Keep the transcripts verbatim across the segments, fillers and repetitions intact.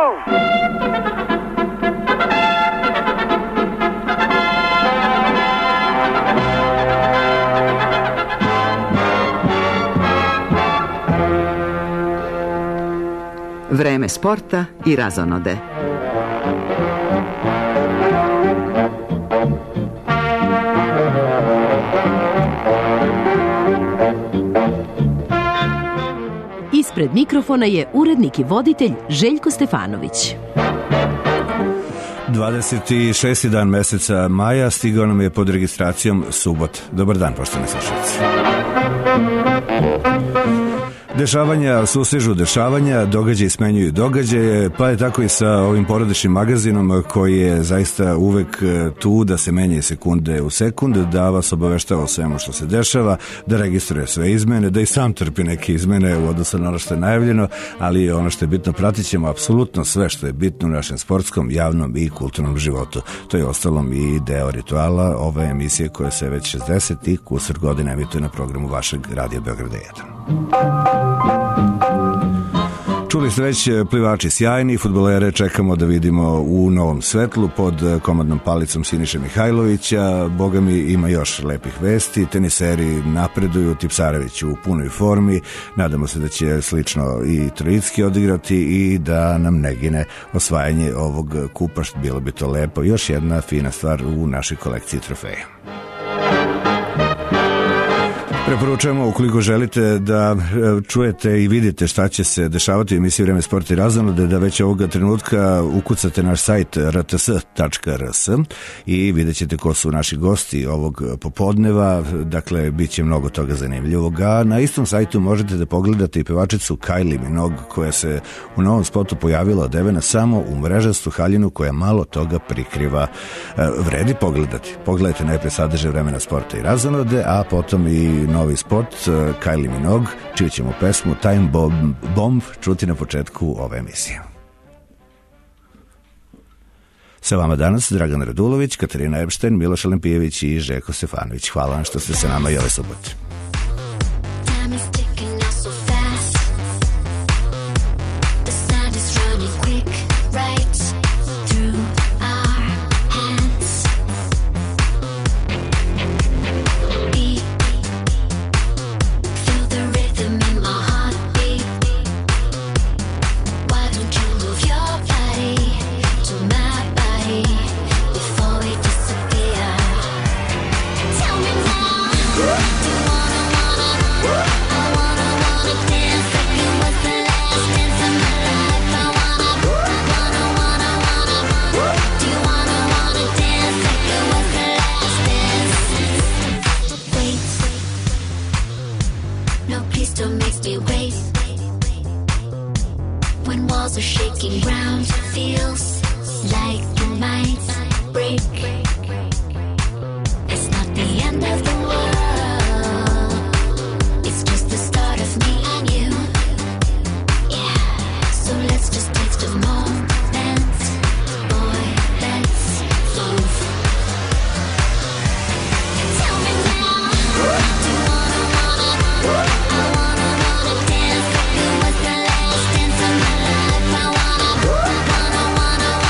Vreme sporta i razonode. Ispred mikrofona je urednik i voditelj Željko Stefanović. dvadeset šesti dan meseca maja stigao nam je pod registracijom subot. Dobar dan, poštovani slušalci. Dešavanja susežu dešavanja, događaji smenjuju događaje, pa je tako i sa ovim porodičnim magazinom koji je zaista uvek tu da se menja sekunde u sekund, da vas obaveštava o svemu što se dešava, da registruje sve izmene, da i sam trpi neke izmene u odnosu na ono što je najavljeno, ali ono što je bitno, pratit ćemo apsolutno sve što je bitno u našem sportskom, javnom i kulturnom životu. To je ostalom i deo rituala ove emisije koja se već šezdeset i kusur godina emituje na programu vašeg Radija Beograda jedan. Čuli ste već plivači sjajni, fudbalere čekamo da vidimo u novom svetlu pod komandnom palicom Siniše Mihajlovića. Boga mi ima još lepih vesti, teniseri napreduju, Tipsarević u punoj formi, nadamo se da će slično i Trojicki odigrati i da nam ne gine osvajanje ovog kupa, bilo bi to lepo, još jedna fina stvar u našoj kolekciji trofeja. Preporučujemo, ukoliko želite da čujete i vidite šta će se dešavati u emisiji Vreme sporta i razonode, da već ovoga trenutka ukucate naš sajt r t s tačka r s i vidjet ćete ko su naši gosti ovog popodneva. Dakle, bit će mnogo toga zanimljivog. A na istom sajtu možete da pogledate i pevačicu Kylie Minogue, koja se u novom spotu pojavila odevena samo u mrežastu haljinu koja malo toga prikriva. Vredi pogledati. Pogledajte najpre sadržaj Vremena sporta i razonode, a potom i novi spot Kylie Minogue, čiju ćemo pesmu Time Bomb, Bomb čuti na početku ove emisije. Sa vama danas Dragan Radulović, Katarina Epštajn, Miloš Alempijević i Željko Stefanović. Hvala vam što ste sa nama i ove subote.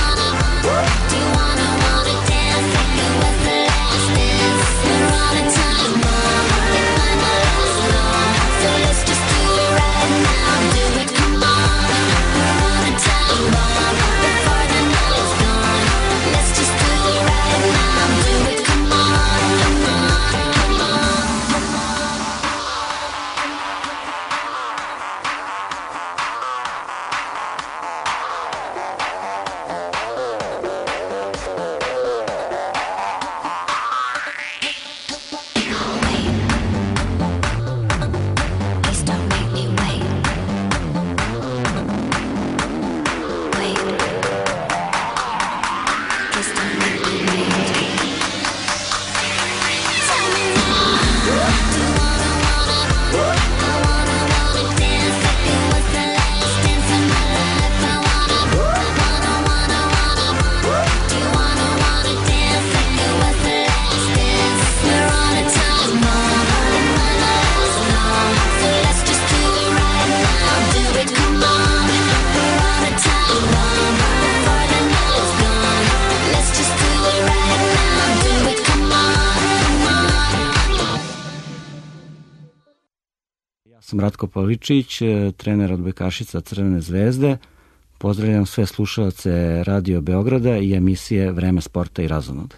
Time sam Ratko Pavličić, trener odbojkašica Crvene zvezde. Pozdravljam sve slušalce Radio Beograda i emisije Vreme sporta i razonode.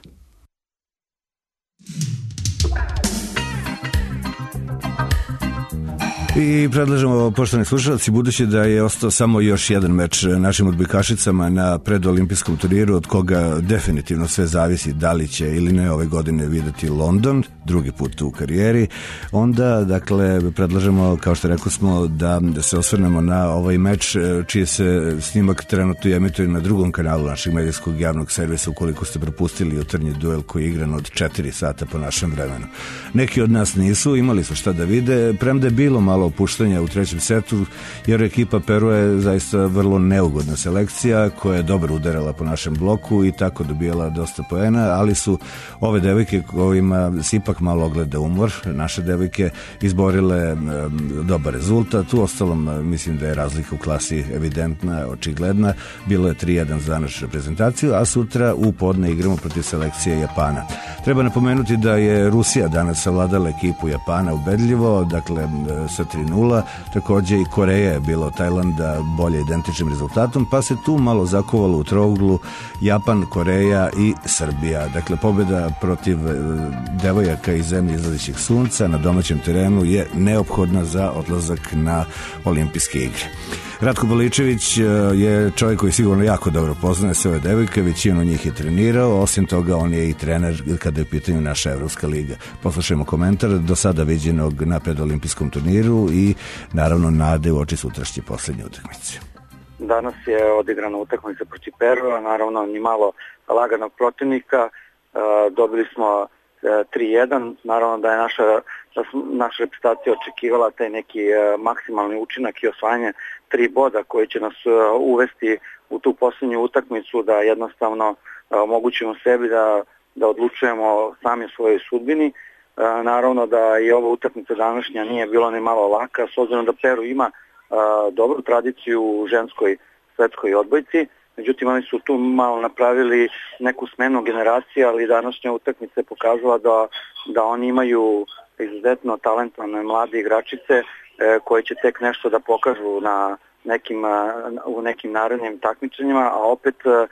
I predlažemo, poštovani slušalci, budući da je ostao samo još jedan meč našim odbojkašicama na predolimpijskom turniru, od koga definitivno sve zavisi da li će ili ne ove godine videti London, drugi put u karijeri, onda, dakle, predlažemo, kao što rekao smo, da, da se osvrnemo na ovaj meč, čiji se snimak trenutno emituje na drugom kanalu našeg medijskog javnog servisa, ukoliko ste propustili jutarnji duel koji je igran od četiri sata po našem vremenu. Neki od nas nisu, imali su šta da vide, premda je bilo malo opuštanja u trećem setu, jer ekipa Peru je zaista vrlo neugodna selekcija koja je dobro udarala po našem bloku i tako dobijala dosta poena, ali su ove devojke kojima se ipak malo ogleda umor, naše devojke izborile um, dobar rezultat. U ostalom mislim da je razlika u klasi evidentna, očigledna. Bilo je tri jedan za našu reprezentaciju, a sutra u podne igramo protiv selekcije Japana. Treba napomenuti da je Rusija danas savladala ekipu Japana ubedljivo, dakle sa tri nula, takođe i Koreja je bila od Tajlanda bolje identičnim rezultatom, pa se tu malo zakovalo u trouglu Japan, Koreja i Srbija. Dakle, pobjeda protiv devojaka iz zemlje izlazićeg sunca na domaćem terenu je neophodna za odlazak na olimpijske igre. Ratko Pavličević je čovjek koji sigurno jako dobro poznaje sve ove devojke, većinu njih je trenirao, osim toga on je i trener kada je u pitanju naša Evropska liga. Poslušajmo komentar do sada viđenog na predolimpijskom turniru i naravno nade u oči sutrašnje poslednje utakmice. Danas je odigrana utakmica protiv Perua, naravno ni malo laganog protivnika, dobili smo tri jedan, naravno da je naša, da naša reprezentacija očekivala taj neki maksimalni učinak i osvajanje tri boda koji će nas uvesti u tu posljednju utakmicu, da jednostavno omogućimo sebi da, da odlučujemo sami o svojoj sudbini. Naravno da i ova utakmica današnja nije bilo ni malo laka, s obzirom da Peru ima dobru tradiciju u ženskoj svetskoj odbojci. Međutim, oni su tu malo napravili neku smenu generacije, ali današnja utakmica je pokazala da, da oni imaju izuzetno talentovane mlade igračice e, koje će tek nešto da pokažu na nekim, u nekim narednim takmičenjima, a opet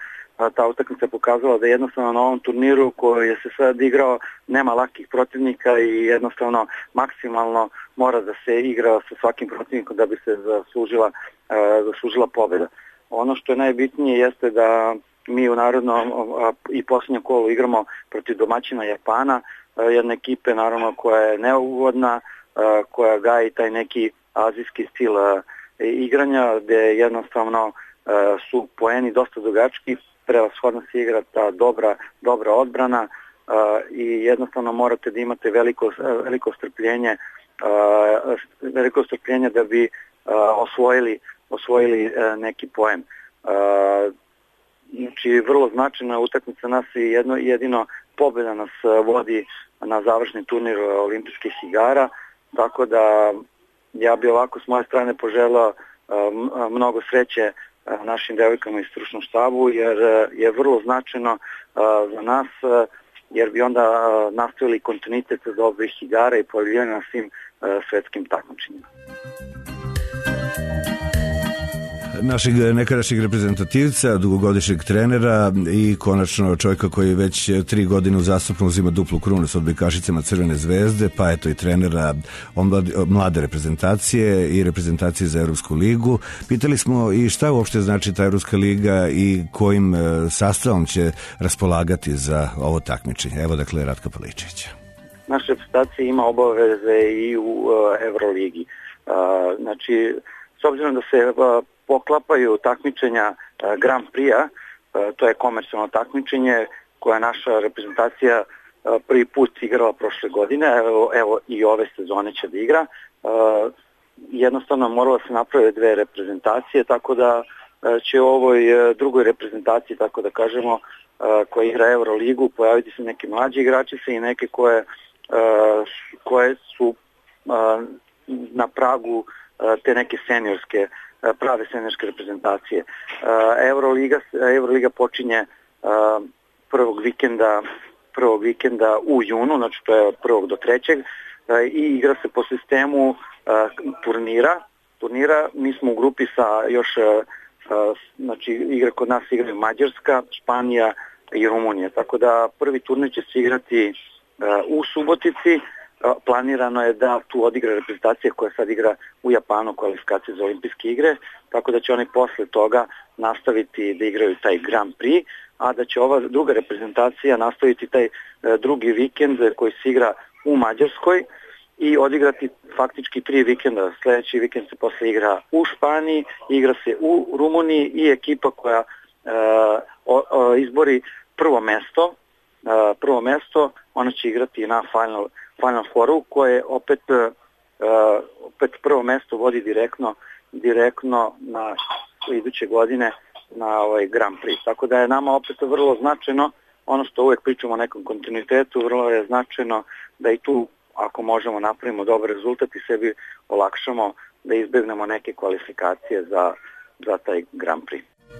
ta utakmica je pokazala da jednostavno na ovom turniru koji je se sad igrao nema lakih protivnika i jednostavno maksimalno mora da se igra sa svakim protivnikom da bi se zaslužila, e, zaslužila pobjeda. Ono što je najbitnije jeste da mi u narodnom i posljednjem kolu igramo protiv domaćina Japana, jedne ekipe naravno koja je neugodna, koja gaji taj neki azijski stil igranja gde jednostavno su poeni dosta dugački, prevashodno se igra ta dobra, dobra odbrana i jednostavno morate da imate veliko, veliko strpljenje, veliko strpljenje da bi osvojili osvojili neki poen. Znači, vrlo značajna utakmica nas i jedno, jedino pobjeda nas vodi na završni turnir olimpijskih igara, tako da ja bi ovako s moje strane poželao mnogo sreće našim devojkama i stručnom štabu, jer je vrlo značajno za nas, jer bi onda nastavili kontinuitet dobrih igara i pojavljivanja na svim svetskim takmičenjima. Našeg nekadašnjeg reprezentativca, dugogodišnjeg trenera i konačno čovjeka koji već tri godine uzastopno uzima duplu krunu s odbojkašicama Crvene zvezde, pa eto i trenera mlade reprezentacije i reprezentacije za Evropsku ligu. Pitali smo i šta uopšte znači ta Evropska liga i kojim sastavom će raspolagati za ovo takmičenje. Evo dakle Ratka Pavličevića. Naša reprezentacija ima obaveze i u Evroligi. Znači, s obzirom da se poklapaju takmičenja Grand Prix-a, to je komercijalno takmičenje koje naša reprezentacija prvi put igrala prošle godine, evo, evo i ove sezone će da igra. Jednostavno moralo se napraviti dve reprezentacije, tako da će u ovoj drugoj reprezentaciji, tako da kažemo, koja igra Euroligu, pojaviti se neke mlađe igračice i neke koje, koje su na pragu te neke seniorske, prave seniorske reprezentacije. Euroliga, Euroliga počinje prvog vikenda, prvog vikenda u junu, znači to je od prvog do trećeg. i igra se po sistemu turnira. Turnira, mi smo u grupi sa još, znači igra kod nas igraju Mađarska, Španija i Rumunija, tako da prvi turnir će se igrati u Subotici. Planirano je da tu odigra reprezentacija koja sad igra u Japanu kvalifikacije za olimpijske igre, tako da će oni posle toga nastaviti da igraju taj Grand Prix, a da će ova druga reprezentacija nastaviti taj drugi vikend koji se igra u Mađarskoj i odigrati faktički tri vikenda. Sljedeći vikend se posle igra u Španiji, igra se u Rumuniji i ekipa koja uh, o, o, izbori prvo mesto, uh, prvo mesto, ona će igrati na Final, Final Fouru koje opet, uh, opet prvo mesto vodi direktno, direktno na iduće godine na ovaj Grand Prix. Tako da je nama opet vrlo značajno, ono što uvek pričamo o nekom kontinuitetu, vrlo je značajno da i tu ako možemo napravimo dobar rezultat i sebi olakšamo da izbegnemo neke kvalifikacije za, za taj Grand Prix.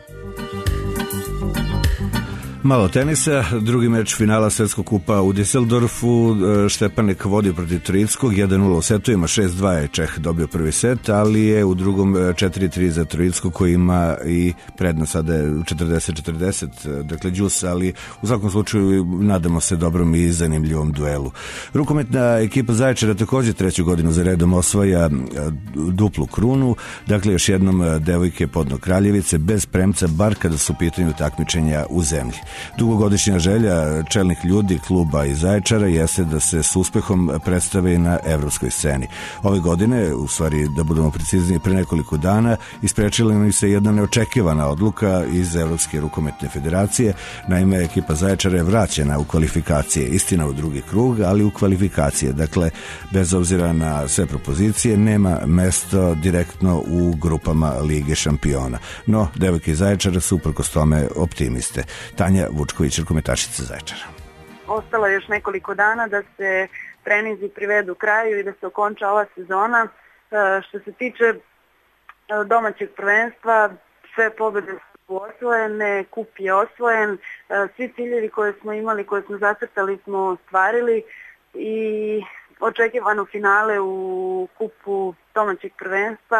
Malo tenisa, drugi meč finala Svetskog kupa u Düsseldorfu, Štepanek vodi protiv Troickog, jedan nula u setovima, šest dva je Čeh dobio prvi set, ali je u drugom četiri tri za Troickog koji ima i prednost, sada je četrdeset četrdeset, dakle džus, ali u svakom slučaju nadamo se dobrom i zanimljivom duelu. Rukometna ekipa Zaječara također treću godinu za redom osvaja duplu krunu, dakle još jednom devojke Podno Kraljevice bez premca, bar kada su u pitanju takmičenja u zemlji. Dugogodišnja želja čelnih ljudi kluba iz Zaječara jeste da se s uspehom predstave i na evropskoj sceni. Ove godine, u stvari da budemo precizniji, pre nekoliko dana isprečila im se jedna neočekivana odluka iz Evropske rukometne federacije. Naime, ekipa Zaječara je vraćena u kvalifikacije, istina u drugi krug, ali u kvalifikacije. Dakle, bez obzira na sve propozicije, nema mesto direktno u grupama Lige šampiona. No, devojke iz Zaječara su uprkos tome optimiste. Tanja Vučković, rukometašica Zaječara. Ostalo je još nekoliko dana da se treninzi privedu kraju i da se okonča ova sezona. Što se tiče domaćeg prvenstva, sve pobjede su osvojene, kup je osvojen, svi ciljevi koje smo imali, koje smo zacrtali smo ostvarili i očekivano finale u kupu domaćeg prvenstva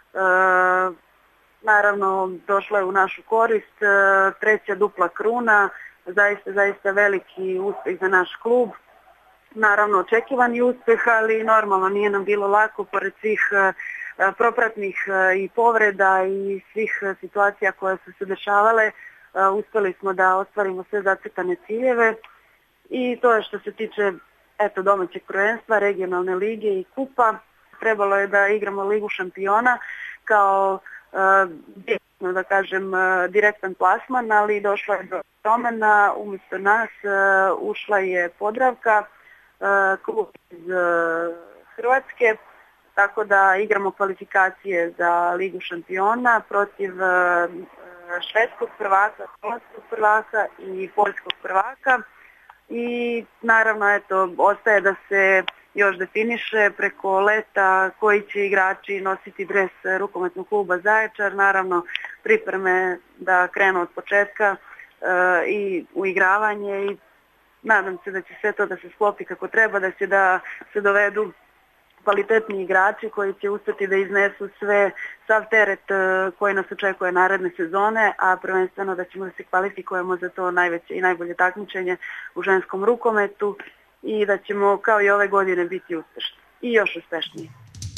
naravno došla je u našu korist, treća dupla kruna, zaista, zaista veliki uspjeh za naš klub. Naravno očekivani uspjeh, ali normalno nije nam bilo lako pored svih propratnih i povreda i svih situacija koje su se dešavale. Uspjeli smo da ostvarimo sve zacrtane ciljeve i to je što se tiče eto, domaćeg prvenstva, regionalne lige i kupa. Trebalo je da igramo Ligu šampiona kao Uh, da kažem uh, direktan plasman, ali došlo je do promjena, umjesto nas uh, ušla je Podravka, uh, klub iz uh, Hrvatske, tako da igramo kvalifikacije za Ligu šampiona protiv uh, švedskog prvaka, hrvatskog prvaka i poljskog prvaka i naravno eto, ostaje da se još definiše preko leta koji će igrači nositi dres rukometnog kluba Zaječar, naravno pripreme da krenu od početka e, i uigravanje i nadam se da će sve to da se sklopi kako treba, da će da se dovedu kvalitetni igrači koji će uspjeti da iznesu sve, sav teret e, koji nas očekuje naredne sezone, a prvenstveno da ćemo da se kvalifikujemo za to najveće i najbolje takmičenje u ženskom rukometu i da ćemo kao i ove godine biti uspješni i još uspješniji.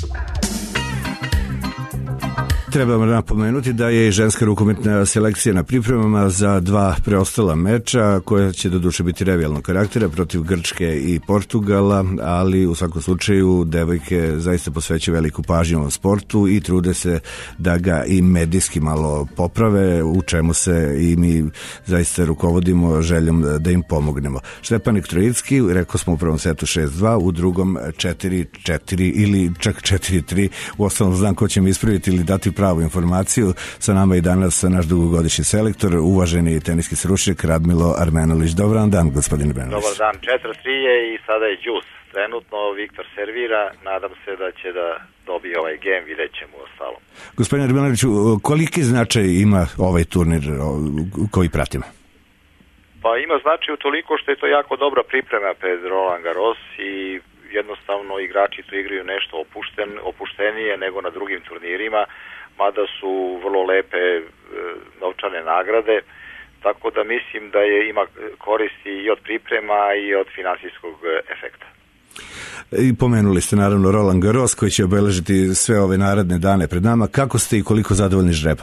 Trebamo napomenuti da je i ženska rukometna selekcija na pripremama za dva preostala meča koja će doduše biti revijalnog karaktera protiv Grčke i Portugala, ali u svakom slučaju devojke zaista posvećuju veliku pažnju ovom sportu i trude se da ga i medijski malo poprave, u čemu se i mi zaista rukovodimo željom da im pomognemo. Štepanek Troicki, rekao smo u prvom setu šest dva, u drugom četiri četiri ili čak četiri tri, u ostalom znam ko će mi ispraviti ili dati pravu informaciju. Sa nama i danas naš dugogodišnji selektor, uvaženi teniski stručnjak Radmilo Armenulić. Dobar dan, gospodine Armenulić. Dobar dan, četiri tri je i sada je džus. Trenutno Viktor servira, nadam se da će da dobije ovaj gem, vidjet ćemo u ostalom. Gospodine Armenuliću, koliki značaj ima ovaj turnir koji pratimo? Pa ima značaj utoliko što je to jako dobra priprema pred Roland Garros i jednostavno igrači tu igraju nešto opušten, opuštenije nego na drugim turnirima, mada su vrlo lepe e, novčane nagrade, tako da mislim da je ima koristi i od priprema i od finansijskog efekta. I pomenuli ste naravno Roland Garros koji će obeležiti sve ove naredne dane pred nama. Kako ste i koliko zadovoljni žrebom?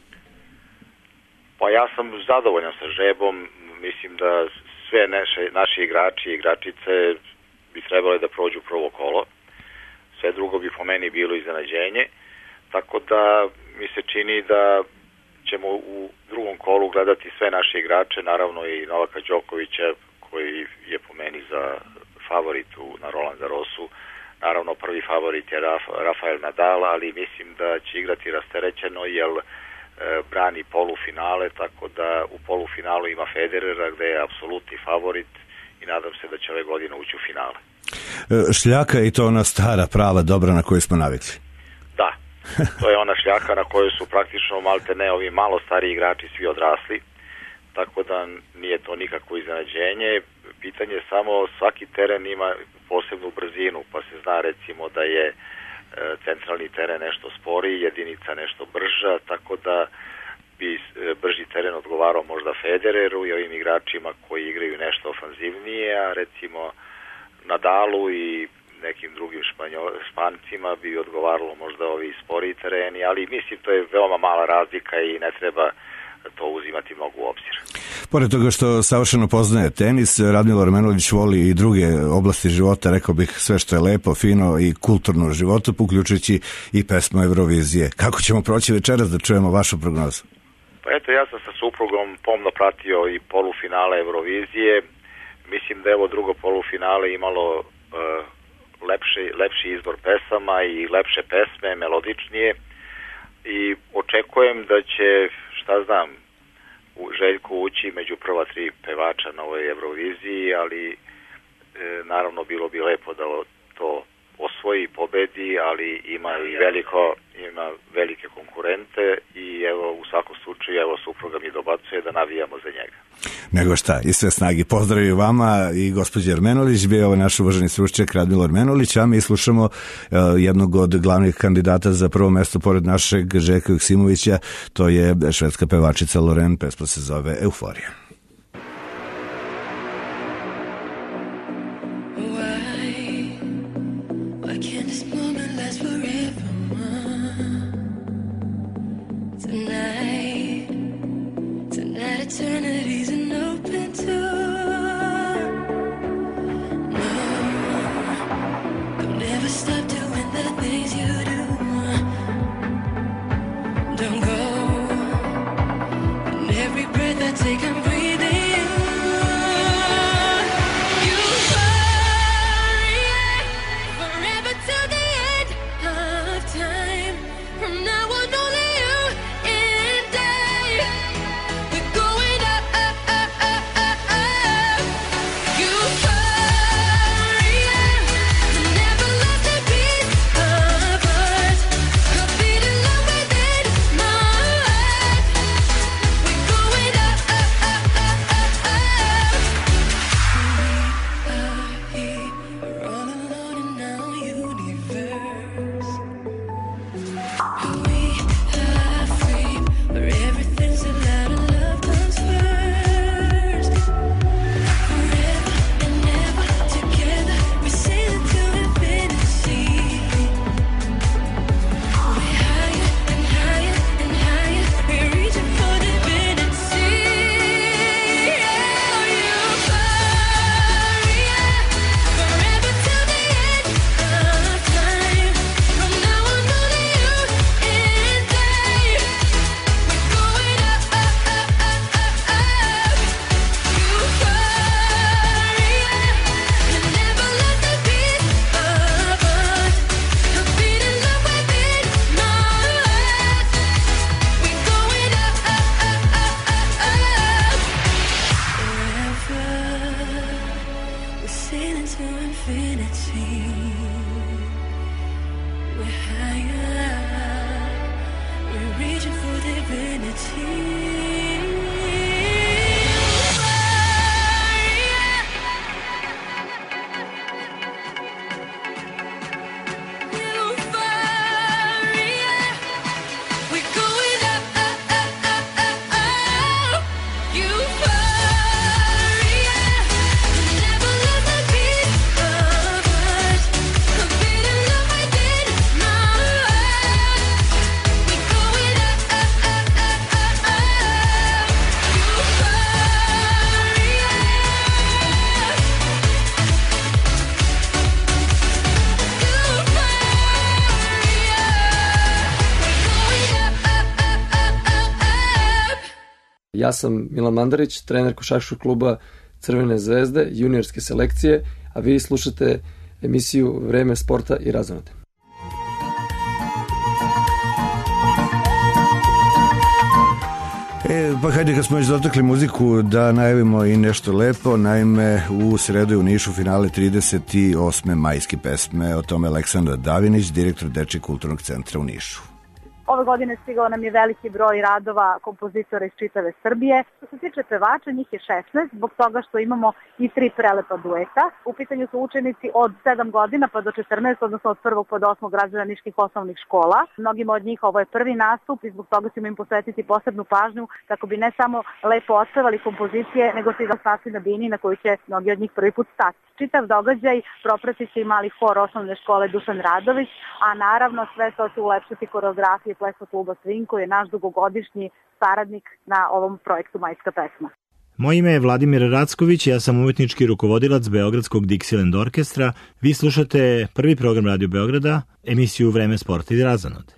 Pa ja sam zadovoljan sa žrebom, mislim da sve naše, naši igrači i igračice bi trebali da prođu prvo kolo, sve drugo bi po meni bilo iznenađenje, tako da mi se čini da ćemo u drugom kolu gledati sve naše igrače, naravno i Novaka Đokovića koji je po meni za favoritu na Roland Garrosu. Naravno prvi favorit je Raf, Rafael Nadal, ali mislim da će igrati rasterećeno jer e, brani polufinale, tako da u polufinalu ima Federera gde je apsolutni favorit i nadam se da će ove godine ući u finale. Šljaka je i to ona stara prava dobra na koju smo navikli. Da, to je ona šljaka na kojoj su praktično malte ne ovi malo stariji igrači svi odrasli, tako da nije to nikakvo iznenađenje. Pitanje je samo, svaki teren ima posebnu brzinu, pa se zna recimo da je e, centralni teren nešto sporiji, jedinica nešto brža, tako da bi e, brži teren odgovarao možda Federeru i ovim igračima koji igraju nešto ofanzivnije, a recimo Nadalu i nekim drugim španjo, Špancima bi odgovaralo možda ovi sporiji tereni, ali mislim to je veoma mala razlika i ne treba to uzimati mnogo u obzir. Pored toga što savršeno poznaje tenis, Radmilo Menulić voli i druge oblasti života, rekao bih sve što je lepo, fino i kulturno životu, uključujući i pesmu Eurovizije. Kako ćemo proći večeras da čujemo vašu prognozu? Pa eto, ja sam sa suprugom pomno pratio i polufinale Eurovizije. Mislim da je ovo drugo polufinale imalo uh, lepši, lepši izbor pesama i lepše pesme, melodičnije, i očekujem da će, šta znam, Željko ući među prva tri pevača na ovoj Euroviziji, ali e, naravno bilo bi lepo da to osvoji, pobedi, ali ima i veliko, ima velike konkurente i evo u svakom slučaju evo supruga mi dobacuje da navijamo za njega. Nego šta, i sve snagi. Pozdravi vama i gospođe Ermenolić, bio je ovo naš uvaženi stručnjak Radmilo Ermenolić, a mi slušamo uh, jednog od glavnih kandidata za prvo mesto pored našeg Željka Joksimovića, to je švedska pevačica Loreen, pesma se zove Euforija. Eternity's an open door. No, don't never stop doing the things you do. Don't go. And every breath I take, I'm breathing you. Euphoria, forever till the end of time. From now on, only you and I. Up, up, up. Ja sam Milan Mandarić, trener košarkaškog kluba Crvene zvezde, juniorske selekcije, a vi slušate emisiju Vreme sporta i razonode. E, pa hajde kad smo već dotakli muziku da najavimo i nešto lepo. Naime, u sredu je u Nišu finale trideset osme majske pesme. O tome Aleksandar Davinić, direktor Dečijeg kulturnog centra u Nišu. Ove godine stigao nam je veliki broj radova kompozitora iz čitave Srbije. Što se tiče pevača, njih je šesnaest, zbog toga što imamo i tri prelepa dueta. U pitanju su učenici od sedam godina pa do četrnaest, odnosno od prvog pa do osmog razreda niških osnovnih škola. Mnogima od njih ovo je prvi nastup i zbog toga ćemo im posvetiti posebnu pažnju kako bi ne samo lepo otpevali kompozicije, nego se i zastati na bini na koju će mnogi od njih prvi put stati. Čitav događaj propratit će i mali hor osnovne škole Dušan Radović, a naravno sve to će ulepšati koreografije plesnog kluba Swing, koji je naš dugogodišnji saradnik na ovom projektu Majska pesma. Moje ime je Vladimir Racković, ja sam umetnički rukovodilac Beogradskog Dixieland orkestra. Vi slušate prvi program Radio Beograda, emisiju Vreme sporta i razonode.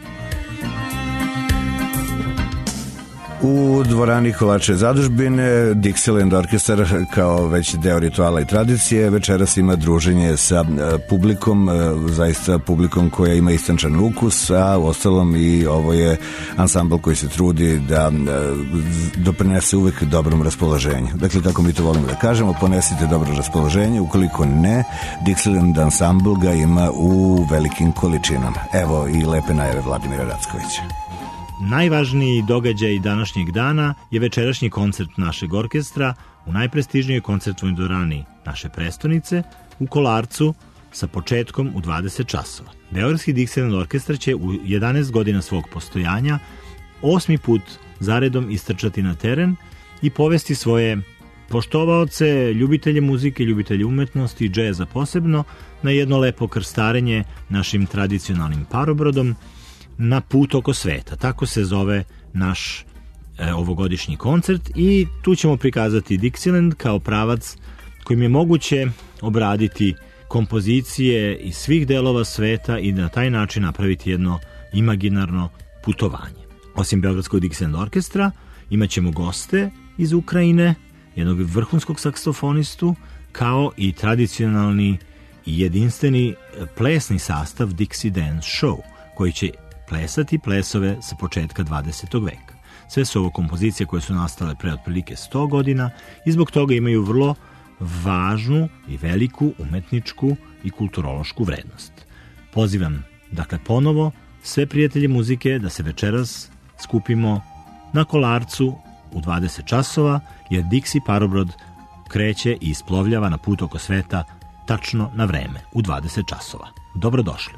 U dvorani Kolače zadužbine Dixieland orkestar kao već deo rituala i tradicije večeras ima druženje sa publikom, zaista publikom koja ima istančan ukus, a u ostalom i ovo je ansambl koji se trudi da doprinese uvek dobrom raspoloženju. Dakle, kako mi to volimo da kažemo, ponesite dobro raspoloženje, ukoliko ne, Dixieland ansambl ga ima u velikim količinama. Evo i lepe najave Vladimira Rackovića. Najvažniji događaj današnjeg dana je večerašnji koncert našeg orkestra u najprestižnijoj koncertnoj dvorani naše prestonice u Kolarcu sa početkom u dvadeset časova. Beogradski Dixieland orkestar će u jedanaest godina svog postojanja osmi put zaredom istrčati na teren i povesti svoje poštovaoce, ljubitelje muzike, ljubitelje umetnosti i džeza posebno na jedno lepo krstarenje našim tradicionalnim parobrodom na put oko sveta. Tako se zove naš e, ovogodišnji koncert i tu ćemo prikazati Dixieland kao pravac kojim je moguće obraditi kompozicije iz svih delova sveta i na taj način napraviti jedno imaginarno putovanje. Osim Beogradskog Dixieland orkestra imat ćemo goste iz Ukrajine, jednog vrhunskog saksofonistu, kao i tradicionalni i jedinstveni plesni sastav Dixie Dance Show, koji će plesati plesove sa početka dvadesetog veka. Sve su ovo kompozicije koje su nastale pre otprilike sto godina i zbog toga imaju vrlo važnu i veliku umetničku i kulturološku vrednost. Pozivam, dakle, ponovo sve prijatelje muzike da se večeras skupimo na Kolarcu u dvadeset časova, jer Dixie parobrod kreće i isplovljava na put oko sveta tačno na vreme, u dvadeset časova. Dobrodošli.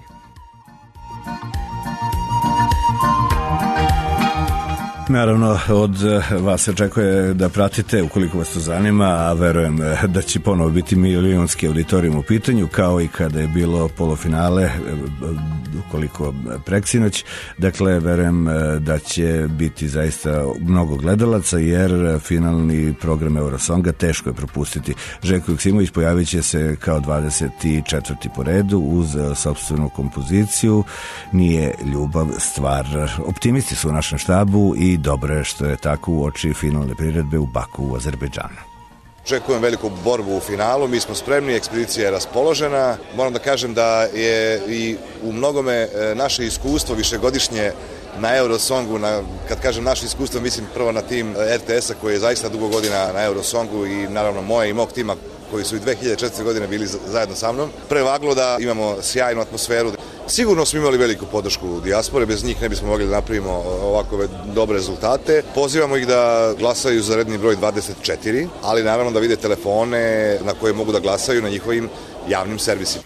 Naravno, od vas se očekuje da pratite, ukoliko vas to zanima, a verujem da će ponovo biti milionski auditorijum u pitanju, kao i kada je bilo polufinale, ukoliko preksinoć. Dakle, verujem da će biti zaista mnogo gledalaca, jer finalni program Eurosonga teško je propustiti. Željko Joksimović pojavit će se kao dvadeset četvrti po redu uz sopstvenu kompoziciju Nije ljubav stvar. Optimisti su u našem štabu i dobro je što je tako u oči finalne priredbe u Baku u Azerbejdžanu. Očekujem veliku borbu u finalu, mi smo spremni, ekspedicija je raspoložena. Moram da kažem da je i u mnogome naše iskustvo višegodišnje na Eurosongu, na, kad kažem naše iskustvo, mislim prvo na tim R T S-a koji je zaista dugo godina na Eurosongu i naravno moje i mog tima koji su i dve hiljade četvrte. godine bili zajedno sa mnom, prevaglo da imamo sjajnu atmosferu. Sigurno smo imali veliku podršku dijaspore, bez njih ne bismo mogli da napravimo ovakove dobre rezultate. Pozivamo ih da glasaju za redni broj dvadeset četiri, ali naravno da vide telefone na koje mogu da glasaju na njihovim javnim servisima.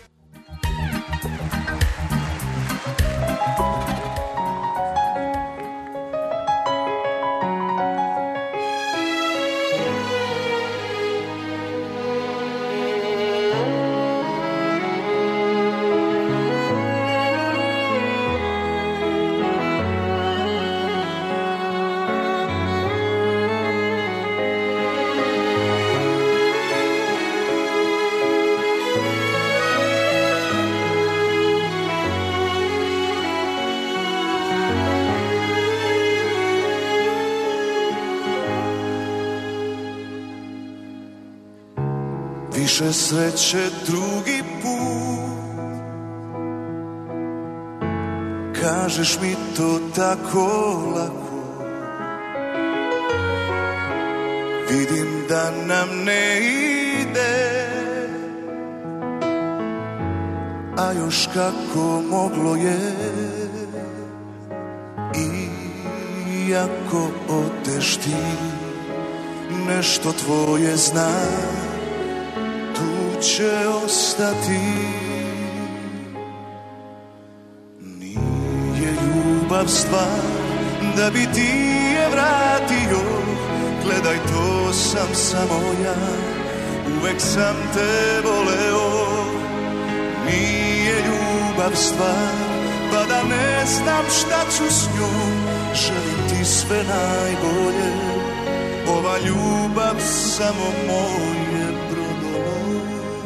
više sreće drugi put. Kažeš mi to tako lako, vidim da nam ne ide, a još kako moglo je. Iako odeš ti, nešto tvoje zna, tu će ostati. Nije ljubav stvar da bi ti je vratio, gledaj to sam samo ja, uvek sam te voleo. Nije ljubav stvar pa da ne znam šta ću s njom, želim ti sve najbolje, ova ljubav samo moje brodolo.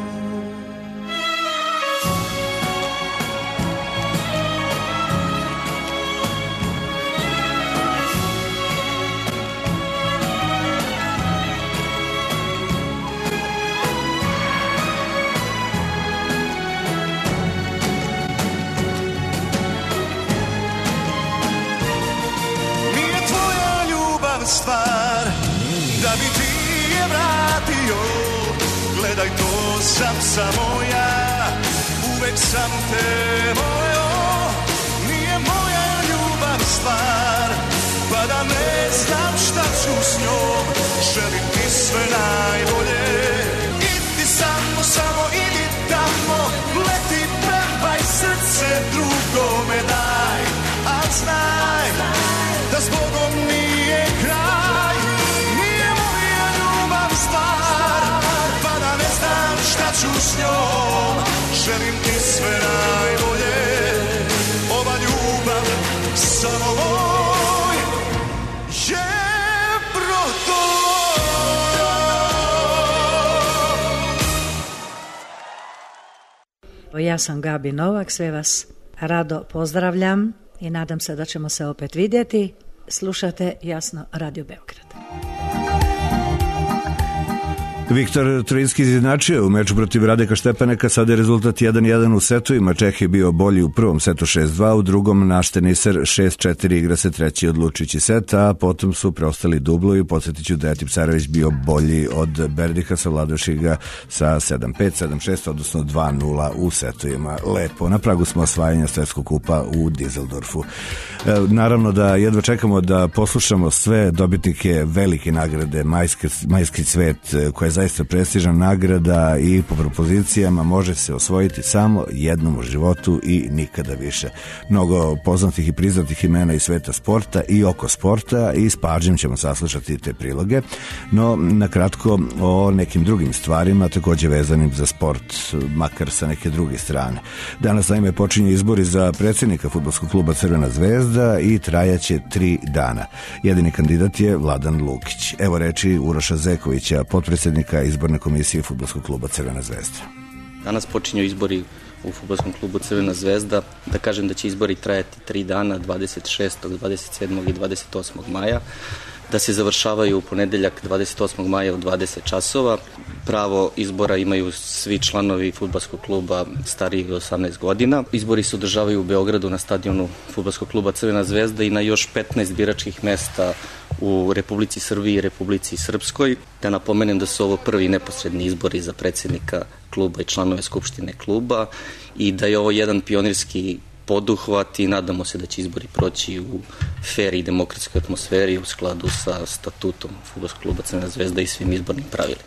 Stvar da bi ti je vratio, gledaj to sam samo ja, uvek sam te voleo. Nije moja ljubav stvar pa da ne znam šta ću s njom, želim ti sve najbolje. Idi samo, samo idi tamo, leti, pevaj, srce drugome daj, a znaj da s Bogom nije kraj. Nije moja ljubav stvar pa da ne znam šta ću s njom, želim ti sve najbolje, ova ljubav samo moj je brodolom. Ja sam Gabi Novak, sve vas rado pozdravljam i nadam se da ćemo se opet vidjeti. Slušate Jasno Radio Beograd. Viktor Trojinski izjednačio u meču protiv Radeka Štepaneka, sada je rezultat jedan jedan u setovima. Čeh je bio bolji u prvom setu šest dva, u drugom naš teniser šest četiri, igra se treći odlučujući set, a potom su preostali dublovi. Podsjetit ću da je Tipsarević bio bolji od Berdiha, savladavši ga sa sedam pet, sedam šest, odnosno dva nula u setovima. Lepo, na pragu smo osvajanja svetskog kupa u Dizeldorfu. E, naravno da jedva čekamo da poslušamo sve dobitnike velike nagrade Majski, Majski cvet, koja je zaista prestižna nagrada i po propozicijama može se osvojiti samo jednom u životu i nikada više. Mnogo poznatih i priznatih imena iz sveta sporta i oko sporta i s pažnjom ćemo saslušati te priloge, no nakratko o nekim drugim stvarima takođe vezanim za sport, makar sa neke druge strane. Danas naime počinju izbori za predsjednika fudbalskog kluba Crvena zvezda i trajaće tri dana. Jedini kandidat je Vladan Lukić. Evo reči Uroša Zekovića, potpredsjednika izborne komisije fudbalskog kluba Crvena zvezda. Danas počinju izbori u fudbalskom klubu Crvena zvezda. Da kažem da će izbori trajati tri dana, dvadeset šestog, dvadeset sedmog i dvadeset osmog maja. Da se završavaju u ponedeljak dvadeset osmog maja u dvadeset časova. Pravo izbora imaju svi članovi fudbalskog kluba stariji od osamnaest godina. Izbori se održavaju u Beogradu na stadionu fudbalskog kluba Crvena zvezda i na još petnaest biračkih mesta u Republici Srbiji i Republici Srpskoj. Da napomenem da su ovo prvi neposredni izbori za predsjednika kluba i članove skupštine kluba i da je ovo jedan pionirski poduhvat i nadamo se da će izbori proći u fer i demokratskoj atmosferi u skladu sa statutom fudbalskog kluba Crvena zvezda i svim izbornim pravilima.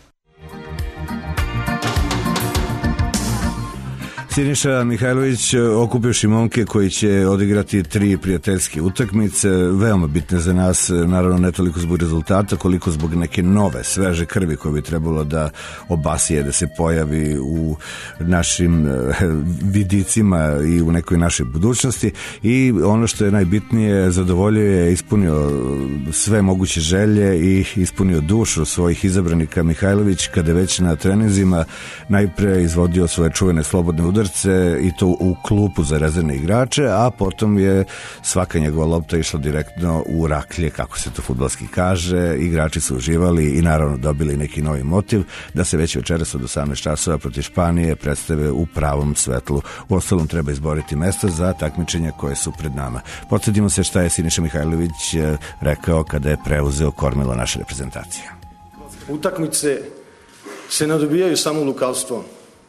Siniša Mihajlović okupivši momke koji će odigrati tri prijateljske utakmice, veoma bitne za nas, naravno ne toliko zbog rezultata koliko zbog neke nove, sveže krvi koje bi trebalo da obasije, da se pojavi u našim vidicima i u nekoj našoj budućnosti. I ono što je najbitnije, zadovoljuje, ispunio sve moguće želje i ispunio dušu svojih izabranika Mihajlović, kada već na treninzima najpre izvodio svoje čuvene slobodne udarce udarce i to u klupu za rezervne igrače, a potom je svaka njegova lopta išla direktno u raklje, kako se to fudbalski kaže. Igrači su uživali i naravno dobili neki novi motiv da se već večeras od osamnaest časova protiv Španije predstave u pravom svetlu. U ostalom treba izboriti mesta za takmičenja koje su pred nama. Podsjetimo se šta je Siniša Mihajlović rekao kada je preuzeo kormilo naše reprezentacije. Utakmice se ne dobijaju samo lukavstvom.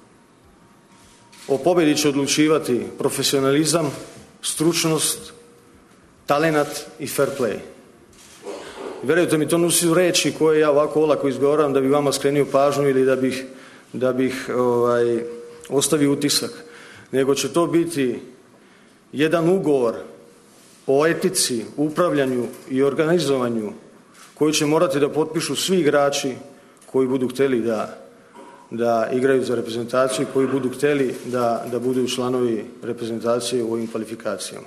O pobjedi će odlučivati profesionalizam, stručnost, talenat i fair play. Vjerujte mi, to nisu reči koje ja ovako olako izgovaram da bi vama skrenio pažnju ili da bih, da bih ovaj, ostavio utisak. Nego će to biti jedan ugovor o etici, upravljanju i organizovanju koji će morati da potpišu svi igrači koji budu htjeli da, da igraju za reprezentaciju, koji budu htjeli da, da budu članovi reprezentacije u ovim kvalifikacijama.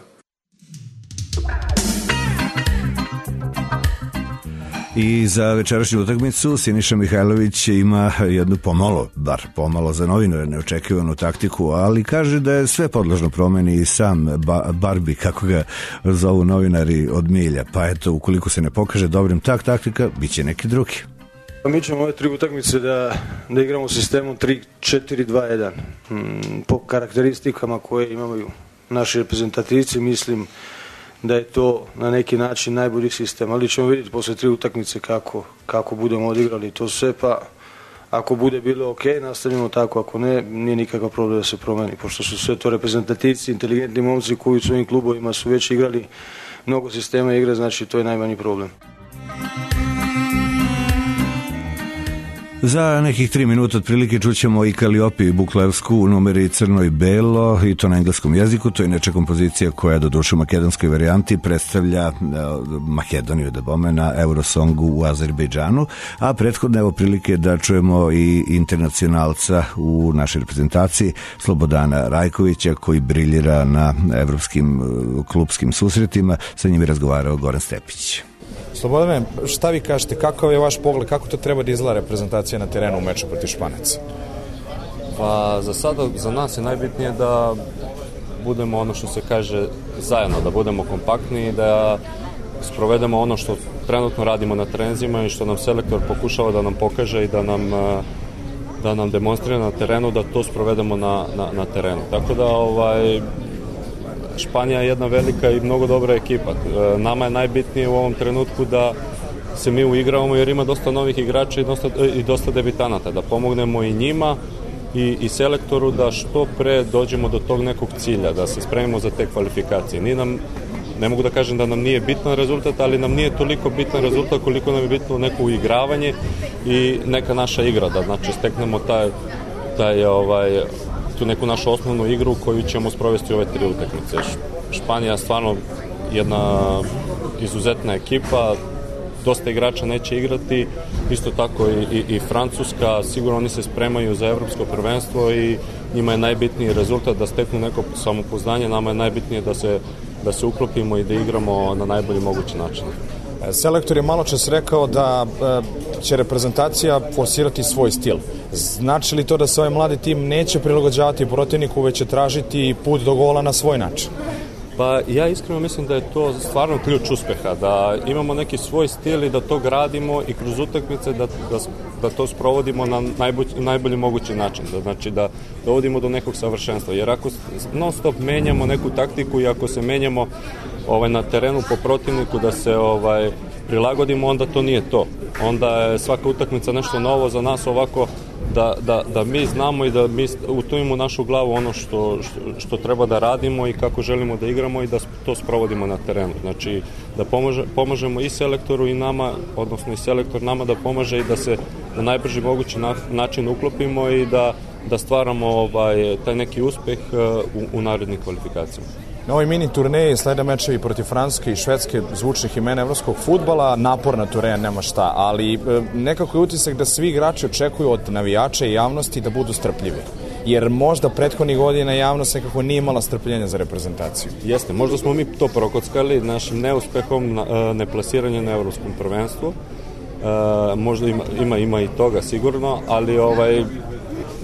I za večerašnju utakmicu Siniša Mihajlović ima jednu pomalo, bar pomalo za novinare neočekivanu taktiku, ali kaže da je sve podložno promeni i sam ba, Barbie, kako ga zovu novinari, od milja. Pa eto, ukoliko se ne pokaže dobrim tak taktika, bit će neki drugi. Mi ćemo ove tri utakmice da, da igramo sistemom tri četiri dva jedan. Po karakteristikama koje imaju naši reprezentativci, mislim da je to na neki način najbolji sistem, ali ćemo vidjeti posle tri utakmice kako, kako budemo odigrali to sve, pa ako bude bilo ok, nastavimo tako, ako ne, nije nikakav problem da se promeni, pošto su sve to reprezentativci, inteligentni momci koji u svojim klubovima su već igrali mnogo sistema igre, znači to je najmanji problem. Za nekih tri minuta otprilike čućemo i Kaliopi i Buklevsku u numeri crno i belo, i to na engleskom jeziku. To je neča kompozicija koja doduše u makedonskoj varijanti predstavlja Makedoniju da bome na Eurosongu u Azerbejdžanu, a prethodne evo prilike da čujemo i internacionalca u našoj reprezentaciji Slobodana Rajkovića, koji briljira na evropskim klubskim susretima. Sa njim je razgovarao Goran Stepić. Slobodane, šta vi kažete, kakav je vaš pogled, kako to treba da izgleda reprezentacija na terenu u meču protiv Španaca? Pa za sada, za nas je najbitnije da budemo ono što se kaže zajedno, da budemo kompaktni i da sprovedemo ono što trenutno radimo na trenzima i što nam selektor pokušava da nam pokaže i da nam, da nam demonstrira na terenu, da to sprovedemo na, na, na terenu. Tako da ovaj, Španija je jedna velika i mnogo dobra ekipa. Nama je najbitnije u ovom trenutku da se mi uigravamo jer ima dosta novih igrača i dosta, i dosta debitanata, da pomognemo i njima i, i selektoru da što pre dođemo do tog nekog cilja, da se spremimo za te kvalifikacije. Nije nam, ne mogu da kažem da nam nije bitan rezultat, ali nam nije toliko bitan rezultat koliko nam je bitno neko uigravanje i neka naša igra, da znači steknemo taj, taj ovaj, tu neku našu osnovnu igru koju ćemo sprovesti u ove tri utakmice. Španija je stvarno jedna izuzetna ekipa, dosta igrača neće igrati, isto tako i, i, i Francuska, sigurno oni se spremaju za evropsko prvenstvo i njima je najbitniji rezultat da steknu neko samopouzdanje, nama je najbitnije da se, da se uklopimo i da igramo na najbolji mogući način. Selektor je malo čas rekao da će reprezentacija forsirati svoj stil. Znači li to da se ovaj mladi tim neće prilagođavati protivniku, već će tražiti put do gola na svoj način? Pa ja iskreno mislim da je to stvarno ključ uspeha, da imamo neki svoj stil i da to gradimo i kroz utakmice da, da, da to sprovodimo na najbolj, najbolji mogući način, da, znači da dovodimo do nekog savršenstva, jer ako non stop menjamo neku taktiku i ako se menjamo ovaj, na terenu po protivniku da se ovaj, prilagodimo, onda to nije to. Onda je svaka utakmica nešto novo za nas, ovako da, da, da mi znamo i da mi utojimo u našu glavu ono što, što, što treba da radimo i kako želimo da igramo i da to sprovodimo na terenu. Znači da pomože, pomožemo i selektoru i nama, odnosno i selektor nama da pomaže i da se na najbrži mogući na, način uklopimo i da, da stvaramo ovaj, taj neki uspeh u, u narednim kvalifikacijama. Na ovoj mini turneji slede mečevi protiv Francuske i Švedske, zvučnih imena evropskog fudbala, naporna turneja, nema šta, ali nekako je utisak da svi igrači očekuju od navijača i javnosti da budu strpljivi. Jer možda prethodnih godina javnost nekako nije imala strpljenja za reprezentaciju. Jeste, možda smo mi to prokockali našim neuspehom, neplasiranje na evropskom prvenstvu. E, možda ima, ima, ima i toga sigurno, ali ovaj,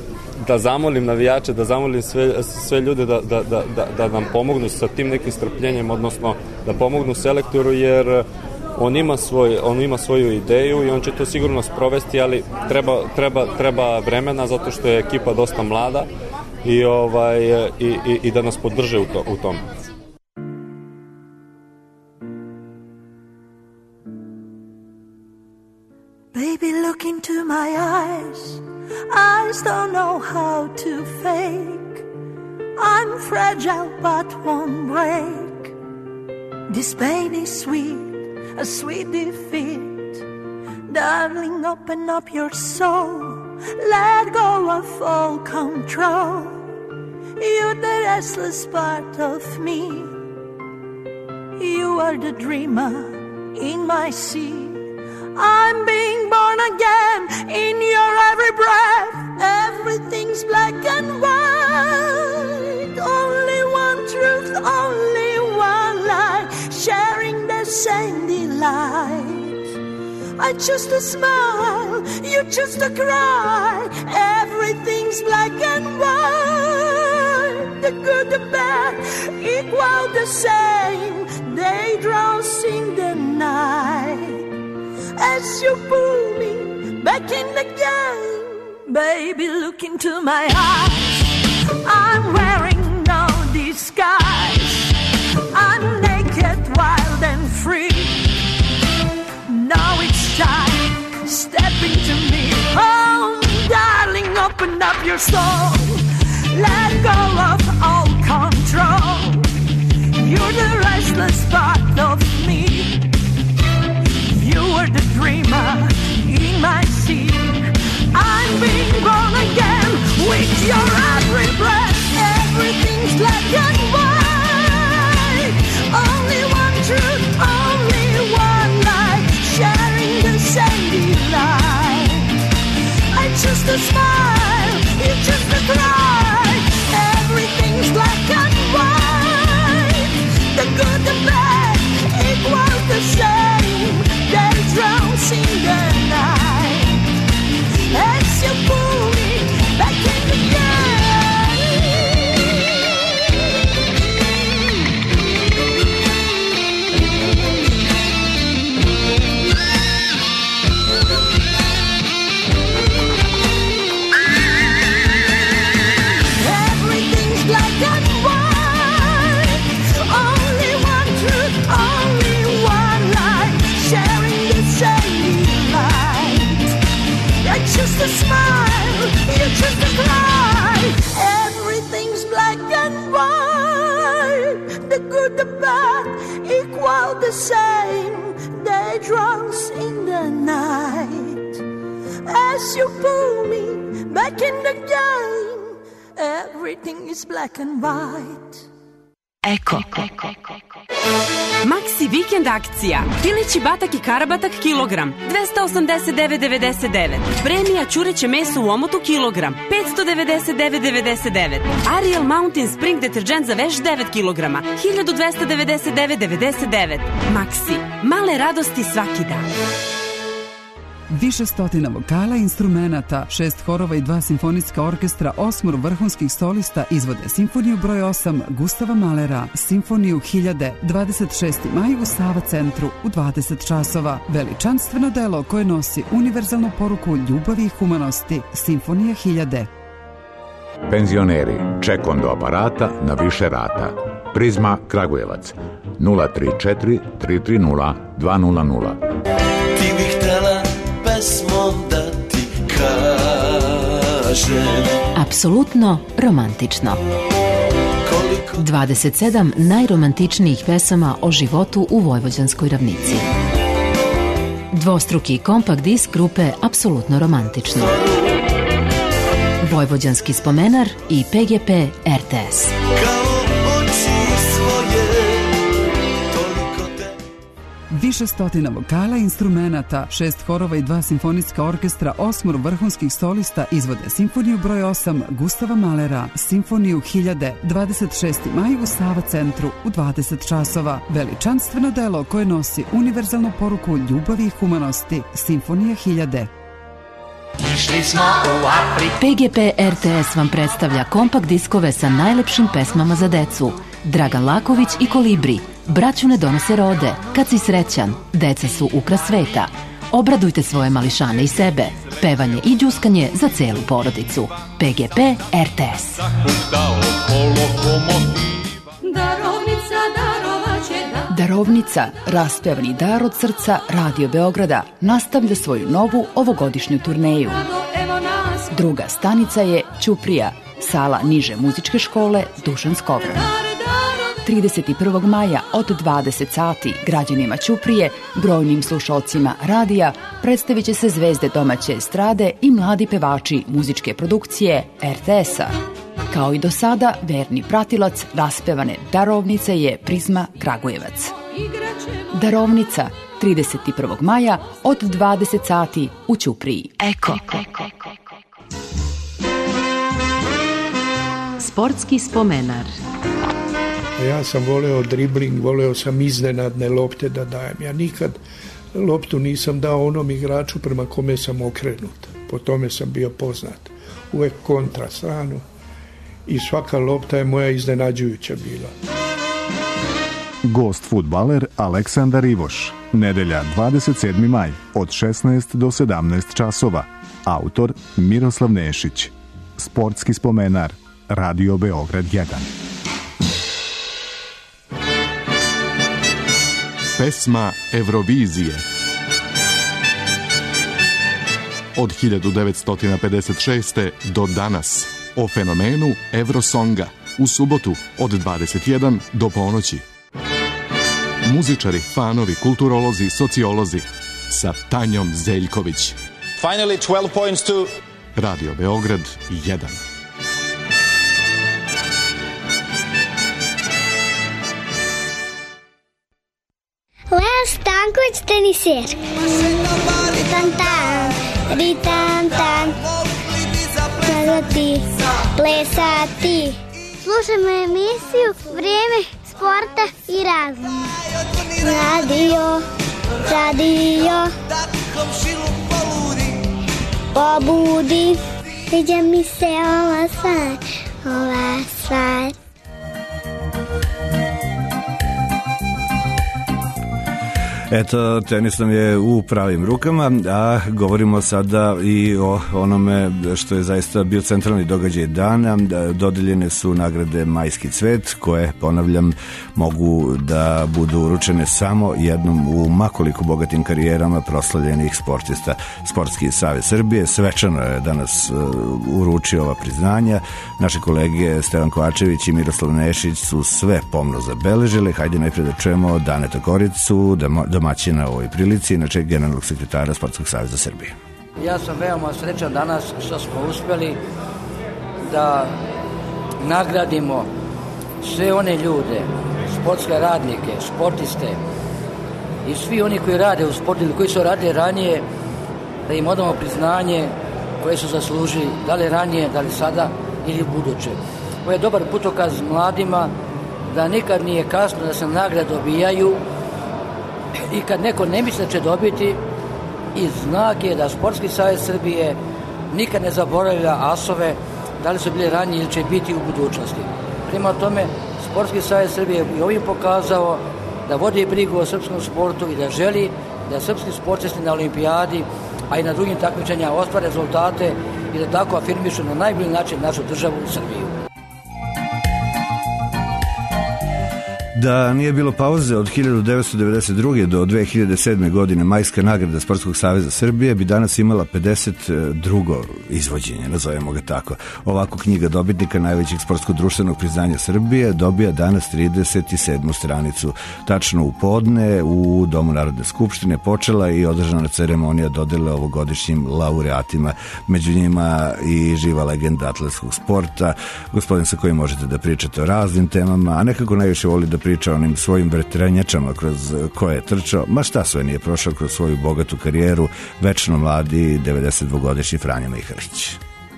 da zamolim navijače, da zamolim sve, sve ljude da, da, da, da, da nam pomognu sa tim nekim strpljenjem, odnosno da pomognu selektoru, jer on ima, svoj, on ima svoju ideju i on će to sigurno sprovesti, ali treba, treba, treba vremena zato što je ekipa dosta mlada i, ovaj, i, i, i da nas podrže u, to, u tom. Baby, look into my eyes. Eyes don't know how to fake. I'm fragile but won't break. This pain is sweet, a sweet defeat. Darling, open up your soul. Let go of all control. You're the restless part of me. You are the dreamer in my sea. I'm being born again in your every breath. Everything's black and white. Only one truth, only one lie. Sharing the same delight. I choose to smile, you choose to cry. Everything's black and white. The good, the bad, equal the same. They drowns in the night. As you pull me back in the game, baby, look into my eyes. I'm wearing no disguise. I'm naked, wild and free. Now it's time, step into me. Oh, darling, open up your soul. Let go of all control. You're the restless part of me. You are the dreamer in my sea. I'm being born again with your every breath. Everything's black and white. Only one truth, only one lie. Sharing the same delight. I choose to smile, you choose to cry. Everything's black and white. The good, the bad, equal the same. They drown in the night. As you pull me back in the Everything's black and white. Only one truth, only one lie. Sharing the same light. I choose to smile, you choose to cry. Everything's black and white. The good, the bad, equal the same. They drowns in the night. As you pull me back in the game, everything is black and white. Eko. Maxi vikend akcija. Pilići batak i karabatak kilogram dvesta osamdeset devet devedeset devet. Premija ćureće meso u omotu kilogram petsto devedeset devet devedeset devet. Ariel Mountain Spring deterđent za veš devet kilograma hiljadu dvesta devedeset devet devedeset devet. Maxi. Male radosti svaki dan. Više stotina vokala, instrumenata, šest horova i dva simfonijska orkestra, osmoro vrhunskih solista izvode simfoniju broj osam Gustava Mahlera, simfoniju hiljade, dvadeset šesti maj u Sava centru u dvadeset časova. Veličanstveno delo koje nosi univerzalnu poruku ljubavi i humanosti, simfonija hiljade. Penzioneri, ček do aparata na više rata. Prizma Kragujevac nula tri četiri tri tri nula dva nula nula. Ti bih htela pesmom da ti kažem. Apsolutno romantično. dvadeset sedam najromantičnijih pesama o životu u Vojvođanskoj ravnici. Dvostruki kompakt disk grupe Apsolutno romantično. Vojvođanski spomenar i P G P R T S. Više stotina vokala, instrumenata, šest horova i dva simfonijska orkestra, osmoro vrhunskih solista izvode simfoniju broj osam Gustava Mahlera, simfoniju hiljade, dvadeset šesti maj u Sava centru u dvadeset časova. Veličanstveno delo koje nosi univerzalnu poruku ljubavi i humanosti, simfonija hiljade. Išli smo u Afriku. P G P R T S vam predstavlja kompakt diskove sa najlepšim pesmama za decu. Dragan Laković i Kolibri, Braću ne donose rode, Kad si srećan, Deca su ukras sveta. Obradujte svoje mališane i sebe. Pevanje i đuskanje za celu porodicu. P G P R T S. Darovnica darovaće da. Darovnica, raspevani dar od srca Radio Beograda, nastavlja svoju novu ovogodišnju turneju. Evo nas. Druga stanica je Ćuprija, sala niže muzičke škole Dušan Skovran. trideset prvog maja od dvadeset sati građanima Ćuprije, brojnim slušalcima radija, predstavit će se zvezde domaće estrade i mladi pevači muzičke produkcije R T S-a. Kao i do sada, verni pratilac raspevane Darovnice je Prizma Kragujevac. Darovnica, trideset prvog maja od dvadeset sati u Ćupriji. Eko. Sportski spomenar. Ja sam voleo dribling, voleo sam iznenadne lopte da dajem. Ja nikad loptu nisam dao onom igraču prema kome sam okrenut. Po tome sam bio poznat. Uvek kontra stranu. I svaka lopta je moja iznenađujuća bila. Gost fudbaler Aleksandar Ivoš. Nedelja dvadeset sedmi maj od šesnaest do sedamnaest časova. Autor Miroslav Nešić. Sportski spomenar. Radio Beograd jedan. Pesma Evrovizije. Od hiljadu devetsto pedeset šeste. do danas o fenomenu Evrosonga u subotu od dvadeset jedan do ponoći. Muzičari, fanovi, kulturolozi, sociolozi sa Tanjom Zeljković. Finally twelve points to Radio Beograd jedan. Lea Stanković, teniser. Tan tan, ritan tan, plesati, plesati. Slušajmo emisiju Vrijeme sporta i razuma. Radio, radio, pobudi, sviđa mi se ova stvar, ova stvar. Eto, tenis nam je u pravim rukama, a govorimo sada i o onome što je zaista bio centralni događaj dana. Dodeljene su nagrade Majski cvet, koje, ponavljam, mogu da budu uručene samo jednom u makoliko bogatim karijerama proslavljenih sportista. Sportski savez Srbije svečano je danas uručio ova priznanja. Naše kolege Stevan Kovačević i Miroslav Nešić su sve pomno zabeležili. Hajde najprej da čujemo Daneta Koricu, da domaćina u ovoj prilici, inače generalnog sekretara Sportskog saveza Srbije. Ja sam veoma srećan danas što smo uspeli da nagradimo sve one ljude, sportske radnike, sportiste i svi oni koji rade u sportu ili koji su radili ranije, da im odamo priznanje koje su zaslužili, da li ranije, da li sada ili buduće. Ovo je dobar putokaz mladima da nikad nije kasno da se nagrade dobijaju i kad neko ne misle da će dobiti, i znak je da Sportski savez Srbije nikad ne zaboravlja asove, da li su bili ranije ili će biti u budućnosti. Prema tome, Sportski savez Srbije je ovim pokazao da vodi brigu o srpskom sportu i da želi da srpski sportisti na olimpijadi, a i na drugim takmičenjima ostvare rezultate i da tako afirmišu na najbolji način našu državu Srbiju. Da nije bilo pauze od hiljadu devetsto devedeset druge do dve hiljade sedme. godine Majska nagrada Sportskog saveza Srbije bi danas imala pedeset drugo izvođenje, nazovemo ga tako. Ovako knjiga dobitnika najvećeg sportsko-društvenog priznanja Srbije dobija danas trideset sedmu stranicu. Tačno u podne u Domu Narodne skupštine počela i održana ceremonija dodele ovogodišnjim laureatima. Među njima i živa legenda atletskog sporta, gospodin sa kojim možete da pričate o raznim temama, a nekako najviše voli da priča o onim svojim vetrenjačama kroz koje je trčao, ma šta sve nije prošao kroz svoju bogatu karijeru, večno mladi devedesetdvogodišnji Franjo Mihalić.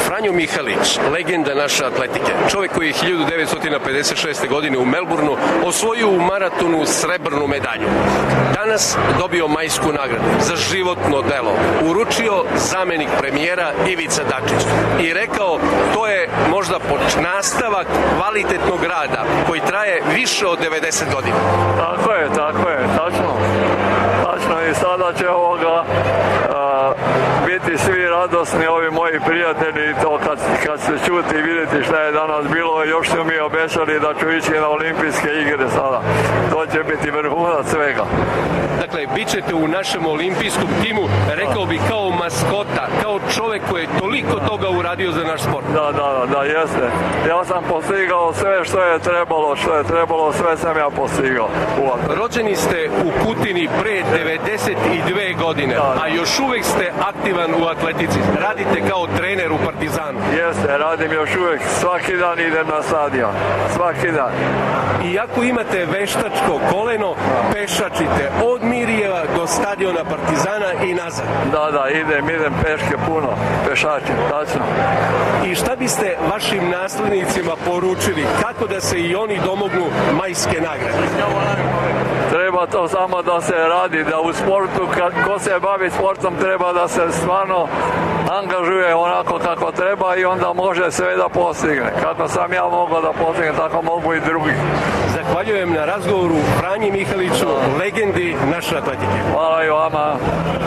Franjo Mihalić, legenda naše atletike, čovek koji je hiljadu devetsto pedeset šeste. godine u Melbourneu osvojio u maratonu srebrnu medalju. Danas dobio majsku nagradu za životno delo. Uručio zamenik premijera Ivica Dačić i rekao to je možda nastavak kvalitetnog rada koji traje više od devedeset godina. Tako je, tako je, tačno. Tačno i sada će ovoga a, biti svi radosni, ovi moji prijatelji, i to kad, kad se čuti i vidjeti šta je danas bilo, još su mi obećali da ću ići na olimpijske igre sada. To će biti vrhunac svega. Dakle, bit ćete u našem olimpijskom timu, rekao bi kao maskota, kao čovek koji je toliko toga uradio za naš sport. Da, da, da, da, jeste. Ja sam postigao sve što je trebalo, što je trebalo, sve sam ja postigao. Rođeni ste u Kutini pre devedeset dve godine, da, a još uvek ste aktivan u atletici. Radite kao trener u Partizanu. Jeste, radim još uvek. Svaki dan idem na stadion. Svaki dan. Iako imate veštačko koleno, pešačite od Mirjeva do stadiona Partizana i nazad. Da, da, idem, idem peške puno, pešačim, tačno. I šta biste vašim naslednicima poručili, kako da se i oni domognu majske nagrade? Treba to samo da se radi, da u sportu, kad, ko se bavi sportom, treba da se stvarno angažuje onako kako treba i onda može sve da postigne. Kako sam ja mogao da postigne, tako mogu i drugi. Zahvaljujem na razgovoru Franji Mihaliću, legendi naše atletike. Hvala i vama.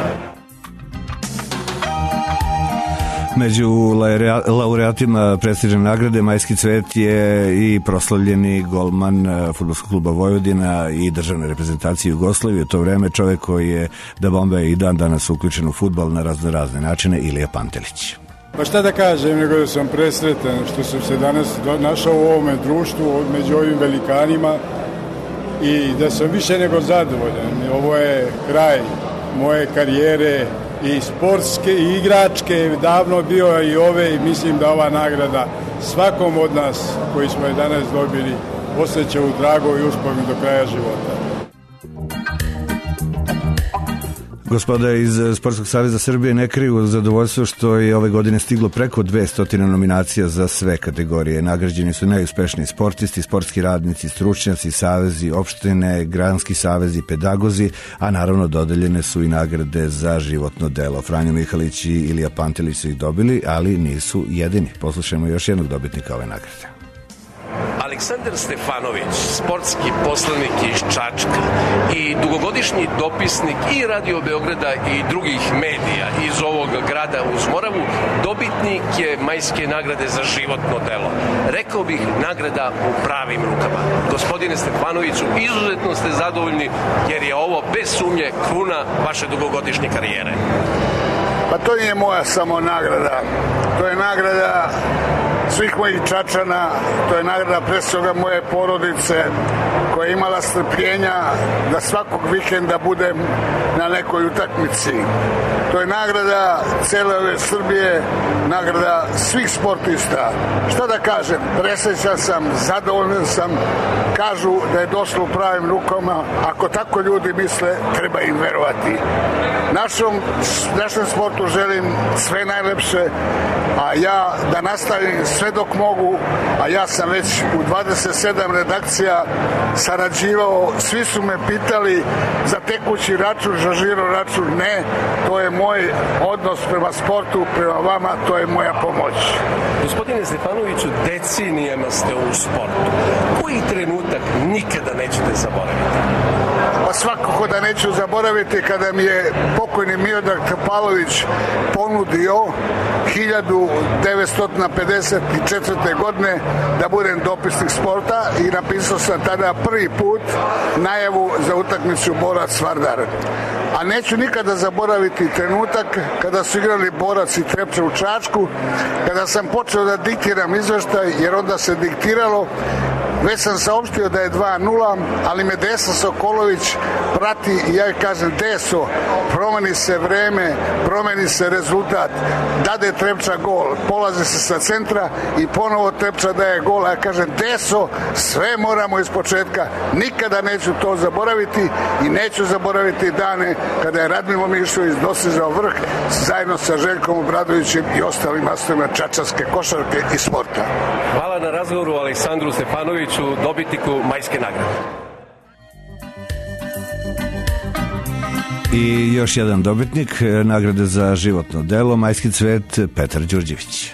Među laureatima prestižne nagrade Majski cvet je i proslavljeni golman fudbalskog kluba Vojvodina i državne reprezentacije Jugoslavije. U to vreme čovek koji je da bombe i dan danas uključen u fudbal na razne razne načine, Ilija Pantelić. Pa šta da kažem, nego da sam presretan što sam se danas našao u ovome društvu među ovim velikanima i da sam više nego zadovoljan. Ovo je kraj moje karijere i sportske i igračke, davno bio i ove, i mislim da ova nagrada svakom od nas koji smo je danas dobili osjeća u drago i uspomenu do kraja života. Gospoda iz Sportskog saveza Srbije ne kriju zadovoljstvo što je ove godine stiglo preko dvesta nominacija za sve kategorije. Nagrađeni su najuspešniji sportisti, sportski radnici, stručnjaci, savezi, opštine, granski savezi, pedagozi, a naravno dodeljene su i nagrade za životno delo. Franjo Mihalić i Ilija Pantelić su ih dobili, ali nisu jedini. Poslušajmo još jednog dobitnika ove nagrade. Aleksandar Stefanović, sportski poslanik iz Čačka i dugogodišnji dopisnik i Radio Beograda i drugih medija iz ovog grada uz Moravu, dobitnik je majske nagrade za životno delo. Rekao bih, nagrada u pravim rukama. Gospodine Stefanoviću, izuzetno ste zadovoljni jer je ovo bez sumnje kruna vaše dugogodišnje karijere. Pa to nije moja samo nagrada. To je nagrada svih mojih Čačana, to je nagrada pre svega moje porodice koja je imala strpljenja da svakog vikenda budem na nekoj utakmici. To je nagrada cele ove Srbije, nagrada svih sportista. Šta da kažem, presrećan sam, zadovoljan sam, kažu da je došlo u pravim rukama. Ako tako ljudi misle, treba im verovati. Našom, našem sportu želim sve najlepše, a ja da nastavim sve dok mogu, a ja sam već u dvadeset sedam redakcija sarađivao, svi su me pitali za tekući račun, za žiro račun, ne, to je moj odnos prema sportu, prema vama, to je moja pomoć. Gospodine Stefanoviću, decenijama ste u sportu. Koji trenutak nikada nećete zaboraviti? Pa svakako da neću zaboraviti kada mi je pokojni Miodrag Topalović ponudio hiljadu devetsto pedeset četvrte. godine da budem dopisnik sporta i napisao sam tada prvi put najavu za utakmicu Borac-Vardar. A neću nikada zaboraviti trenutak kada su igrali Borac i Trepča u Čačku, kada sam počeo da diktiram izveštaj, jer onda se diktiralo Već sam saopštio da je dva nula, ali me Desa Sokolović prati i ja kažem, Deso, promeni se vreme, promeni se rezultat, dade Trepča gol, polaze se sa centra i ponovo Trepča daje gol, a ja kažem, Deso, sve moramo iz početka, nikada neću to zaboraviti i neću zaboraviti dane kada je Radmilo Mišović dosezao vrh zajedno sa Željkom Obradovićem i ostalim masterima čačanske košarke i sporta. Hvala na razgovoru Aleksandru Stefanoviću, dobitniku majske nagrade. I još jedan dobitnik nagrade za životno delo, Majski cvet, Petar Đurđević.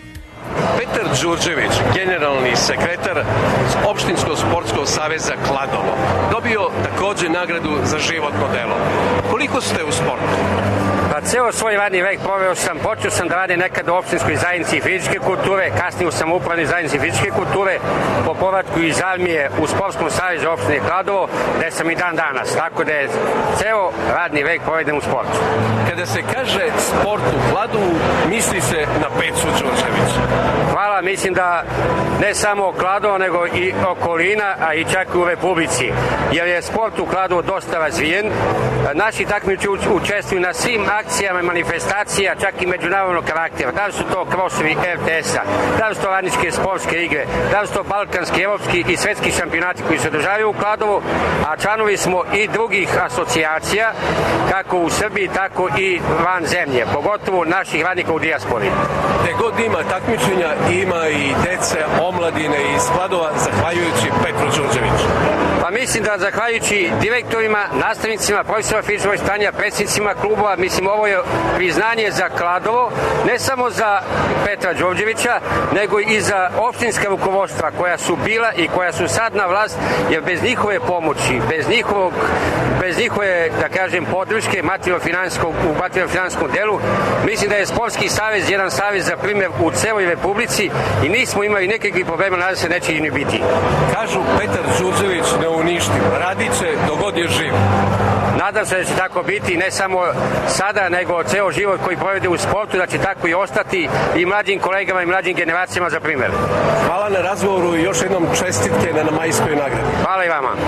Petar Đurđević, generalni sekretar Opštinskog sportskog saveza Kladovo, dobio takođe nagradu za životno delo. Koliko ste u sportu? Pa ceo svoj radni vek proveo sam, počeo sam da radim nekad u opštinskoj zajednici fizičke kulture, kasnije u samoupravnoj zajednici fizičke kulture, po povratku iz armije u Sportskom savezu opštine Kladovo, gde sam i dan danas, tako da je ceo radni vek proveden u sportu. Kada se kaže sport u Kladovu, misli se na Pecu Đurđević. Hvala, mislim da ne samo Kladovo, nego i okolina, a i čak i u Republici, jer je sport u Kladovu dosta razvijen. Naši takmičari učestvuju na svim akcijama i manifestacija, čak i međunarodnog karaktera. Da li su to krosovi R T S-a, da li su to radničke sportske igre, da li su to balkanski, evropski i svetski šampionati koji se održavaju u Kladovu, a članovi smo i drugih asocijacija, kako u Srbiji, tako i van zemlje, pogotovo naših radnika u dijaspori. Gde god ima takmičenja, ima i dece, omladine iz Kladova, zahvaljujući Petru Đurđeviću. Pa mislim da zahvaljujući direktorima, nastavnicima, profesora fizičkog vaspitanja, predsjednicima klubova, mislim ovo je priznanje za Kladovo, ne samo za Petra Đorđevića, nego i za opštinska rukovodstva koja su bila i koja su sad na vlast, jer bez njihove pomoći, bez njihovog, bez njihove, da kažem, podrške materijalno-finansijskog, u materijalno-finansijskom delu, mislim da je Sportski savez jedan savez za primjer u celoj Republici i nismo imali nekakvih problema, nadam se neće i ni biti. Kažu Petar Đurđević neuništiv, radit će dok god je živ. Nadam se da će tako biti, ne samo sada, nego ceo život koji provede u sportu, da će tako i ostati i mlađim kolegama i mlađim generacijama za primjer. Hvala na razgovoru i još jednom čestitke na majskoj nagradi. Hvala i vama.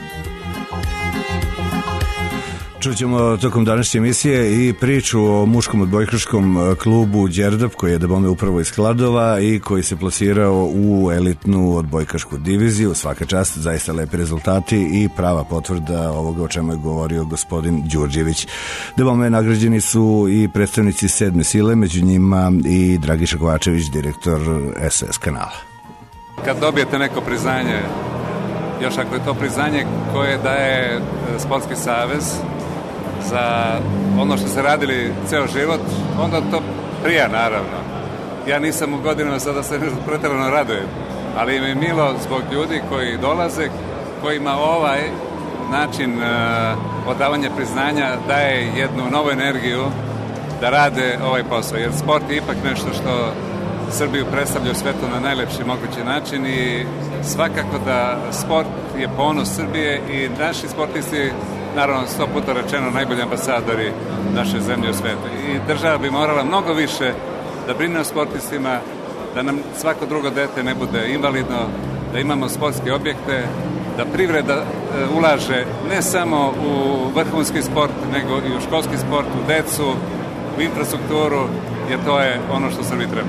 Čućemo tokom današnje emisije i priču o muškom odbojkaškom klubu Đerdap, koji je da bome upravo iz Kladova i koji se plasirao u elitnu odbojkašku diviziju. Svaka čast, zaista lepi rezultati i prava potvrda ovoga o čemu je govorio gospodin Đurđević. Da bome nagrađeni su i predstavnici sedme sile, među njima i Dragiša Kovačević, direktor S O S kanala. Kad dobijete neko priznanje, još ako je to priznanje koje daje Sportski savez za ono što ste radili ceo život, onda to prija, naravno. Ja nisam u godinama sada se pretjerano radujem, ali mi je milo zbog ljudi koji dolaze, kojima ovaj način uh, odavanja priznanja daje jednu novu energiju da rade ovaj posao, jer sport je ipak nešto što Srbiju predstavlja u svetu na najlepši mogući način i svakako da sport je ponos Srbije i naši sportisti, naravno sto puta rečeno, najbolji ambasadori naše zemlje u svetu. I država bi morala mnogo više da brine o sportistima, da nam svako drugo dete ne bude invalidno, da imamo sportske objekte, da privreda e, ulaže ne samo u vrhunski sport, nego i u školski sport, u decu, u infrastrukturu, jer to je ono što Srbiji treba.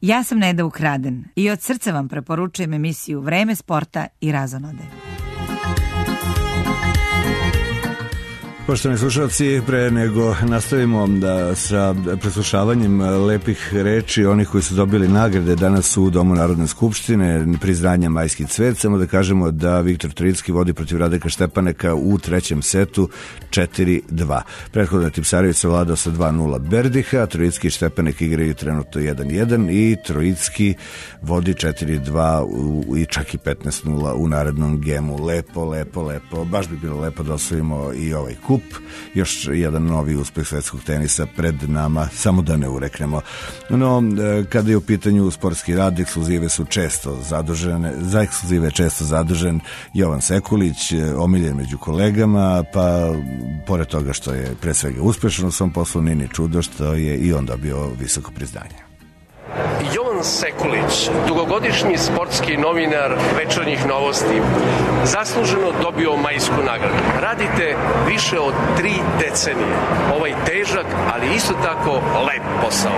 Ja sam Neda Ukraden i od srca vam preporučujem emisiju Vreme sporta i razonode. Poštovani slušalci, pre nego nastavimo da sa preslušavanjem lepih reči onih koji su dobili nagrade danas u Domu Narodne skupštine, priznanja Majski cvet, samo da kažemo da Viktor Trojicki vodi protiv Radeka Štepaneka u trećem setu četiri dva. Prethodno je Tipsarević savladao sa dva nula Berdiha, Trojicki i Štepanek igraju trenutno jedan jedan i Trojicki vodi četiri dva i čak i petnaest nula u narednom gemu. Lepo, lepo, lepo. Baš bi bilo lepo da osvojimo i ovaj kup. Još jedan novi uspeh svetskog tenisa pred nama, samo da ne ureknemo. No, kada je u pitanju sportski rad, ekskluzive su često zadužene, za ekskluzive je često zadužen Jovan Sekulić, omiljen među kolegama, pa pored toga što je pre svega uspešan u svom poslu, nije ni čudo što je i on dobio visoko priznanje. Jovan Sekulić, dugogodišnji sportski novinar Večernjih novosti, zasluženo dobio Majsku nagradu. Radite više od tri decenije. Ovaj težak, ali isto tako lep posao.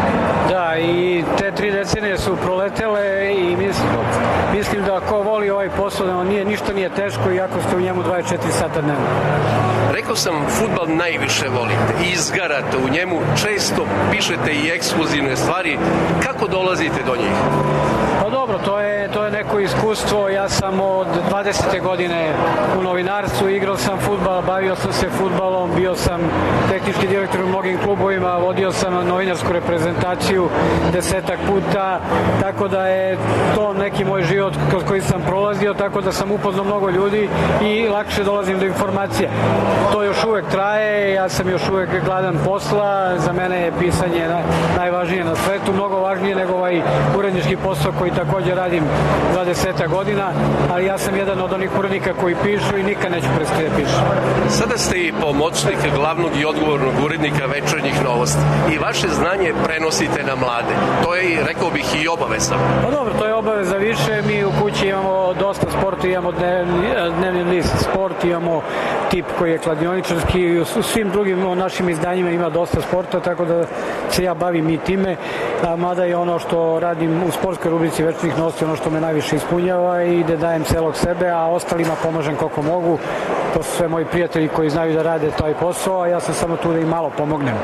Da, i te tri decenije su proletele i mislim, mislim da ko voli ovaj posao, da nije, ništa nije teško, iako ste u njemu dvadeset četiri sata dnevno. Rekao sam, fudbal najviše volite i izgarate u njemu, često pišete i ekskluzivne stvari. Kako dolazite do njih? Pa dobro, to je, to je neko iskustvo. Ja sam od dvadesete godine u novinarstvu, igrao sam fudbal, bavio sam se fudbalom, bio sam tehnički direktor u mnogim klubovima, vodio sam novinarsku reprezentaciju desetak puta, tako da je to neki moj život kroz koji sam prolazio, tako da sam upoznao mnogo ljudi i lakše dolazim do informacije. To još uvek traje, ja sam još uvek gladan posla, za mene je pisanje najvažnije na svetu, mnogo važnije nego ovaj urednički posao koji također radim dvadeset godina, ali ja sam jedan od onih urednika koji pišu i nikad neću prestati da pišu. Sada ste i pomoćnik glavnog i odgovornog urednika Večernjih novosti i vaše znanje prenosite na mlade. To je, rekao bih, i obaveza. Pa dobro, to je obaveza više. Mi u kući imamo dosta sporta, imamo dnevni, dnevni list sport, imamo tip koji je kladioničarski, u svim drugim našim izdanjima ima dosta sporta, tako da se ja bavim i time, a mada je ono što radim u sportskoj rubrici Večernjih novosti ono što me najviše ispunjava i da dajem celog sebe, a ostalima pomažem koliko mogu. To su sve moji prijatelji koji znaju da rade taj posao, a ja sam samo tu da im malo pomognem.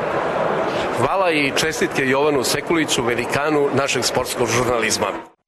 Hvala i čestitke Jovanu Sekuliću, velikanu našeg sportskog žurnalizma.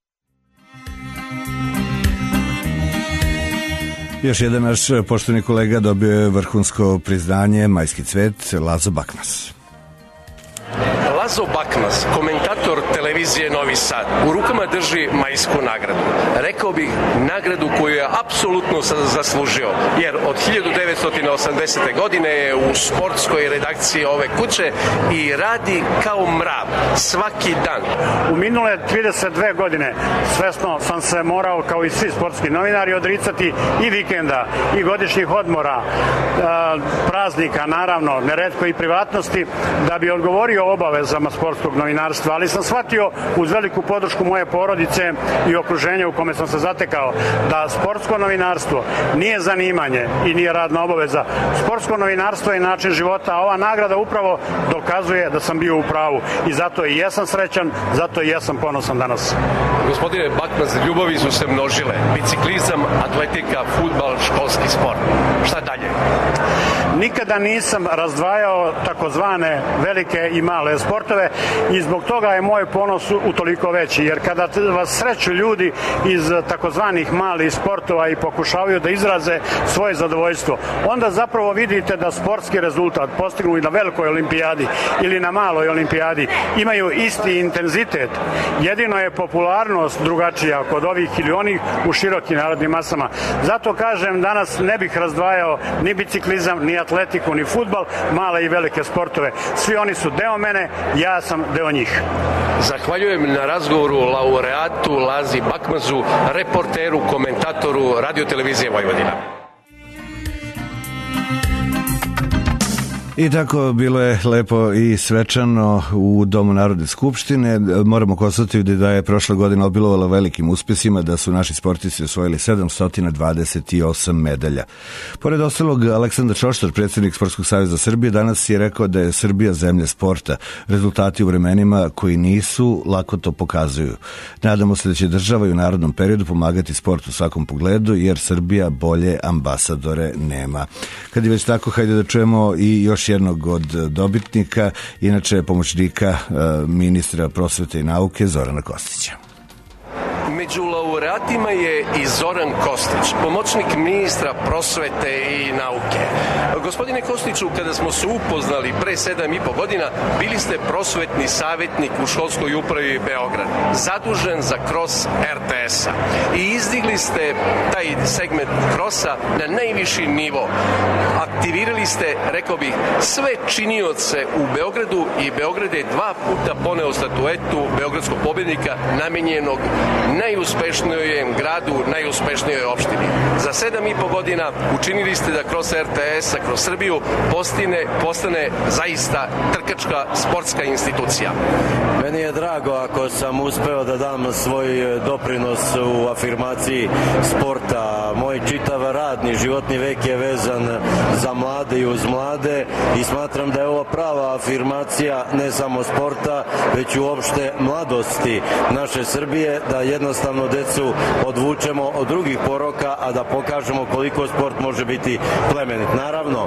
Još jedan naš poštovani kolega dobio je vrhunsko priznanje Majski cvet, Lazo Bakmas. Lazo Bakmas, komentator televizije Novi Sad, u rukama drži Majsku nagradu. Rekao bih nagradu koju je apsolutno zaslužio, jer od hiljadu devetsto osamdesete godine je u sportskoj redakciji ove kuće i radi kao mrav, svaki dan. U minule trideset dve godine svesno sam se morao, kao i svi sportski novinari, odricati i vikenda, i godišnjih odmora, praznika, naravno, neretko i privatnosti, da bi odgovorio obavezama sportskog novinarstva, ali sam shvatio uz veliku podršku moje porodice i okruženja u kome sam se zatekao da sportsko novinarstvo nije zanimanje i nije radna obaveza. Sportsko novinarstvo je način života, a ova nagrada upravo dokazuje da sam bio u pravu i zato i jesam srećan, zato i jesam ponosan danas. Gospodine Bakmas, ljubavi su se množile. Biciklizam, atletika, fudbal, školski sport. Šta dalje? Nikada nisam razdvajao takozvane velike i male sportove i zbog toga je moj ponos utoliko veći, jer kada vas sreću ljudi iz takozvanih malih sportova i pokušavaju da izraze svoje zadovoljstvo, onda zapravo vidite da sportski rezultat postignu i na velikoj olimpijadi ili na maloj olimpijadi imaju isti intenzitet. Jedino je popularnost drugačija kod ovih ili onih u širokim narodnim masama. Zato kažem, danas ne bih razdvajao ni biciklizam, ni atletiku, ni fudbal, male i velike sportove. Svi oni su deo mene, ja sam deo njih. Zahvaljujem na razgovoru laureatu Lazi Bakmazu, reporteru, komentatoru Radio televizije Vojvodina. I tako bilo je lepo i svečano u Domu Narodne skupštine. Moramo konstatovati da je prošla godina obilovala velikim uspjesima, da su naši sportisti osvojili sedamsto dvadeset osam medalja. Pored ostalog, Aleksandar Šoštar, predsjednik Sportskog saveza Srbije, danas je rekao da je Srbija zemlja sporta. Rezultati u vremenima koji nisu lako to pokazuju. Nadamo se da će država i u narodnom periodu pomagati sportu u svakom pogledu, jer Srbija bolje ambasadore nema. Kad je već tako, hajde da čujemo i još jednog od dobitnika, inače pomoćnika ministra prosvete i nauke Zorana Kostića. Među laureatima je i Zoran Kostić, pomoćnik ministra prosvete i nauke. Gospodine Kostiću, kada smo se upoznali pre sedam i po godina, bili ste prosvetni savjetnik u školskoj upravi Beograd, zadužen za kros er te es-a. I izdigli ste taj segment krosa na najviši nivo. Aktivirali ste, rekao bih, sve činioce u Beogradu i Beograd je dva puta poneo statuetu beogradskog pobjednika namenjenog najuspešnijoj gradu, najuspešnijoj opštini. Za sedam i po godina učinili ste da kroz er te es, kroz Srbiju, postane, postane zaista trkačka sportska institucija. Meni je drago ako sam uspeo da dam svoj doprinos u afirmaciji sporta. Moj čitav radni životni vek je vezan za mlade i uz mlade i smatram da je ovo prava afirmacija ne samo sporta, već uopšte mladosti naše Srbije, da jednostavno decu odvučemo od drugih poroka, a da pokažemo koliko sport može biti plemenit. Naravno,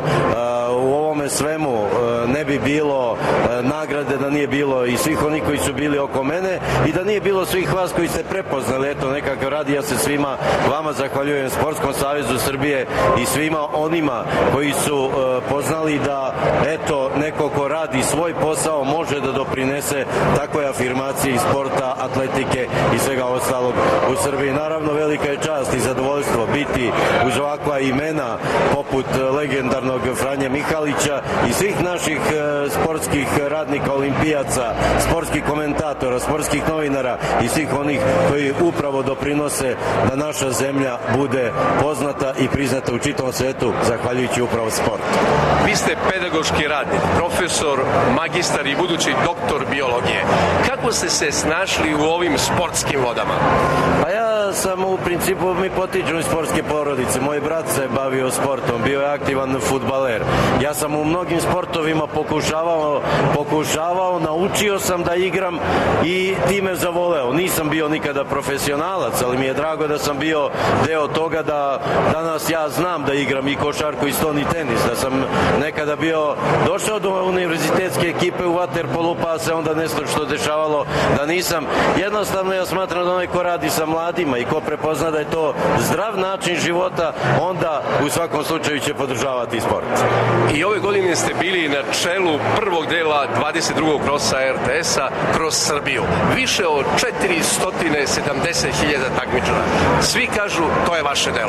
u ovome svemu ne bi bilo nagrade da nije bilo i svih onih koji su bili oko mene i da nije bilo svih vas koji ste prepoznali. Eto, nekako radi, ja se svima vama zahvaljujem, Sportskom savezu Srbije i svima onima koji su poznali da eto, neko ko radi svoj posao može da doprinese takvoj afirmaciji sporta, atletike i svega ostalog u Srbiji. Naravno, velika je čast i zadovoljstvo biti uz ovakva imena poput legendarnog Franje Mihalića i svih naših sportskih radnika, olimpijaca, sportskih komentatora, sportskih novinara i svih onih koji upravo doprinose da naša zemlja bude poznata i priznata u čitavom svetu, zahvaljujući upravo sportu. Vi ste pedagoški radnik, profesor, magistar i budući doktor biologije. Kako ste se snašli u ovim sportskim vodama? Pa ja sam u principu, mi potičemo iz sportske porodice. Moj brat se bavio sportom, bio je aktivan fudbaler. Ja sam u mnogim sportovima pokušavao, pokušavao, naučio sam da igram i time zavoleo. Nisam bio nikada profesionalac, ali mi je drago da sam bio deo toga da danas ja znam da igram i košarku i stoni tenis, da sam nekada bio došao do univerzitetske ekipe u vaterpolu, pa se onda nešto što dešavalo da nisam. Jednostavno ja smatram da onaj ko radi sa mladima i ko prepozna da je to zdrav način života, onda u svakom slučaju će podržavati sport. I ove godine ste bili na čelu prvog dela dvadeset drugog krosa er te es-a kroz Srbiju. Više od četiristo sedamdeset hiljada takmičara. Svi kažu to je vaše delo.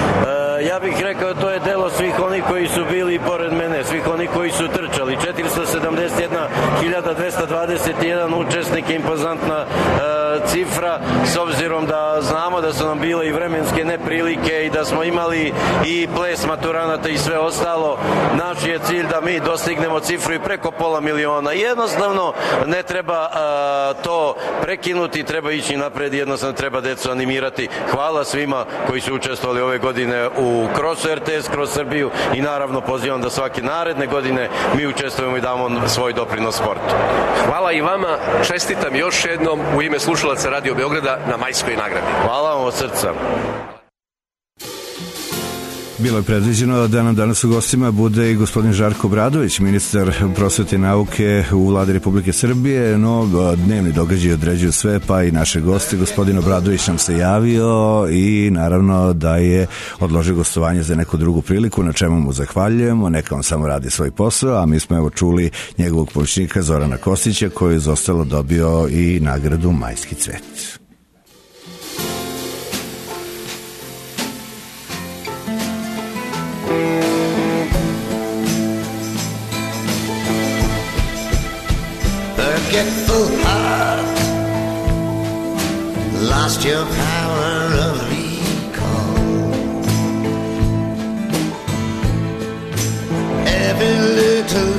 E, ja bih rekao to je delo svih onih koji su bili pored mene, svih onih koji su trčali. četiristo sedamdeset jedna hiljada dvesta dvadeset jedan učesnik, impozantna e, cifra, s obzirom da znamo da su nam bile i vremenske neprilike i da smo imali i ples maturanata i sve ostalo. Naš je cilj da mi dostignemo cifru i preko pola miliona. Jednostavno ne treba a, to prekinuti, treba ići napred, jednostavno treba decu animirati. Hvala svima koji su učestvovali ove godine u krosu er te es, kroz Srbiju i naravno pozivam da svake naredne godine mi učestvujemo i damo svoj doprinos sportu. Hvala i vama, čestitam još jednom u ime slušalaca Radio Beograda na majskoj nagradi. Hvala vam od srca. Bilo je predviđeno da nam danas u gostima bude i gospodin Žarko Obradović, ministar prosvete i nauke u Vladi Republike Srbije, no dnevni događaji određuju sve, pa i naše goste. Gospodin Obradović nam se javio i naravno da je odložio gostovanje za neku drugu priliku, na čemu mu zahvaljujemo, neka on samo radi svoj posao, a mi smo evo čuli njegovog pomoćnika Zorana Kostića, koji je za ostalo dobio i nagradu Majski cvet. Forgetful heart, lost your power of recall. Every little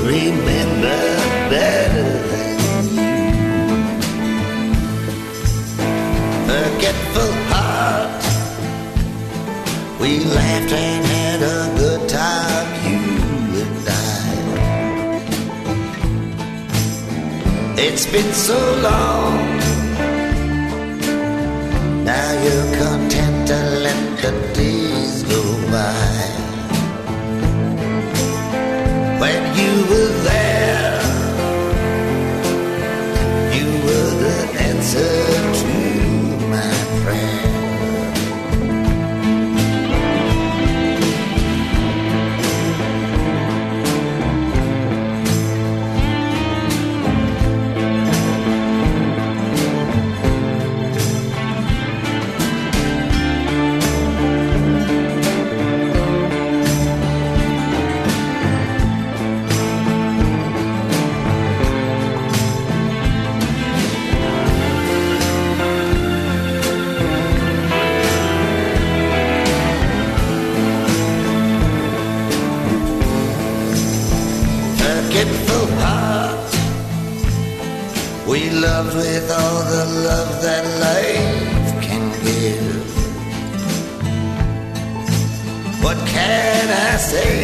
remember better than you. Forgetful heart, we laughed and had a good time, you and I. It's been so long, now you're content to let the days go by. When you were there, you were the answer to my prayer. We loved with all the love that life can give. What can I say?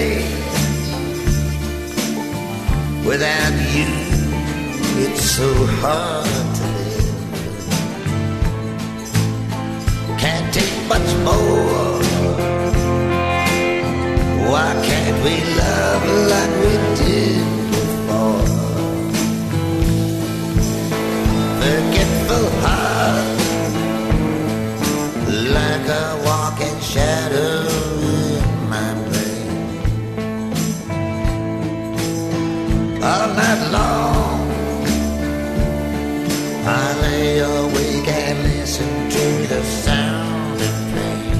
Without you, it's so hard to live. Can't take much more. Why can't we love like we did before? Forgetful heart, like a walking shadow in my brain. All night long, I lay awake and listen to the sound of pain.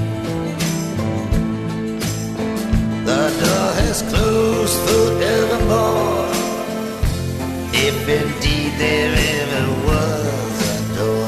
The door has closed forevermore, if indeed there ever was a door.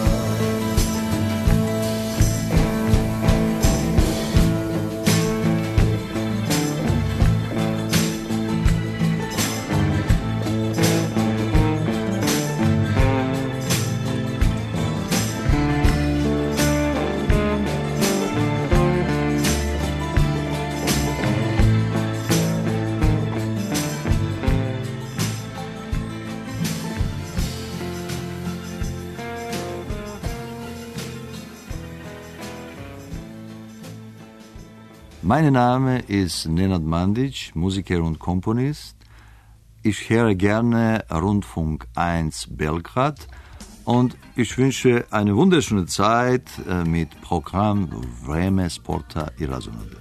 Mein Name ist Nenad Mandić, Musiker und Komponist. Ich höre gerne Rundfunk eins Belgrad und ich wünsche eine wunderschöne Zeit mit Programm Vreme sporta I razonode.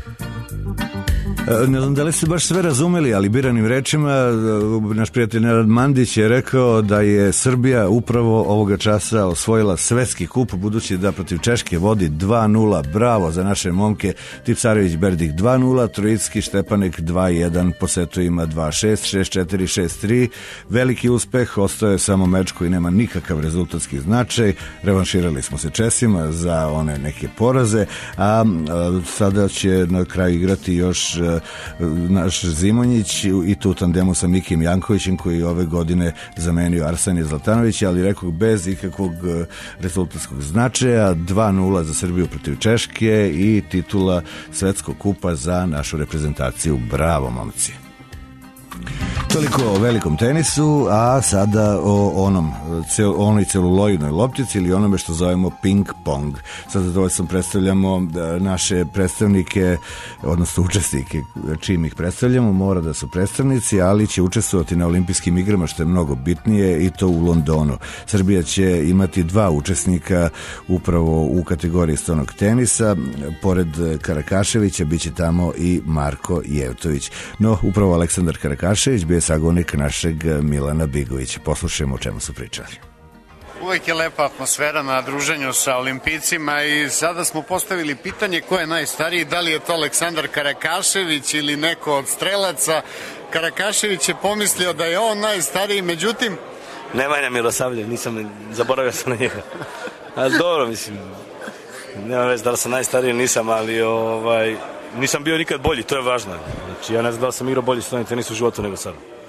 Ne znam da li ste baš sve razumeli, ali biranim rečima naš prijatelj Nenad Mandić je rekao da je Srbija upravo ovoga časa osvojila svetski kup, budući da protiv Češke vodi dva nula. Bravo za naše momke. Tipsarević Berdik dva nula, Trojicki Štepanek dva jedan, po setu ima dva šest, šest četiri, šest tri. Veliki uspeh, ostao je samo meč koji nema nikakav rezultatski značaj. Revanširali smo se Česima za one neke poraze, a sada će na kraju igrati još naš Zimonjić i tu tandemu sa Mikijem Jankovićem koji je ove godine zamenio Arsenija Zlatanovića, ali rekao bez ikakvog rezultatskog značaja. Dva nula za Srbiju protiv Češke i titula svetskog kupa za našu reprezentaciju. Bravo, momci. Toliko o velikom tenisu, a sada o onom, cel, onoj celuloidnoj loptici ili onome što zovemo ping pong. Sad zadovoljstvom predstavljamo naše predstavnike, odnosno učesnike, čim ih predstavljamo, mora da su predstavnici, ali će učestvovati na olimpijskim igrama, što je mnogo bitnije, i to u Londonu. Srbija će imati dva učesnika upravo u kategoriji stonog tenisa. Pored Karakaševića bit će tamo i Marko Jevtović. No, upravo Aleksandar Karakašević bio je sagovornik našeg Milana Bigovića. Poslušajmo o čemu su pričali. Uvijek je lepa atmosfera na druženju sa olimpijcima i sada smo postavili pitanje ko je najstariji, da li je to Aleksandar Karakašević ili neko od strelaca. Karakašević je pomislio da je on najstariji, međutim... Nemanja Milosavljev, nisam, zaboravio sam na njega. Ali dobro, mislim, nema veze da li sam najstariji ili nisam, ali ovaj, nisam bio nikad bolji, to je važno. Znači, ja ne znam da li sam igrao bolji stojni tenis u životu nego sada.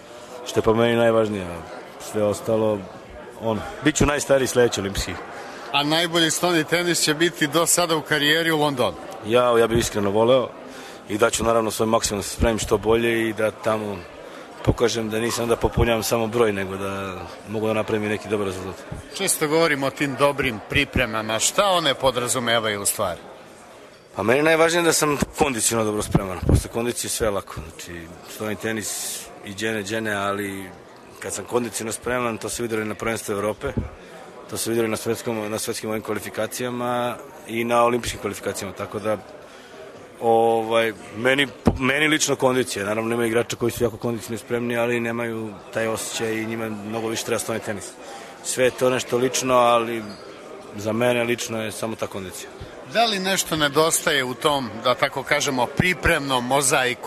što je po meni najvažnije. Sve ostalo, on, bit ću najstariji sledeći olimpijski. A najbolji stoni tenis će biti do sada u karijeri u Londonu? Ja, ja bih iskreno voleo i da ću naravno svoj maksimum da se spremim što bolje i da tamo pokažem da nisam da popunjavam samo broj, nego da mogu da napravim neki dobar rezultat. Često govorimo o tim dobrim pripremama. Šta one podrazumevaju u stvari? Pa meni najvažnije da sam kondicionalno dobro spreman. Posle kondicije sve lako. Znači, stoni tenis i džene, džene, ali kad sam kondicionalno spreman, to se vidjeli na prvenstvu Evrope, to se vidjeli na svetskom, na svetskim ovim kvalifikacijama i na olimpijskim kvalifikacijama, tako da ovaj, meni, meni lično kondicija. Naravno, nema igrača koji su jako kondicionalno spremni, ali nemaju taj osjećaj i njima mnogo više treba stoni tenis. Sve je to nešto lično, ali za mene lično je samo ta kondicija. Da li nešto nedostaje u tom, da tako kažemo, pripremnom mozaiku?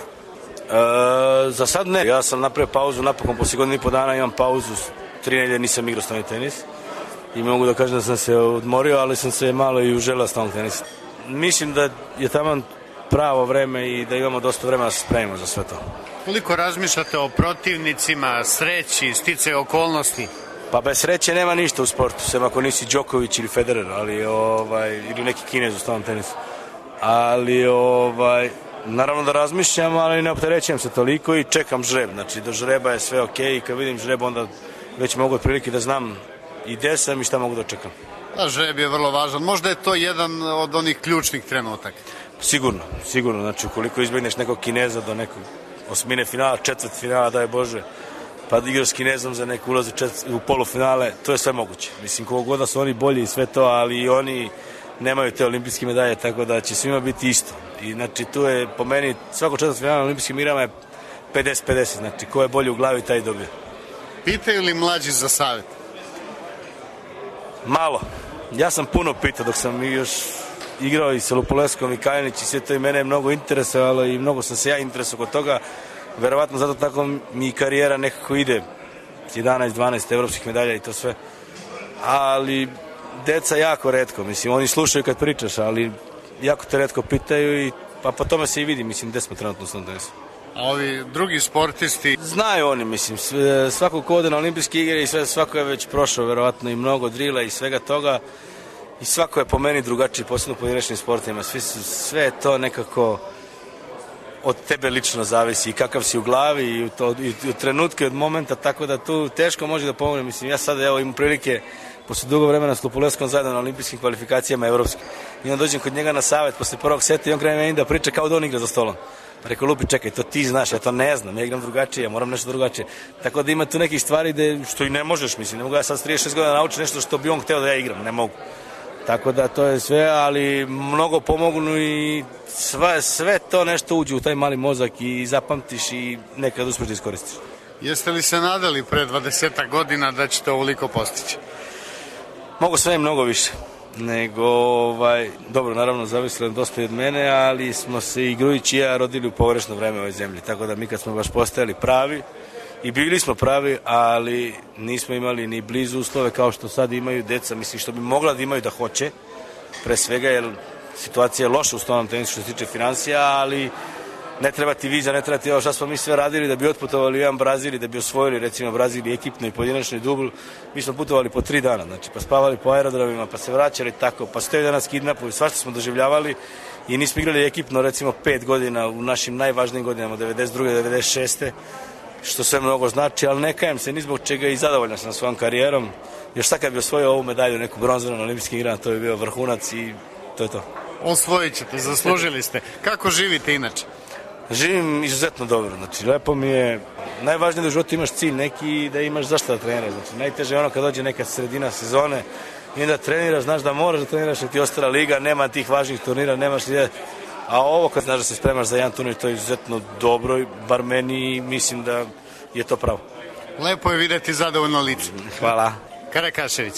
E, za sad ne. Ja sam napravio pauzu, napokon posle godinu i po dana imam pauzu, tri nedelje nisam igrao stoni tenis i mogu da kažem da sam se odmorio, ali sam se malo i uželao stoni tenis. Mislim da je tamo pravo vreme i da imamo dosta vremena da se spremimo za sve to. Koliko razmišljate o protivnicima, sreći, stice okolnosti? Pa bez sreće nema ništa u sportu, sem ako nisi Đoković ili Federer, ali ovaj, ili neki Kinez u stolnom tenisu. Ali ovaj, naravno da razmišljam, ali ne opterećujem se toliko i čekam žreb. Znači do žreba je sve ok i kad vidim žreb onda već mogu otprilike da znam i gde sam i šta mogu da čekam. Da, žreb je vrlo važan. Možda je to jedan od onih ključnih trenutaka. Sigurno, sigurno. Znači ukoliko izbegneš nekog Kineza do nekog osmine finala, četvrt finala, daj Bože, pa da igraš s Kinezom za neku ulaze u polufinale, to je sve moguće. Mislim, koliko god da su oni bolji i sve to, ali i oni nemaju te olimpijske medalje, tako da će svima biti isto. I znači, tu je, po meni, svako četvrt finala na olimpijskim igrama je pedeset pedeset, znači, ko je bolji u glavi, taj dobije. Pitaju li mlađi za savjet? Malo. Ja sam puno pitao dok sam još igrao i sa Lupoleskom i Kalinić i sve to i mene je mnogo interesovalo i mnogo sam se ja interesovao kod toga. Verovatno zato tako mi karijera nekako ide, jedanaest dvanaest evropskih medalja i to sve. Ali deca jako retko, mislim, oni slušaju kad pričaš, ali jako te retko pitaju i pa po tome se i vidi, mislim, gde smo trenutno u svom tenisu. A ovi drugi sportisti? Znaju oni, mislim, svako ko ode na olimpijske igre i sve, svako je već prošao verovatno i mnogo drila i svega toga i svako je po meni drugačiji, posebno po pojedinačnim sportima. Svi su, sve je to nekako od tebe lično zavisi i kakav si u glavi i u, to, i u trenutke od momenta, tako da tu teško može da pomogne. Mislim, ja sada evo imam prilike posle dugo vremena s Lupoleskom zajedno na olimpijskim kvalifikacijama evropskim. I onda dođem kod njega na savet posle prvog seta i on krene meni da priča kao da on igra za stolom. Pa rekao, Lupi, čekaj, to ti znaš, ja to ne znam, ja igram drugačije, ja moram nešto drugačije. Tako da ima tu nekih stvari de, što i ne možeš, mislim, ne mogu ja sad s trideset šest godina naučiti nešto što bi on hteo da ja igram, ne mogu. Tako da to je sve, ali mnogo pomognu i sve, sve to nešto uđe u taj mali mozak i zapamtiš i nekad uspeš da iskoristiš. Jeste li se nadali pre dvadeset godina da ćete ovoliko postići? Mogu sve mnogo više. Nego, ovaj, dobro, naravno, zavisilo dosta i od mene, ali smo se i Grujić i ja rodili u pogrešno vreme u ovoj zemlji. Tako da mi kad smo baš postajali pravi, i bili smo pravi, ali nismo imali ni blizu uslove kao što sad imaju deca, mislim što bi mogla da imaju da hoće, pre svega jer situacija je loša u stolnom tenisu što se tiče financija, ali ne treba ti viza, ne treba ti ovo šta smo mi sve radili da bi otputovali u jedan Brazil i da bi osvojili recimo Brazil i ekipno i pojedinačno i dubl, mi smo putovali po tri dana, znači pa spavali po aerodromima, pa se vraćali tako, pa stoji danas kidnapovi, svašta smo doživljavali i nismo igrali ekipno recimo pet godina u našim najvažnijim godinama, devedeset druge devedeset šeste što sve mnogo znači, ali ne kajem se ni zbog čega i zadovoljan sam svojom karijerom. Još sad kad bi osvojio ovu medalju, neku bronzanu na olimpijskim igrama, to bi bio vrhunac i to je to. Osvojit ćete, zaslužili ste. Kako živite inače? Živim izuzetno dobro, znači lepo mi je, najvažnije da u životu imaš cilj neki i da imaš zašto da treniraš, znači najteže je ono kad dođe neka sredina sezone i onda treniraš, znaš da moraš da treniraš jer ti ostala liga, nema tih važnih turnira, nemaš li. A ovo kad znaš da se spremaš za jedan turnir, to je izuzetno dobro, bar meni mislim da je to pravo. Lepo je videti zadovoljno lice. Hvala. Karakašević.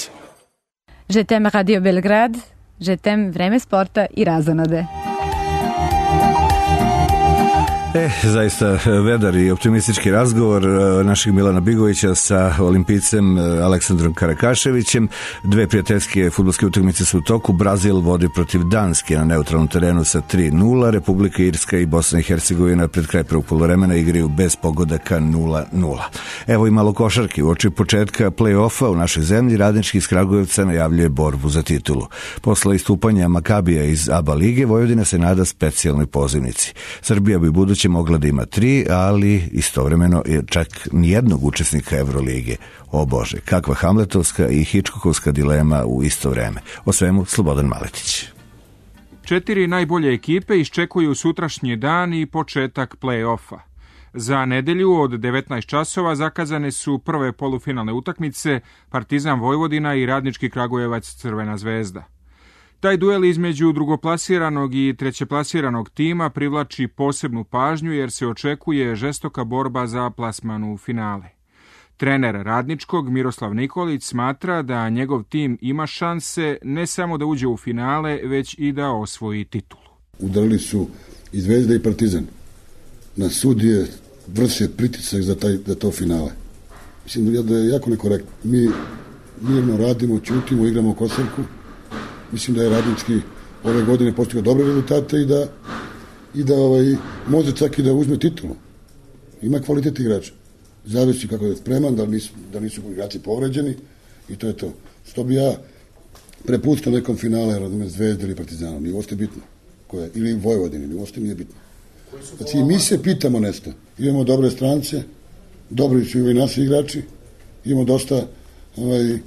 Žetem Radio Belgrad, žetem Vreme sporta i razonode. E, zaista vedar i optimistički razgovor našeg Milana Bigovića sa olimpijcem Aleksandrom Karakaševićem. Dve prijateljske fudbalske utakmice su u toku. Brazil vodi protiv Danske na neutralnom terenu sa tri nula. Republika Irska i Bosna i Hercegovina pred kraj prvog poluvremena igraju bez pogodaka nula nula. Evo i malo košarki. Uoči početka play-offa u našoj zemlji Radnički iz Kragujevca najavljuje borbu za titulu. Posle istupanja Makabija iz A B A lige, Vojvodina se nada specijalnoj pozivnici. Srbija bi buduće mogla da ima tri, ali istovremeno je čak nijednog učesnika Evrolige. O Bože, kakva hamletovska i hičkokovska dilema u isto vreme. O svemu Slobodan Maletić. Četiri najbolje ekipe iščekuju sutrašnji dan i početak play-offa. Za nedelju od devetnaest časova zakazane su prve polufinalne utakmice Partizan Vojvodina i Radnički Kragujevac Crvena zvezda. Taj duel između drugoplasiranog i trećeplasiranog tima privlači posebnu pažnju jer se očekuje žestoka borba za plasman u finale. Trener Radničkog Miroslav Nikolić smatra da njegov tim ima šanse ne samo da uđe u finale, već i da osvoji titulu. Udarili su i Zvezda i Partizan. Na sudije vrše pritisak za, taj, za to finale. Mislim da je jako nekorektno. Mi mirno radimo, ćutimo, igramo košarku. Mislim da je Radnički ove godine postigao dobre rezultate i da, i da ovaj, može čak i da uzme titulu. Ima kvalitet igrača. Zavisi kako je spreman, da nisu, da nisu igrači povređeni i to je to. Što bi ja prepustio nekom finale, razume, Zvezde ili Partizanom, nije uopšte bitno. Koje, ili Vojvodini, nije uopšte nije bitno. Znači, mi se pitamo nešto. Imamo dobre strance, dobri su i naši igrači, imamo dosta, ovaj,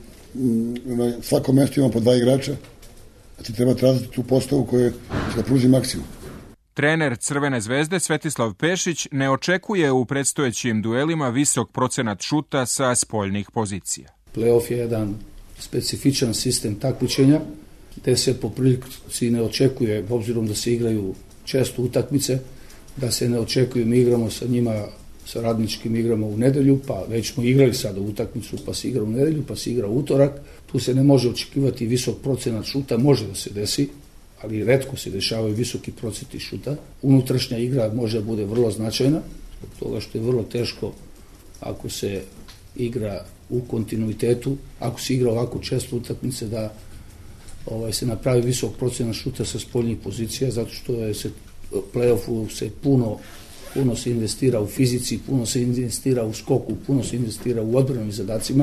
na svakom mjestu imamo po dva igrača, znači treba tražiti tu postavu koja će da pruži maksimum. Trener Crvene zvezde Svetislav Pešić ne očekuje u predstojećim duelima visok procenat šuta sa spoljnih pozicija. Playoff je jedan specifičan sistem takmičenja, gde se po prilici ne očekuje, obzirom da se igraju često utakmice, da se ne očekuje, mi igramo sa njima, sa Radničkim igramo u nedelju, pa već smo igrali sada utakmicu, pa se igra u nedelju, pa se igra u utorak. Tu se ne može očekivati visok procenat šuta, može da se desi, ali retko se dešavaju visoki procenti šuta. Unutrašnja igra može da bude vrlo značajna, zbog toga što je vrlo teško ako se igra u kontinuitetu, ako se igra ovako često utakmice, da ovaj, se napravi visok procenat šuta sa spoljnih pozicija, zato što je se play-offu se puno, puno se investira u fizici, puno se investira u skoku, puno se investira u odbranim zadacima.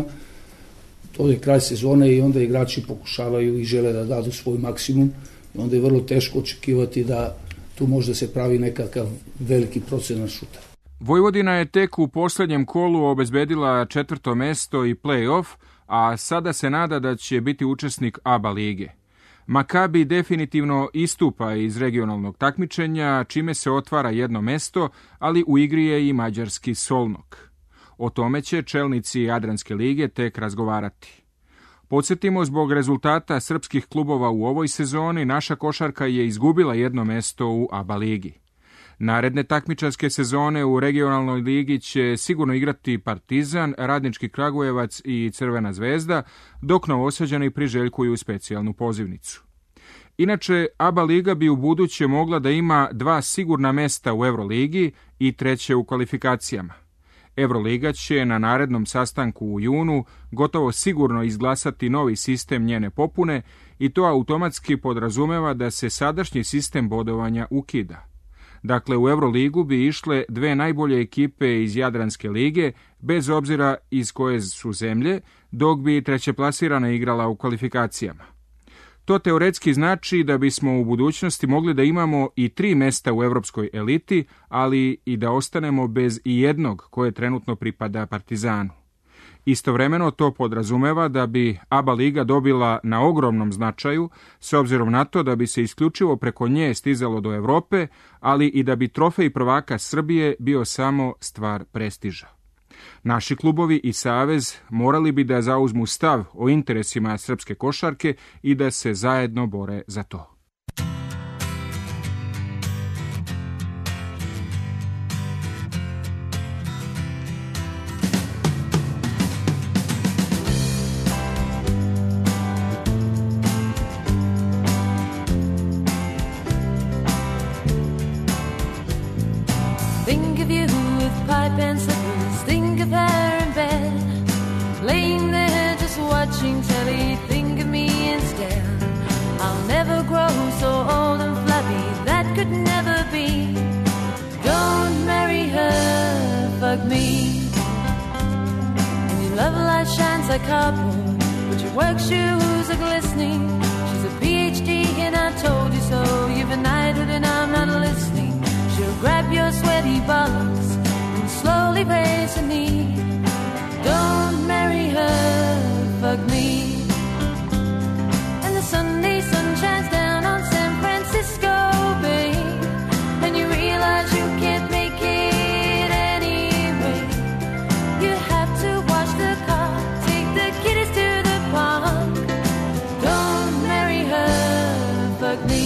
To je kraj sezone i onda igrači pokušavaju i žele da dadu svoj maksimum. I onda je vrlo teško očekivati da tu možda se pravi nekakav veliki procenat šuta. Vojvodina je tek u posljednjem kolu obezbedila četvrto mesto i play-off, a sada se nada da će biti učesnik A B A lige. Makabi definitivno istupa iz regionalnog takmičenja, čime se otvara jedno mesto, ali u igri je i mađarski Solnok. O tome će čelnici Jadranske lige tek razgovarati. Podsjetimo, zbog rezultata srpskih klubova u ovoj sezoni, naša košarka je izgubila jedno mesto u A B A ligi. Naredne takmičarske sezone u regionalnoj ligi će sigurno igrati Partizan, Radnički Kragujevac i Crvena zvezda, dok Novosađani priželjkuju specijalnu pozivnicu. Inače, A B A liga bi u buduće mogla da ima dva sigurna mesta u Evroligi i treće u kvalifikacijama. Evroliga će na narednom sastanku u junu gotovo sigurno izglasati novi sistem njene popune i to automatski podrazumeva da se sadašnji sistem bodovanja ukida. Dakle, u Evroligu bi išle dve najbolje ekipe iz Jadranske lige, bez obzira iz koje su zemlje, dok bi trećeplasirana igrala u kvalifikacijama. To teoretski znači da bismo u budućnosti mogli da imamo i tri mesta u evropskoj eliti, ali i da ostanemo bez i jednog koje trenutno pripada Partizanu. Istovremeno to podrazumeva da bi A B A liga dobila na ogromnom značaju, s obzirom na to da bi se isključivo preko nje stizalo do Evrope, ali i da bi trofej prvaka Srbije bio samo stvar prestiža. Naši klubovi i savez morali bi da zauzmu stav o interesima srpske košarke i da se zajedno bore za to. think of you with pipe and slippers, think of her in bed, laying there just watching telly, think of me instead. I'll never grow so old and flabby, that could never be. Don't marry her, fuck me. And your love light shines like copper, but your work shoes are glistening. She's a P H D and I told you so. You've a knighthood and I'm not listening. She'll grab your sweaty bollocks and slowly raise her knee. Don't marry her, fuck me. And the Sunday sun shines down on San Francisco Bay, and you realize you can't make it anyway. You have to wash the car, take the kiddies to the park. Don't marry her, fuck me.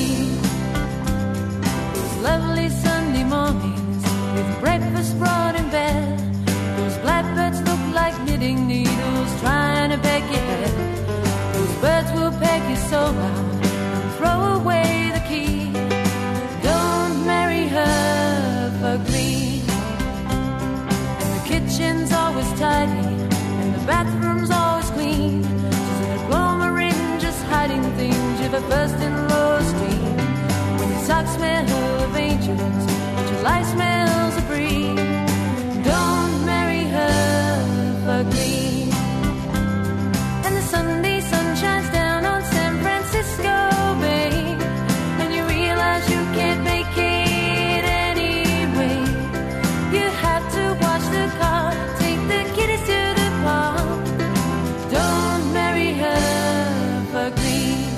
Those lovely Sunday mornings with breakfast brought in bed, those blackbirds look like knitting needles trying to peck your head. Those birds will peck your soul out and throw away the key. Don't marry her, fuck me. And the kitchen's always tidy and the bathroom's always clean. She's a diploma ring just hiding things you've a first in low esteem. When your socks smell of angels but your life smells of breed. Don't marry her, fuck me. And the Sunday sun shines down on San Francisco Bay, and you realize you can't make it anyway. You have to wash the car, take the kiddies to the park. Don't marry her, fuck me.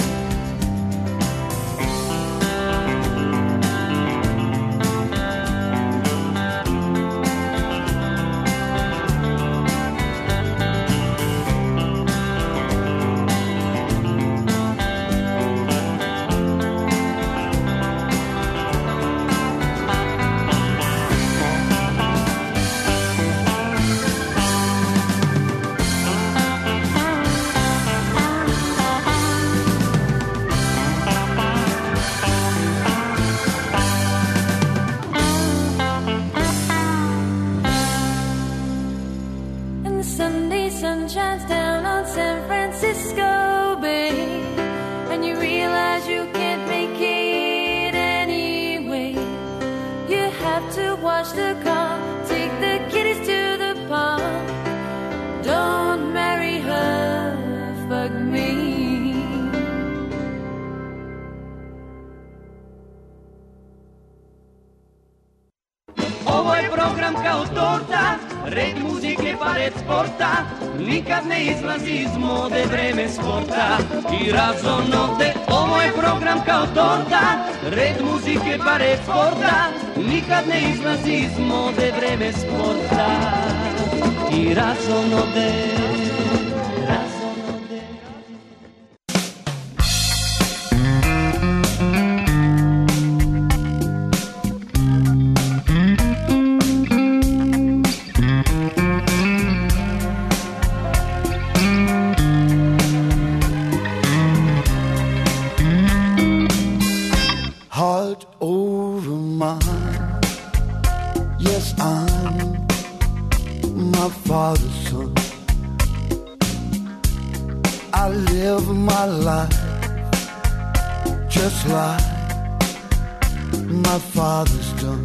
And the Sunday sun shines down on San Francisco Bay, and you realize you can't make it anyway. You have to wash the car, take the kiddies to the park. Don't marry her, fuck me. Ovo je program kao torta, red muzike pa red sporta, nikad ne izlazi iz mode vreme sporta i razonode. Ovo je program kao torta, red muzike pa red sporta, nikad ne izlazi iz mode vreme sporta i razonode. Heart over mine. Yes, I'm my father's son. I live my life just like my father's done.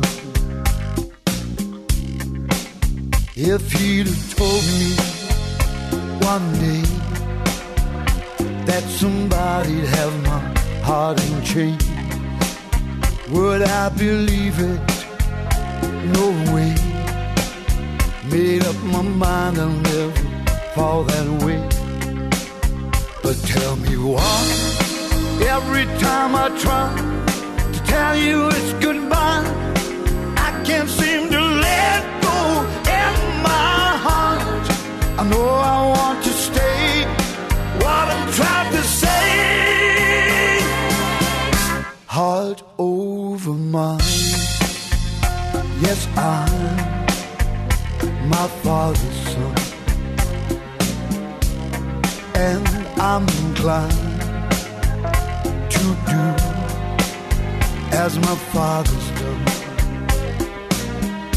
If he'd have told me one day that somebody'd have my heart in chains, would I believe it? No way. Made up my mind I'll never fall that way. But tell me why, every time I try to tell you it's goodbye, I can't seem to let go in my heart. I know I want to stay, what I'm trying to say. Heart over mine. Yes, I'm my father's son, and I'm inclined to do as my father's done.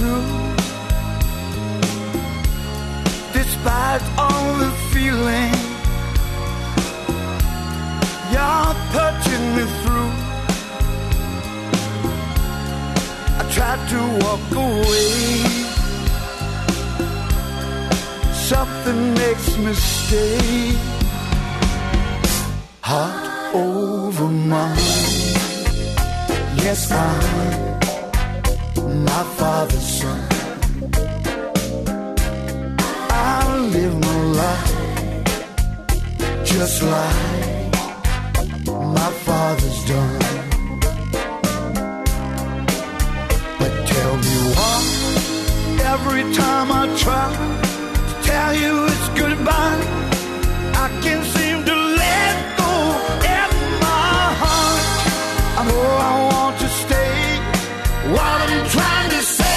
true. Despite all the feeling you're putting me through, I tried to walk away. Something makes me stay. Heart over mind. Yes, I'm my father's son. I live my life just like my father's done. But tell me why every time I try to tell you it's goodbye, I can't seem to let go in my heart. I know I want to stay, what I'm trying to say.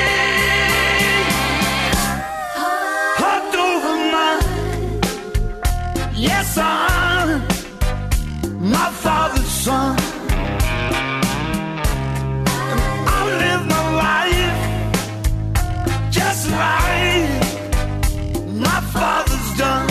Heart over mind. Yes, I'm my father's son. And I live my life just like my father's done.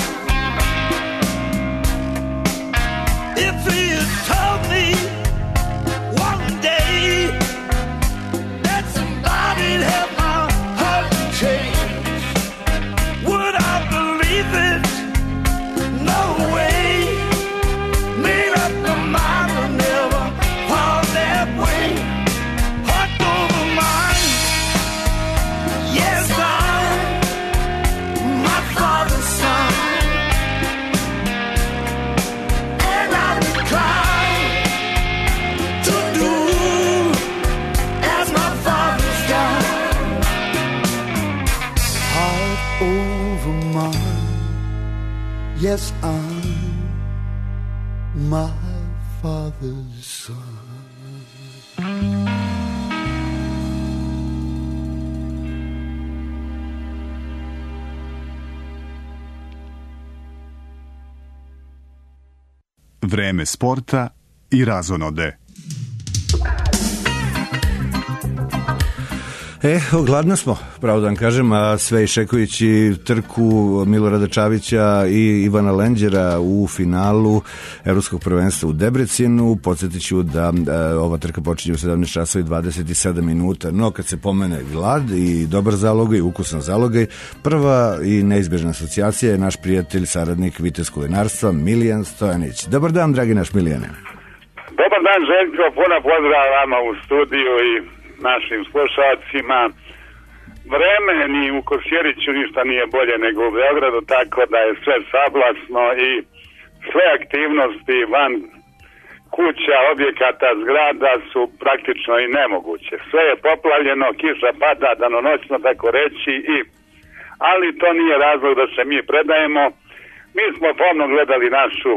If he had told me one day that somebody'd have my heart changed, would I believe it? No way. Made up my mind, I'll never fall that way. Heart over mind. Yes, I'm my father's son. And I decline to do as my father's done. Heart over mind. Yes, I'm my father's son. Vreme sporta i razonode. E, gladno smo, pravo da vam kažem, a sve iščekujući trku Milorada Čavića i Ivana Lenđera u finalu Evropskog prvenstva u Debrecinu. Podsjetit ću da e, ova trka počinje u sedamnaest časova i dvadeset sedam minuta, no kad se pomene glad i dobar zalogaj, ukusan zalogaj, prva i neizbježna asocijacija je naš prijatelj, saradnik Vitez kulinarstva, Milijan Stojanić. Dobar dan, dragi naš Milijane. Dobar dan, Željko, puno pozdrav vama u studiju i našim slušalcima. Vreme ni u Kosjeriću ništa nije bolje nego u Beogradu, tako da je sve sablasno i sve aktivnosti van kuća, objekata, zgrada su praktično i nemoguće. Sve je poplavljeno, kiša pada danonoćno, tako reći, i ali to nije razlog da se mi predajemo. Mi smo pomno gledali našu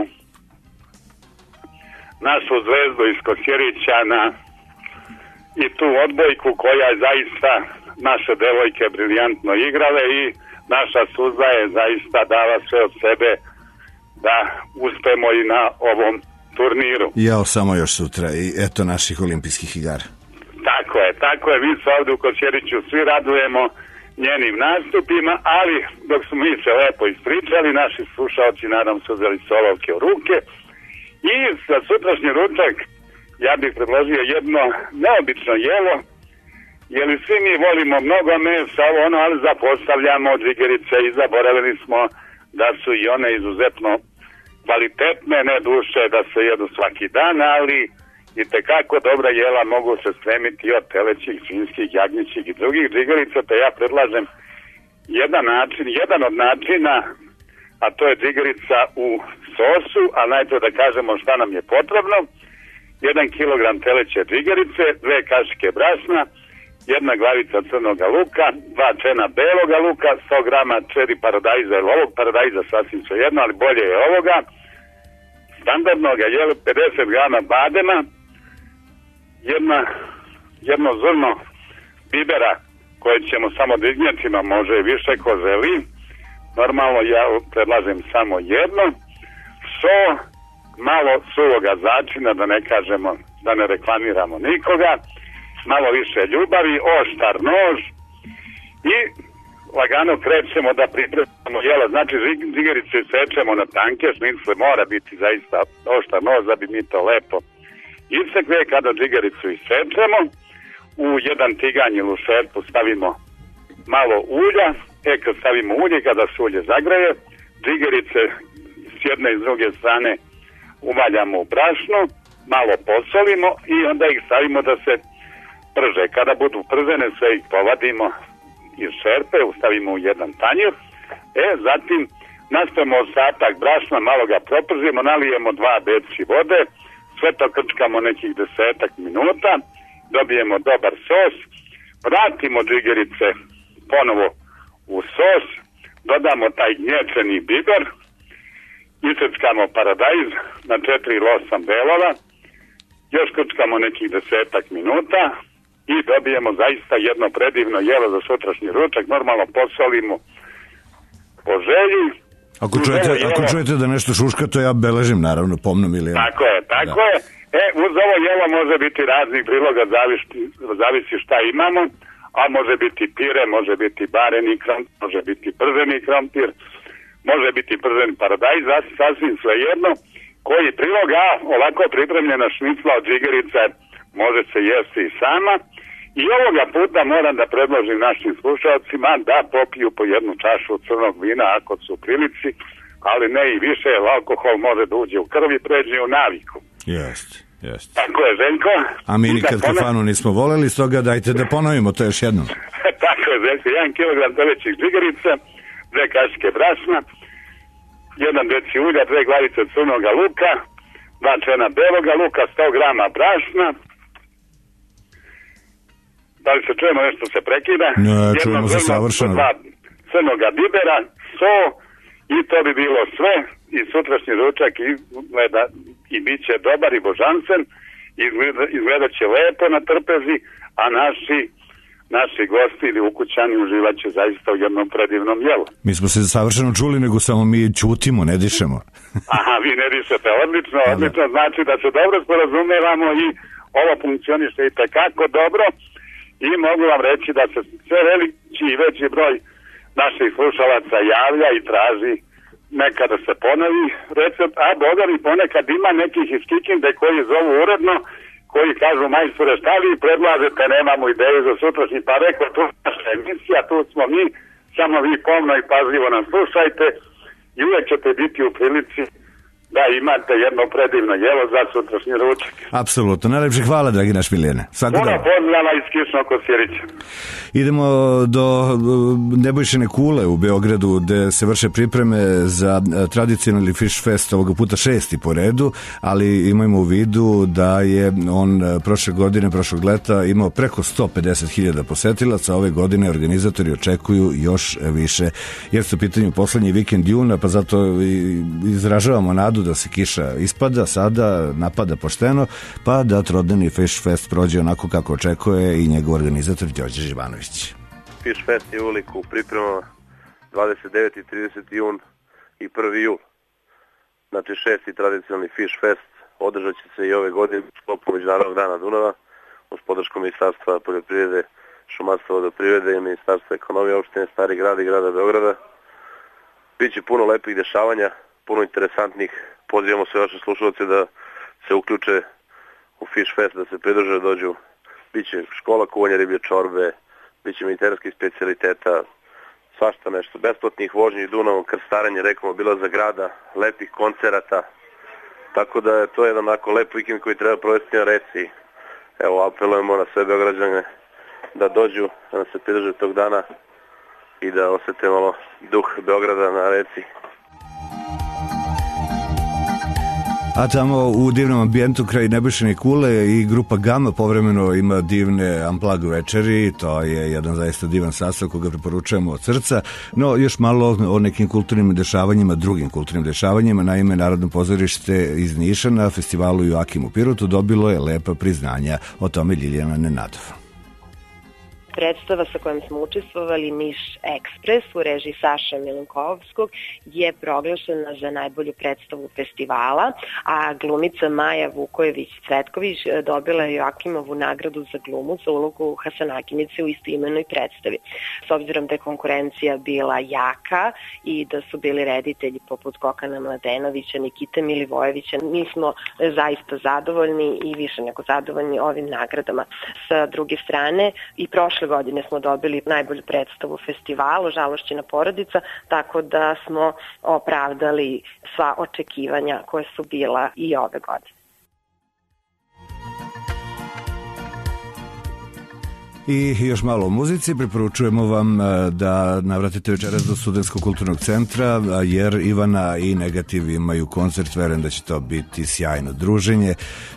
našu zvezdu iz Kosjerića na i tu odbojku koja je zaista naše devojke briljantno igrale i naša suza je zaista dala sve od sebe da uspemo i na ovom turniru. Jao, samo još sutra i eto naših olimpijskih igara. Tako je, tako je, mi se ovdje u Kosjeriću svi radujemo njenim nastupima, ali dok smo mi se lepo ispričali, naši slušalci nadam se uzeli solovke u ruke i za sutrašnji ručak ja bih predložio jedno neobično jelo, jer svi mi volimo mnogo mesa, ono, ali zapostavljamo džigerice i zaboravili smo da su i one izuzetno kvalitetne, ne duše da se jedu svaki dan, ali i tekako dobra jela mogu se spremiti od telećih, svinjskih, jagnjećih i drugih džigerica, te ja predlažem jedan način, jedan od načina, a to je džigerica u sosu, a najprije da kažemo šta nam je potrebno. jedan kilogram teleće džigerice, dve kašike brašna, jedna glavica crnoga luka, dva čena beloga luka, sto grama čeri paradajza ili ovog paradajza, sasvim svejedno, ali bolje je ovoga, standardnog je pedeset grama badema, jedna, jedno zrno bibera koje ćemo samo dignjacima, može više ko želi, normalno ja predlažem samo jedno, so, malo suvoga začina, da ne kažemo, da ne reklamiramo nikoga, malo više ljubavi, oštar nož, i lagano krećemo da pripremamo jela, znači džigerice sečemo na tanke, šnicle mora biti zaista oštar nož da bi mi to lepo isekle. Kada džigericu isečemo, u jedan tiganj ili u šerpu stavimo malo ulja, e kad stavimo ulje, kada se ulje zagreje, džigerice s jedne i s druge strane uvaljamo u brašno, malo posolimo i onda ih stavimo da se prže. Kada budu pržene, sve ih povadimo iz šerpe, ustavimo u jedan tanjir, e zatim nastavimo ostatak brašna, malo ga propržimo, nalijemo dva deci vode, sve to krčkamo nekih desetak minuta, dobijemo dobar sos, vratimo džigerice ponovo u sos, dodamo taj gnječeni biber, iseckamo paradajz na četiri ili osam delova, još krčkamo nekih desetak minuta i dobijemo zaista jedno predivno jelo za sutrašnji ručak. Normalno posolimo po želji. Ako čujete, ako čujete da nešto šuška, to ja beležim, naravno, pomnom ili... Tako je, tako da. je. E, uz ovo jelo može biti raznih priloga, zavisi, zavisi šta imamo, a može biti pire, može biti bareni krompir, može biti prženi krompir, može biti prženi paradajz, sasvim svejedno. Koji prilog, a ovako pripremljena šnicla od džigerice može se jesti i sama. I ovoga puta moram da predložim našim slušalcima da popiju po jednu čašu crnog vina ako su u prilici, ali ne i više, jer alkohol može da uđe u krv i pređe u naviku. Jeste, jeste. Tako je, Željko. A mi nikad da kafanu pono... nismo voleli, stoga dajte da ponovimo to još jednom. Tako je, Željko. Jedan kilogram telećih džigerica, dve kašike brašna, jedan deci ulja, dve glavice crnoga luka, dva čena beloga luka, sto grama brašna. Da li se čujemo, nešto se prekida? Ne, čujemo se savršeno. Dva crnoga bibera, so i to bi bilo sve. I sutrašnji ručak izgleda i bit će dobar i božanstven, izgleda, izgledat će lepo na trpezi, a naši naši gosti ili ukućani uživat će zaista u jednom predivnom jelu. Mi smo se savršeno čuli, nego samo mi ćutimo, ne dišemo. Aha, vi ne dišete, odlično, odlično, znači da se dobro sporazumevamo i ovo funkcioniše i tekako dobro i mogu vam reći da se sve veliki i veći broj naših slušalaca javlja i traži nekada se ponovi recept, a boga mi ponekad ima nekih iz Kikinde koji zovu uredno, koji kažu, majstore, šta vi predlažete, nemamo ideju za sutrašnji, pa rekao, tu naša emisija, tu smo mi, samo vi pomno i pažljivo nas slušajte i uvek ćete biti u prilici da imate jedno predivno jelo za sutrašnji ručak. Apsolutno, najlepše hvala, dragi naš Milijane. Puno pozdrava iz Kišnog Kosjerića. Idemo do Nebojšine kule u Beogradu, gde se vrše pripreme za tradicionalni Fish Fest, ovoga puta šesti po redu, ali imajmo u vidu da je on prošle godine, prošlog leta imao preko sto pedeset hiljada posetilaca. Ove godine organizatori očekuju još više, jer su u pitanju poslednji vikend juna, pa zato izražavamo nadu da se kiša ispada, sada napada pošteno, pa da trodnevni Fish Fest prođe onako kako očekuje i njegov organizator Đorđe Živanović. Fish Fest je uvijek u pripremama dvadeset deveti i trideseti jun i prvi jul. Znači šesti tradicionalni Fish Fest održat će se i ove godine u sklopu Međunarodnog dana Dunava uz podršku Ministarstva poljoprivrede, šumarstva, vodoprivrede i Ministarstva ekonomije opštine Stari Grad i grada Beograda. Biće puno lepih dešavanja, puno interesantnih. Pozivamo sve vaše slušalce da se uključe u Fish Fest, da se pridruže, da dođu. Biće škola kuvanja riblje čorbe, biće mediteranskih specijaliteta, svašta nešto, besplatnih vožnji Dunavom, krstarenje, rekamo, bila za grada, lepih koncerata. Tako da je to jedan onako lep vikend koji treba provesti na reci. Evo, apelujemo na sve Beograđane da dođu, da se pridruže tog dana i da osete malo duh Beograda na reci. A tamo u divnom ambijentu kraj Nebojšine kule i grupa Gama povremeno ima divne unplugged večeri, to je jedan zaista divan sastav koga preporučujemo od srca, no još malo o nekim kulturnim dešavanjima, drugim kulturnim dešavanjima. Naime, Narodno pozorište iz Niša na festivalu Joakim u Pirotu dobilo je lepa priznanja, o tome Ljiljana Nenadov. Predstava sa kojom smo učestvovali, Niš Ekspres, u režiji Saša Milenkovskog, je proglašena za najbolju predstavu festivala, a glumica Maja Vukojević-Cvetković dobila je Joakimovu nagradu za glumu za ulogu Hasanakinice u istoimenoj predstavi. S obzirom da je konkurencija bila jaka i da su bili reditelji poput Kokana Mladenovića, Nikite Milivojevića, mi smo zaista zadovoljni i više nego zadovoljni ovim nagradama. Sa druge strane, i prošle godine smo dobili najbolju predstavu festivalu Žalošćena porodica, tako da smo opravdali sva očekivanja koje su bila i ove godine. I još malo o muzici, preporučujemo vam da navratite večeras do Studentskog kulturnog centra, jer Ivana i Negativ imaju koncert, verujem da će to biti sjajno druženje,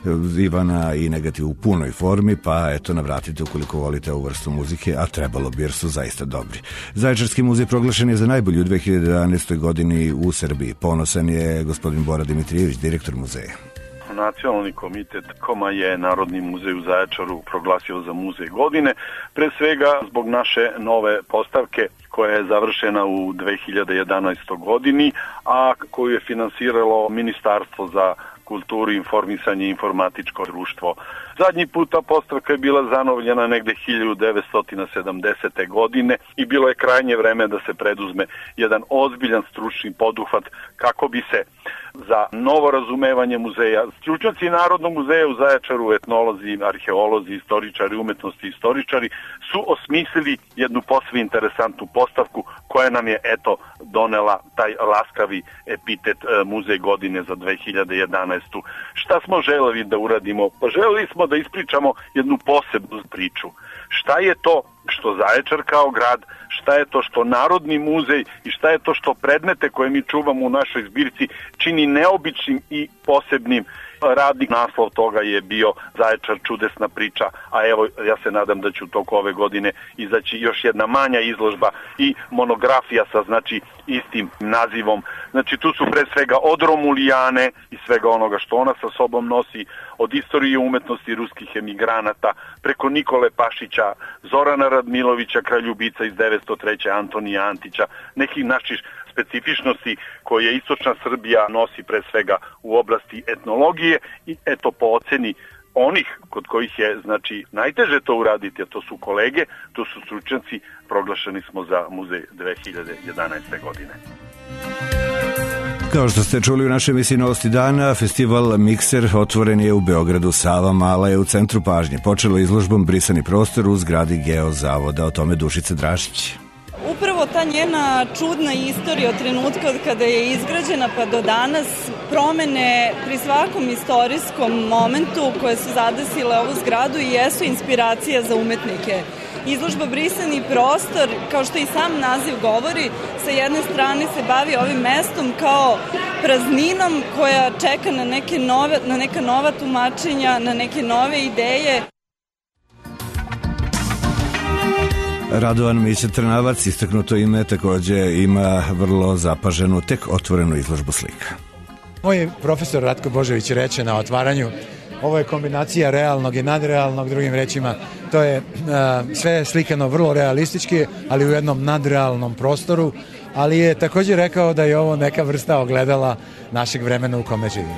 Ivana i Negativ u punoj formi, pa eto navratite ukoliko volite ovu vrstu muzike, a trebalo bi jer su zaista dobri. Zaječarski muzej proglašen je za najbolji u dve hiljade jedanaestoj godini u Srbiji. Ponosan je gospodin Bora Dimitrijević, direktor muzeja. Nacionalni komitet Koma je Narodni muzej u Zaječaru proglasio za muzej godine, pre svega zbog naše nove postavke koja je završena u dve hiljade jedanaestoj godini, a koju je finansiralo Ministarstvo za kulturu, informisanje i informatičko društvo. Zadnji puta postavka je bila zanovljena negde hiljadu devetsto sedamdesete. godine i bilo je krajnje vreme da se preduzme jedan ozbiljan stručni poduhvat kako bi se za novo razumevanje muzeja, stručnjaci Narodnog muzeja u Zaječaru, etnolozi, arheolozi, istoričari, umetnosti istoričari, su osmislili jednu posve interesantnu postavku koja nam je eto donela taj laskavi epitet muzej godine za dve hiljade jedanaestu. Šta smo želeli da uradimo? Pa želeli smo da ispričamo jednu posebnu priču. Šta je to što Zaječar kao grad, šta je to što Narodni muzej i šta je to što predmete koje mi čuvamo u našoj zbirci čini neobičnim i posebnim. Radni naslov toga je bio Zaječar čudesna priča, a evo ja se nadam da će u toku ove godine izaći još jedna manja izložba i monografija sa znači istim nazivom. Znači tu su pre svega od Romulijane i svega onoga što ona sa sobom nosi, od istorije umetnosti ruskih emigranata, preko Nikole Pašića, Zorana Radmilovića, kraljubica iz devetsto treće. Antonija Antića, nekih naših specifičnosti koje istočna Srbija nosi pre svega u oblasti etnologije i eto po oceni onih kod kojih je znači najteže to uraditi, a to su kolege, to su stručnjaci, proglašeni smo za muzej dve hiljade jedanaeste. godine. Kao što ste čuli u našoj emisiji Novosti dana, festival Mikser otvoren je u Beogradu. Sava Mala je u centru pažnje. Počelo izložbom Brisani prostor u zgradi Geozavoda. O tome Dušica Drašić. Upravo ta njena čudna istorija od trenutka od kada je izgrađena pa do danas, promene pri svakom istorijskom momentu koje su zadesile ovu zgradu i jesu inspiracija za umetnike. Izložba Brisani prostor, kao što i sam naziv govori, sa jedne strane se bavi ovim mestom kao prazninom koja čeka na neke nove, na neka nova tumačenja, na neke nove ideje. Radovan Mića Trnavac, istaknuto ime, takođe ima vrlo zapaženu, tek otvorenu izložbu slika. Moj profesor Ratko Božović reče na otvaranju, ovo je kombinacija realnog i nadrealnog, drugim rečima, to je uh, sve slikano vrlo realistički, ali u jednom nadrealnom prostoru, ali je takođe rekao da je ovo neka vrsta ogledala našeg vremena u kome živimo.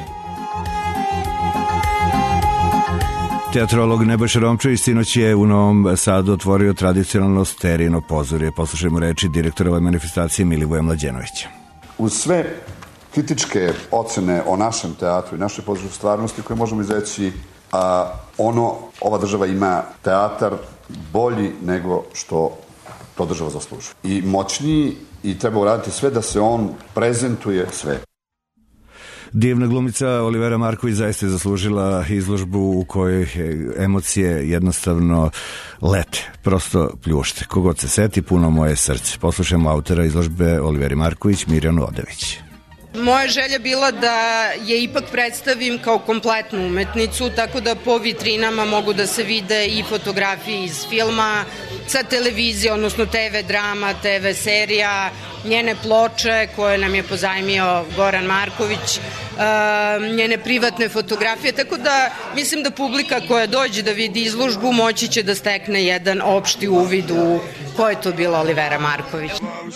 Teatrolog Nebojša Romčević sinoć je u Novom Sadu otvorio tradicionalno Sterino pozorje. Poslušajmo reči direktora ove manifestacije Milivoja Mlađenovića. Uz sve kritičke ocene o našem teatru i našoj pozorišnoj stvarnosti koje možemo izreći, a ono, ova država ima teatar bolji nego što to država zaslužuje. I moćniji i treba uraditi sve da se on prezentuje sve. Divna glumica Olivera Marković zaista je zaslužila izložbu u kojoj emocije jednostavno lete, prosto pljušte. Kogod se seti, puno moje srce. Poslušajmo autora izložbe Oliveri Marković, Mirjanu Odević. Moja želja bila da je ipak predstavim kao kompletnu umetnicu, tako da po vitrinama mogu da se vide i fotografije iz filma, sa televizije, odnosno te ve drama, te ve serija, njene ploče koje nam je pozajmio Goran Marković, njene privatne fotografije, tako da mislim da publika koja dođe da vidi izložbu moći će da stekne jedan opšti uvid u ko je to bila Olivera Marković.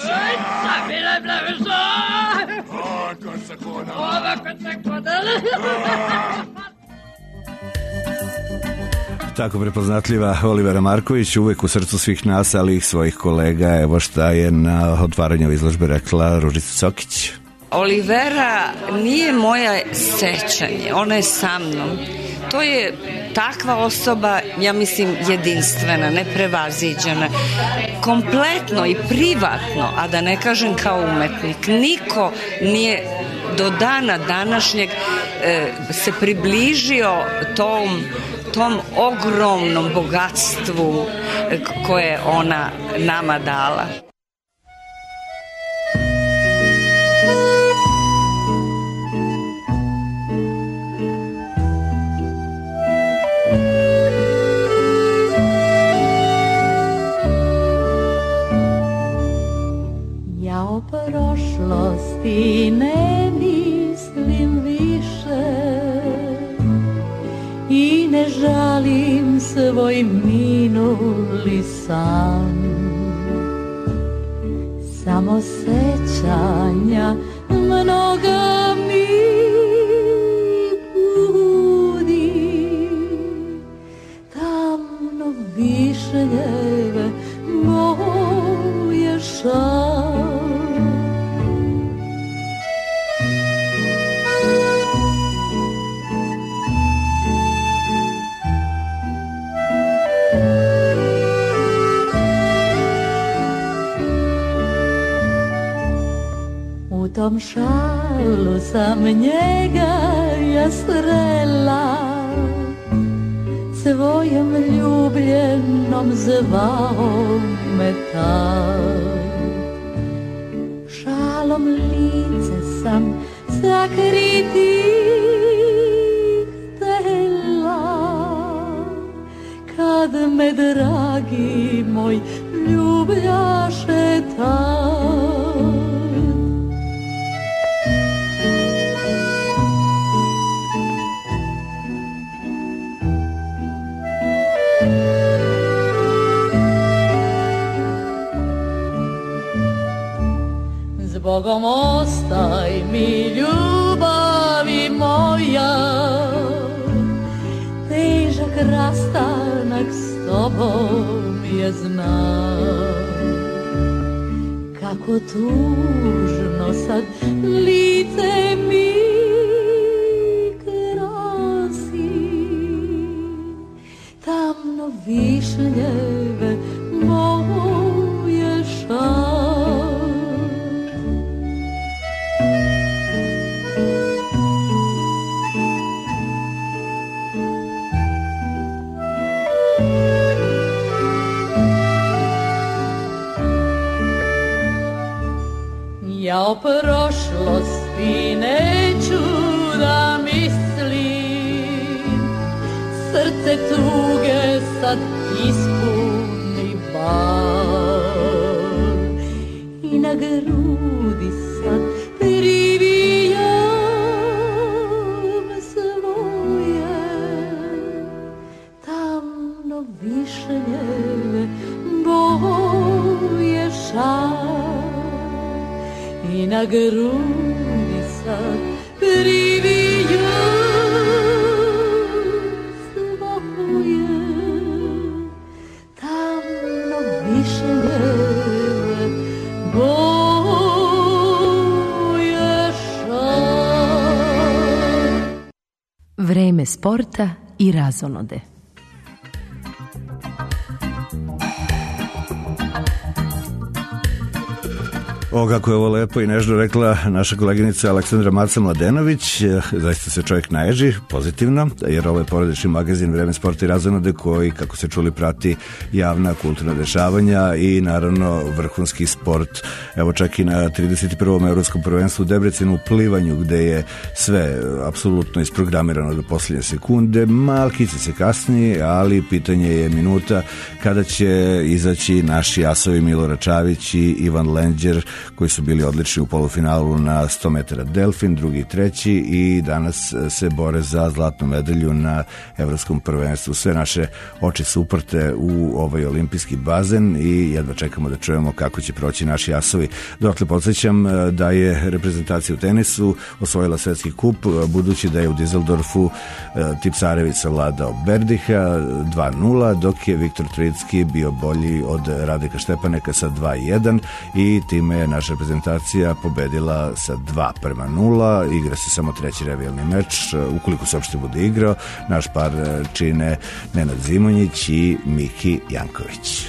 Tako prepoznatljiva Olivera Marković, uvek u srcu svih nas, ali i svojih kolega. Evo šta je na otvaranju izložbe rekla Ružica Cokić. Olivera nije moje sećanje, ona je sa mnom. To je takva osoba, ja mislim, jedinstvena, neprevaziđena. Kompletno i privatno, a da ne kažem kao umetnik, niko nije do dana današnjeg e, se približio tom tom ogromnom bogatstvu koje je ona nama dala. Ja o prošlosti ne mislim više i ne žalim svoj minuli san. Samo sećanja mnoga mi budi, tamno višnjeve moje šal. U tom šalu sam njega ja srela, svojom ljubljenom zvao me taj. Šalom lice sam sakriti htela, kad me dragi moj ljubljaše taj. Zbogom ostaj mi ljubavi moja, težak rastanak s tobom je znak. Kako tužno sad lice mi krasi, tamno višnjeve moje šal. Ja o prošlosti neću da mislim, srce tuge sad ispuni bal i na grudi sad privijam svoje tamno višnjeve boje šal. I na grudi sad privijam svoje tamno višnjeve boje šal. Vreme sporta i razonode. O, kako je ovo lepo i nežno rekla naša koleginica Aleksandra Maca Mladenović, zaista se čovjek naježi, pozitivno, jer ovo je porodični magazin Vreme sporta i razonode koji, kako se čuli, prati javna kulturna dešavanja i naravno vrhunski sport. Evo čak i na trideset prvom evropskom prvenstvu u Debrecenu u plivanju, gde je sve apsolutno isprogramirano do posljednje sekunde, malkice se kasnije, ali pitanje je minuta kada će izaći naši asovi Milo Račavić i Ivan Lenđer koji su bili odlični u polufinalu na sto metara delfin, drugi i treći, i danas se bore za zlatnu medalju na evropskom prvenstvu. Sve naše oči su uprte u ovaj olimpijski bazen i jedva čekamo da čujemo kako će proći naši asovi. Dotle podsjećam da je reprezentacija u tenisu osvojila svetski kup, budući da je u Dizeldorfu Tipsarević savladao Berdiha dva nula, dok je Viktor Tricki bio bolji od Radeka Štepaneka sa dva jedan i time je naša reprezentacija pobedila sa dva prema nula. Igra se samo treći revijalni meč, ukoliko se uopšte bude igrao. Naš par čine Nenad Zimonjić i Miki Janković.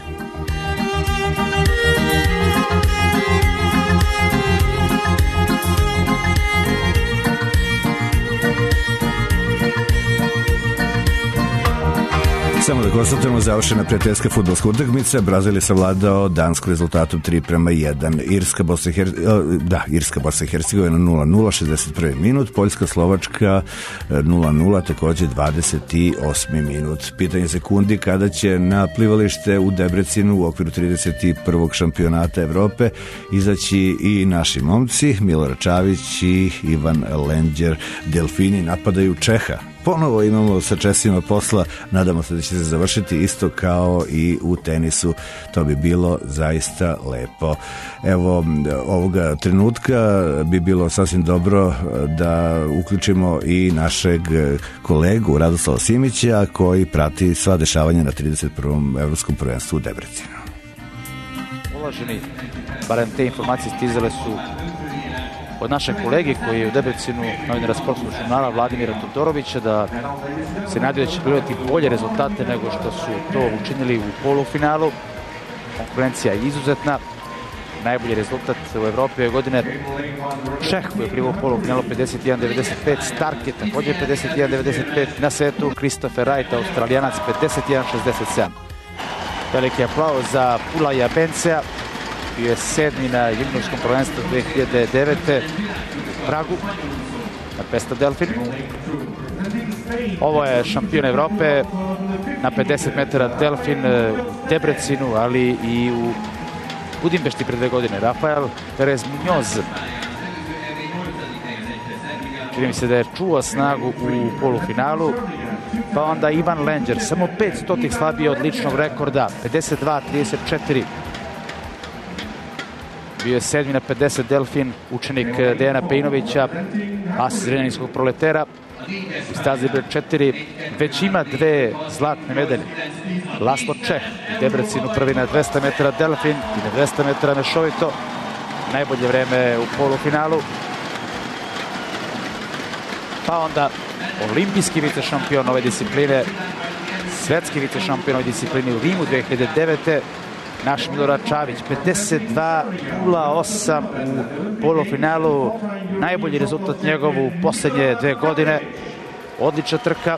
Samo da konstatujemo, završena prijateljska fudbalska utakmica. Brazil je savladao Dansku rezultatom tri prema jedan. Irska, Bosna i Hercegovina, da, Irska, Bosna i Hercegovina nula nula, šezdeset prvi minut. Poljska, Slovačka nula nula, takođe dvadeset osmi minut. Pitanje sekundi kada će na plivalište u Debrecinu u okviru trideset prvog šampionata Evrope izaći i naši momci. Milorad Čavić i Ivan Lenđer. Delfini napadaju Čeha. Ponovo imamo sa Česima posla, nadamo se da će se završiti isto kao i u tenisu, to bi bilo zaista lepo. Evo, ovoga trenutka bi bilo sasvim dobro da uključimo i našeg kolegu Radoslava Simića, koji prati sva dešavanja na trideset prvom evropskom prvenstvu u Debrecinu. Uvaženi, barem te informacije stizale su od našeg kolege koji je u Debrecinu, novinara sportskog žurnala Vladimira Todorovića, da se nadaju da će prilivati bolje rezultate nego što su to učinili u polufinalu. Konkurencija je izuzetna. Najbolji rezultat u Evropi ove godine Čeh koji je privao u polufinalu pedeset jedan devedeset pet, Stark je također pedeset jedan devedeset pet, na setu Christopher Wright, Australijanac, pedeset jedan šezdeset sedam. Veliki aplauz za Pulaja Bencea, bio je sedmi na juniorskom prvenstvu dve hiljade devete u Pragu na Pesta Delfin. Ovo je šampion Evrope na pedeset metara delfin u Debrecinu, ali i u Budimpešti pre dve godine. Rafael Perez Munoz. Čini mi se da je čuo snagu u polufinalu. Pa onda Ivan Lenđer, samo pet stotih slabije od ličnog rekorda, pedeset dva trideset četiri. Bio je sedmi na pedeset delfin, učenik Dejana Pejnovića, as zrenjaninskog proletera. U stazi broj četiri već ima dve zlatne medalje. Laslo Čeh, Debrecinu prvi na dvesta metara delfin i na dvesta metara mešovito. Najbolje vreme u polufinalu. Pa onda olimpijski vice šampion ove discipline, svetski vice šampion ove discipline u Rimu dve hiljade devete. Naš Milorad Čavić, pedeset dva nula osam u polufinalu. Najbolji rezultat njegov u poslednje dve godine. Odlična trka.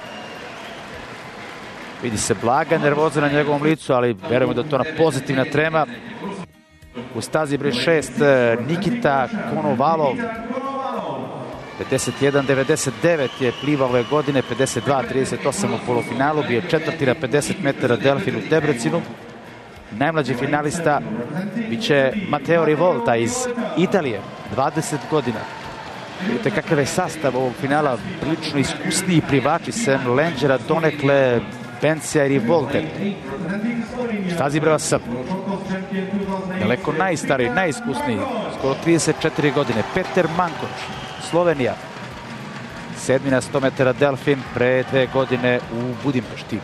Vidi se blaga nervoza na njegovom licu, ali verujemo da je to na pozitivna trema. U stazi broj šest Nikita Konovalov, pedeset jedan devedeset devet je plivao ove godine, pedeset dva trideset osam u polufinalu, bio četvrti na pedeset metara delfin u Debrecinu. Najmlađi finalista biće Matteo Rivolta iz Italije, dvadeset godina. Vidite kakav je sastav ovog finala, prilično iskusniji plivači, sem Lenđera, donekle Bencea i Rivolte. Stazi broj osam. Daleko najstariji, najiskusniji, skoro trideset četiri godine, Peter Mankoč, Slovenija. Sedmi na sto metara delfin pre dve godine u Budimpešti.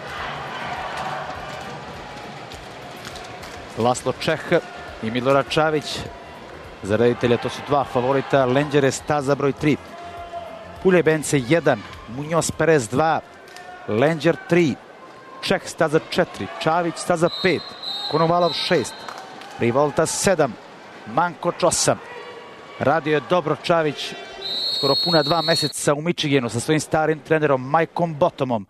Laslo Čeh i Milorad Čavić. Za reditelja to su dva favorita. Lenđer je staza broj tri. Pulje Bence jedan. Munoz Perez dva. Lenđer tri. Čeh staza četiri. Čavić staza pet. Konovalov šest. Rivolta sedam. Mankoč osam. Radio je dobro Čavić skoro puna dva meseca u Michiganu sa svojim starim trenerom Mikeom Bottomom.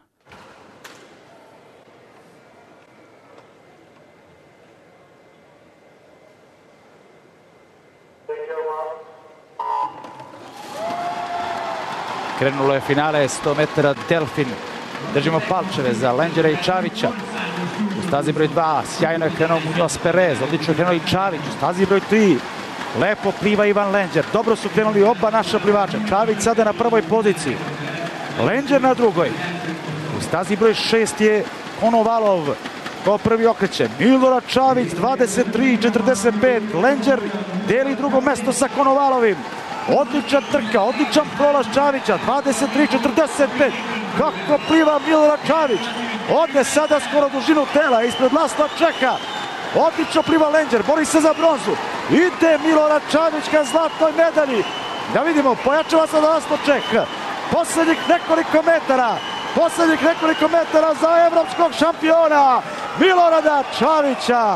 Krenulo je finale sto metara delfin. Držimo palčeve za Lenđera i Čavića. U stazi broj dva sjajno je krenuo Munoz Perez, odlično je krenuo i Čavić. U stazi broj tri Lepo pliva Ivan Lenđer. Dobro su krenuli oba naša plivača. Čavić sada na prvoj poziciji. Lenđer na drugoj. U stazi broj šest je Konovalov. Ko prvi okreće. Milorad Čavić dvadeset tri četrdeset pet. Lenđer deli drugo mesto sa Konovalovim. Odličan trka, odličan prolaz Čavića. dvadeset tri četrdeset pet. Kako pliva Milorad Čavić. Ode sada skoro dužinu tela. Ispred Lasla Čeka. Odlično pliva Lenđer. Bori se za bronzu. Ide Milorad Čavić ka zlatnoj medalji. Da vidimo, pojačava sada Laslo Ček. Poslednjih nekoliko metara. Poslednjih nekoliko metara za evropskog šampiona Milorada Čavića.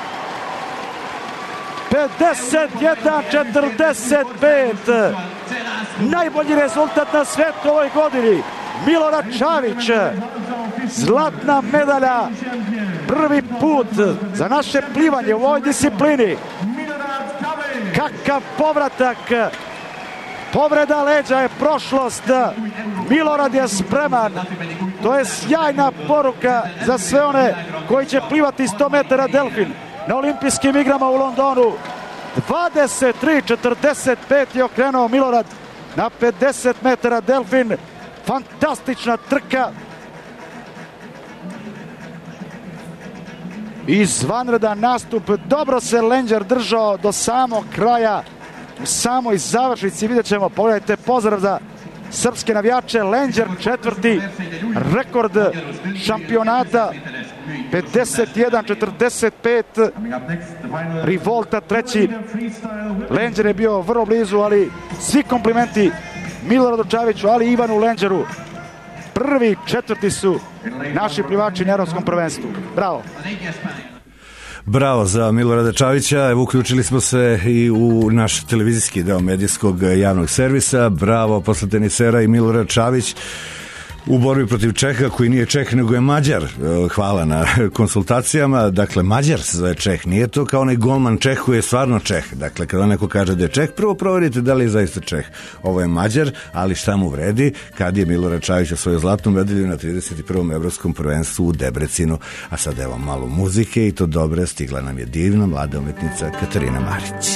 pedeset jedan četrdeset pet. Najbolji rezultat na svetu ovoj godini. Milorad Čavić. Zlatna medalja. Prvi put za naše plivanje u ovoj disciplini. Kakav povratak. Povreda leđa je prošlost. Milorad je spreman. To je sjajna poruka za sve one koji će plivati sto metara delfin na olimpijskim igrama u Londonu. dvadeset tri četrdeset pet je okrenuo Milorad na pedeset metara delfin. Fantastična trka. Izvanredan nastup. Dobro se Lenđer držao do samog kraja. U samoj završnici vidjet ćemo, pogledajte, pozdrav za srpske navijače. Lenđer četvrti, rekord šampionata pedeset jedan četrdeset pet. Rivolta treći. Lenđer je bio vrlo blizu, ali svi komplimenti Miloradu Čaviću, ali i Ivanu Lenđeru. Prvi, četvrti su naši plivači na evropskom prvenstvu. Bravo. Bravo za Milorada Čavića. Evo, uključili smo se i u naš televizijski deo medijskog javnog servisa. Bravo posle tenisera i Milorad Čavić u borbi protiv Čeha, koji nije Čeh nego je Mađar. Hvala na konsultacijama. Dakle, Mađar se zove Čeh, nije to kao onaj golman Čeh koji je stvarno Čeh. Dakle, kada neko kaže da je Čeh, prvo proverite da li je zaista Čeh. Ovo je Mađar, ali šta mu vredi kad je Milorad Čavić osvojio zlatnu medalju na trideset prvom evropskom prvenstvu u Debrecinu. A sad evo malo muzike i to dobre, stigla nam je divna mlada umetnica Katarina Marić.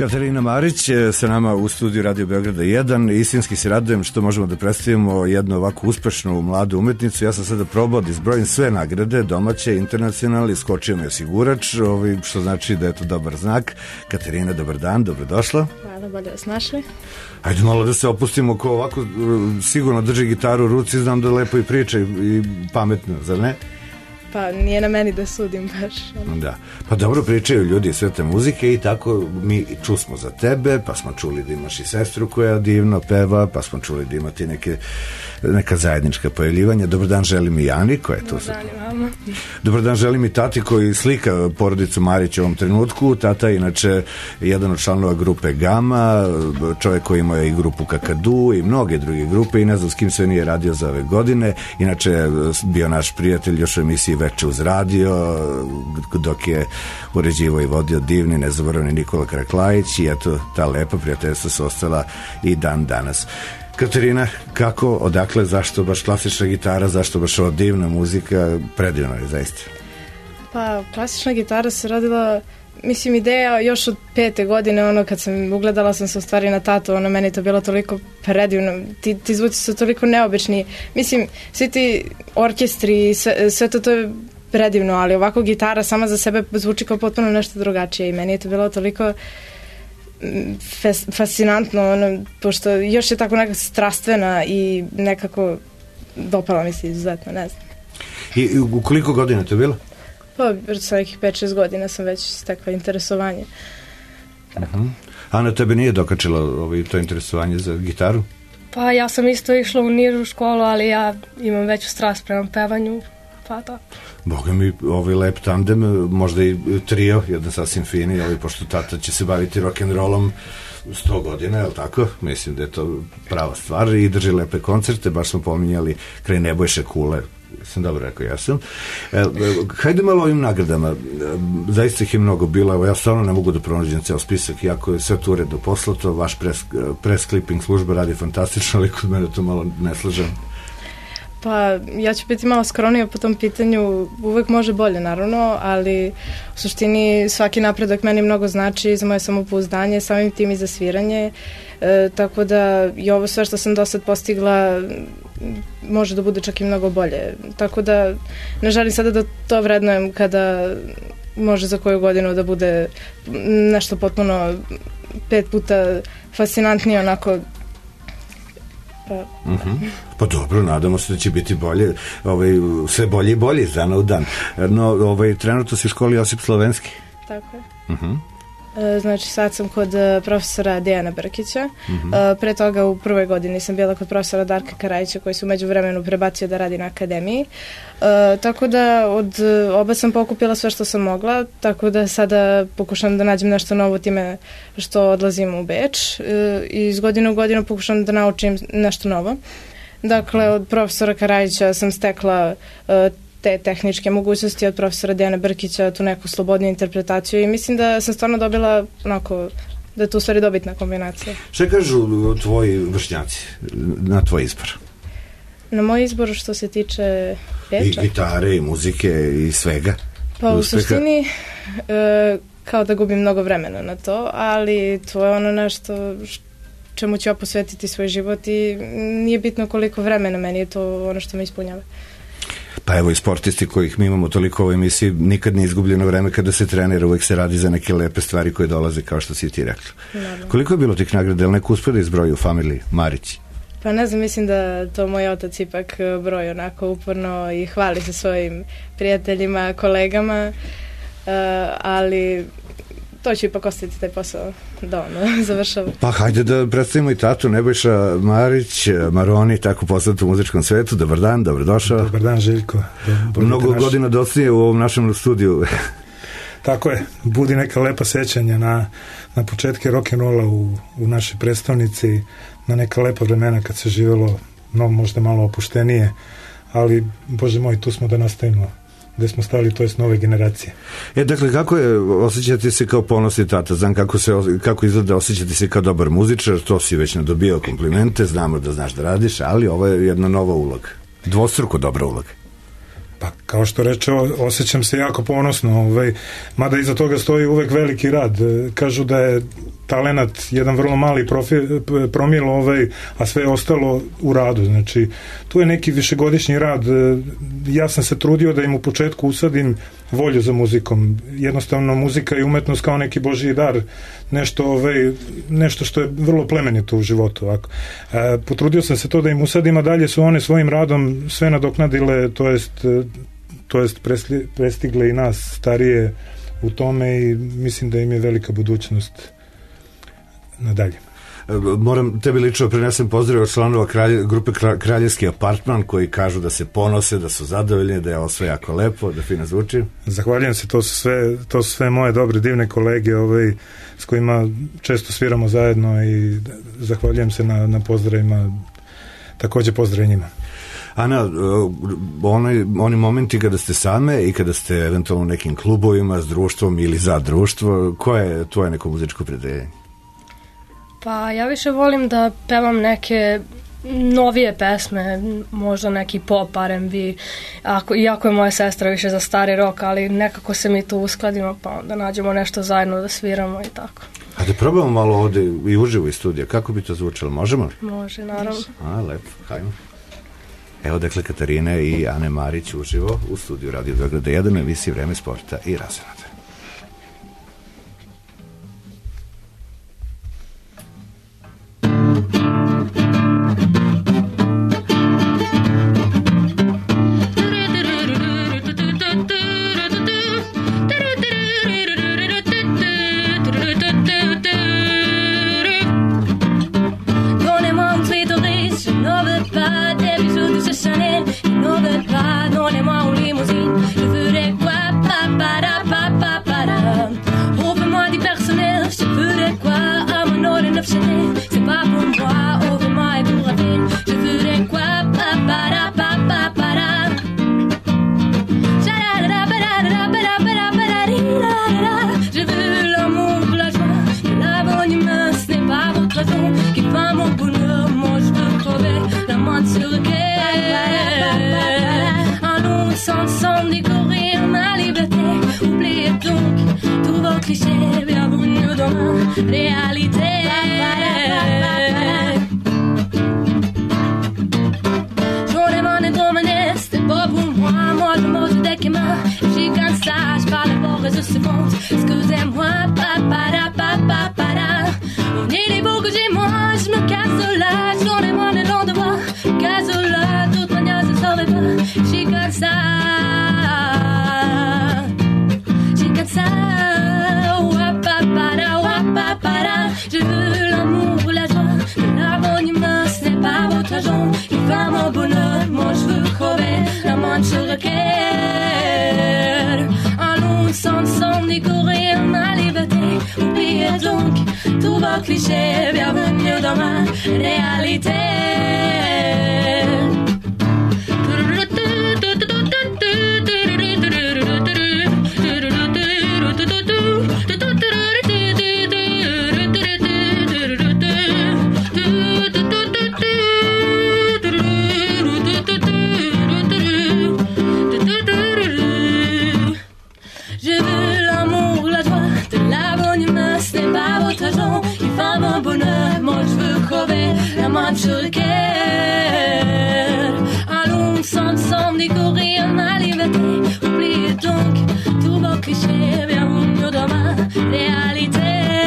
Katarina Marić je sa nama u studiju Radio Beograda jedan. Istinski se radujem što možemo da predstavimo jednu ovako uspešnu mladu umetnicu. Ja sam sada probao da izbrojim sve nagrade, domaće, internacionalne, iskočio mi osigurač, ovaj, što znači da je to dobar znak. Katarina, dobar dan, dobrodošla. Hvala, bolje vas našli. Ajde malo da se opustimo, ko ovako sigurno drži gitaru u ruci, znam da lepo i priča i pametno, zar ne? Pa nije na meni da sudim baš. Da, pa dobro pričaju ljudi sve te muzike i tako mi čusmo za tebe, pa smo čuli da imaš i sestru koja divno peva, pa smo čuli da imate neke, neka zajednička pojavljivanja. Dobar dan želim i Ani koja je tu. Dobar dan i vama. Dobar dan želim i tati koji slika porodicu Marić u ovom trenutku. Tata je inače jedan od članova grupe Gama, čovjek koji ima i grupu Kakadu i mnoge druge grupe i ne znam s kim sve nije radio za ove godine. Inače je bio naš prijatelj još u emisiji Veče uz radio, dok je uređivo i vodio divni, nezaboravni Nikola Kraklajić i eto, ta lepa prijateljstva su ostala i dan danas. Katarina, kako, odakle, zašto baš klasična gitara, zašto baš ova divna muzika, predivno je zaista? Pa, klasična gitara se rodila, mislim, ideja još od pete godine, ono, kad sam ugledala sam se u stvari na tatu, ono, meni je to bilo toliko predivno, ti, ti zvuci su toliko neobični, mislim, svi ti orkestri, sve, sve to, to je predivno, ali ovako gitara sama za sebe zvuči kao potpuno nešto drugačije i meni je to bilo toliko fes, fascinantno, ono, pošto još je tako nekako strastvena i nekako dopala mi se izuzetno, ne znam. I u koliko godina to je bilo? Pa, sa nekih pet šest godina sam već stekla interesovanje. Uh-huh. Ana, tebe nije dokačilo ovaj, to interesovanje za gitaru? Pa, ja sam isto išla u nižu školu, ali ja imam veću strast prema pevanju, pa to. Boga mi, ovaj lep tandem, možda i trio, jedan sasvim fini, ovaj, pošto tata će se baviti rock'n'rollom sto godina, je li tako? Mislim da je to prava stvar i drži lepe koncerte, baš smo pominjali kraj Nebojše Kule, sam dobro rekao, ja sam. E, hajde malo ovim nagradama, e, zaista ih je mnogo bilo, evo ja stvarno ne mogu da pronađem ceo spisak, iako je sve tu uredno poslato, vaš press, press clipping služba radi fantastično, ali kod mene to malo ne slažem. Pa, ja ću biti malo skromnija po tom pitanju, uvek može bolje, naravno, ali u suštini svaki napredak meni mnogo znači za moje samopouzdanje, samim tim i za sviranje, e, tako da i ovo sve što sam do sad postigla može da bude čak i mnogo bolje, tako da ne želim sada da to vrednujem kada može za koju godinu da bude nešto potpuno pet puta fascinantnije, onako. Pa, uh-huh. Pa dobro, nadamo se da će biti bolje, ovaj, sve bolje i bolje iz dana u dan. No, ovaj, trenutno si u školi Josip Slovenski. Tako je. Uh-huh. E, znači sad sam kod profesora Dejana Brkića. Uh-huh. E, pre toga u prvoj godini sam bila kod profesora Darka Karajića koji se umeđu vremenu prebacio da radi na akademiji. E, tako da od oba sam pokupila sve što sam mogla, tako da sada pokušam da nađem nešto novo time što odlazim u Beč e, i iz godine u godinu pokušam da naučim nešto novo. Dakle, od profesora Karajića sam stekla e, te tehničke mogućnosti, od profesora Dejana Brkića tu neku slobodniju interpretaciju i mislim da sam stvarno dobila onako, da je to u stvari dobitna kombinacija. Šta kažu tvoji vršnjaci na tvoj izbor? Na moj izbor što se tiče Beča? I gitare, i muzike, i svega? Pa u suštini e, kao da gubim mnogo vremena na to, ali to je ono nešto čemu ću ja posvetiti svoj život i nije bitno koliko vremena, meni je to ono što me ispunjava. Pa evo i sportisti kojih mi imamo toliko u ovoj emisiji, nikad nije izgubljeno vreme kada se trenira, uvek se radi za neke lepe stvari koje dolaze, kao što si ti rekla. Naravno. Koliko je bilo tih nagrada, ili neko uspio da izbroji u familiji Marić? Pa ne znam, mislim da to moj otac ipak broji onako uporno i hvali se svojim prijateljima, kolegama, uh, ali to će ipak ostaviti taj posao da ono završava. Pa hajde da predstavimo i tatu Nebojša Marić, Maroni, tako poznat u muzičkom svetu. Dobar dan, dobrodošao. Dobar dan, Željko. Dobar Mnogo naš... godina dostaje u ovom našem studiju. Tako je, budi neka lepa sećanja na, na početke rock'n'rolla u, u našoj prestonici, na neka lepa vremena kad se živelo no, možda malo opuštenije, ali, Bože moj, tu smo da nastavimo gde smo stali, to je s nove generacije. E, dakle, kako je osjećati se kao ponosni tata? Znam kako, se, kako izgleda osjećati se kao dobar muzičar, to si već nadobio komplimente, znamo da znaš da radiš, ali ovo je jedna nova uloga. Dvostruko dobra uloga. Pa kao što reče, osjećam se jako ponosno, ovaj, mada iza toga stoji uvek veliki rad. Kažu da je talenat jedan vrlo mali profil, promil, ovaj, a sve je ostalo u radu. Znači, tu je neki višegodišnji rad. Ja sam se trudio da im u početku usadim volju za muzikom. Jednostavno, muzika i umetnost kao neki božji dar, nešto, ovaj, nešto što je vrlo plemenito u životu. Ako. E, potrudio sam se to da im usadim, a dalje su one svojim radom sve nadoknadile, to jest, to jest presli, prestigle i nas starije u tome i mislim da im je velika budućnost nadalje. Moram tebi lično prenesem pozdrav od članova kralje, grupe Kraljevski apartman koji kažu da se ponose, da su zadovoljni, da je ovo sve jako lepo, da fino zvuči. Zahvaljujem se, to su sve, to su sve moje dobre, divne kolege ovaj, s kojima često sviramo zajedno i zahvaljujem se na, na pozdravima, takođe pozdrav njima. Ana, onaj, oni momenti kada ste same i kada ste eventualno u nekim klubovima s društvom ili za društvo, koje je tvoje neko muzičko predeljenje? Pa ja više volim da pevam neke novije pesme, možda neki pop, R and B, ako, iako je moja sestra više za stari rock, ali nekako se mi tu uskladimo pa da nađemo nešto zajedno da sviramo i tako. A da probamo malo ovde i uživo iz studija, kako bi to zvučalo, možemo li? Može, naravno. A, lepo, hajmo. Evo dakle Katarine i Ane Marić uživo u studiju Radio Beograda jedan, emisiji Vreme sporta i razonode. C'est pas pour moi, ouvre-moi et pour la ville. Je voudrais quoi, pa pa ra pa pa pa ra. Je veux l'amour, la joie, la bonne humeur, ce n'est pas votre raison qui fait mon bonheur. Moi je veux crever la main sur le cœur. Allons ensemble découvrir ma liberté. Oubliez donc tous vos clichés, bienvenue dans ma réalité. Moi je mange des quémins, j'ai qu'un sage par les bords et je se monte. Excusez-moi, papara, papara. On est les beaux que j'ai, moi je me casse là. J'en ai moins de long de voir, casse là. Toute manière je ne saurais pas, j'ai qu'un ça. J'ai qu'un ça, wapapara, wapapara. Je veux l'amour, la joie, la bonne humeur, ce n'est pas votre argent qui fait mon bonheur. Moi je veux crever la main sur le cœur. Allons ensemble découvrir ma liberté. Oubliez donc tous vos clichés. Bienvenue dans ma réalité. La main sur le cœur. Allons ensemble découvrir ma liberté. Oubliez donc tous vos clichés. Bienvenue dans ma réalité.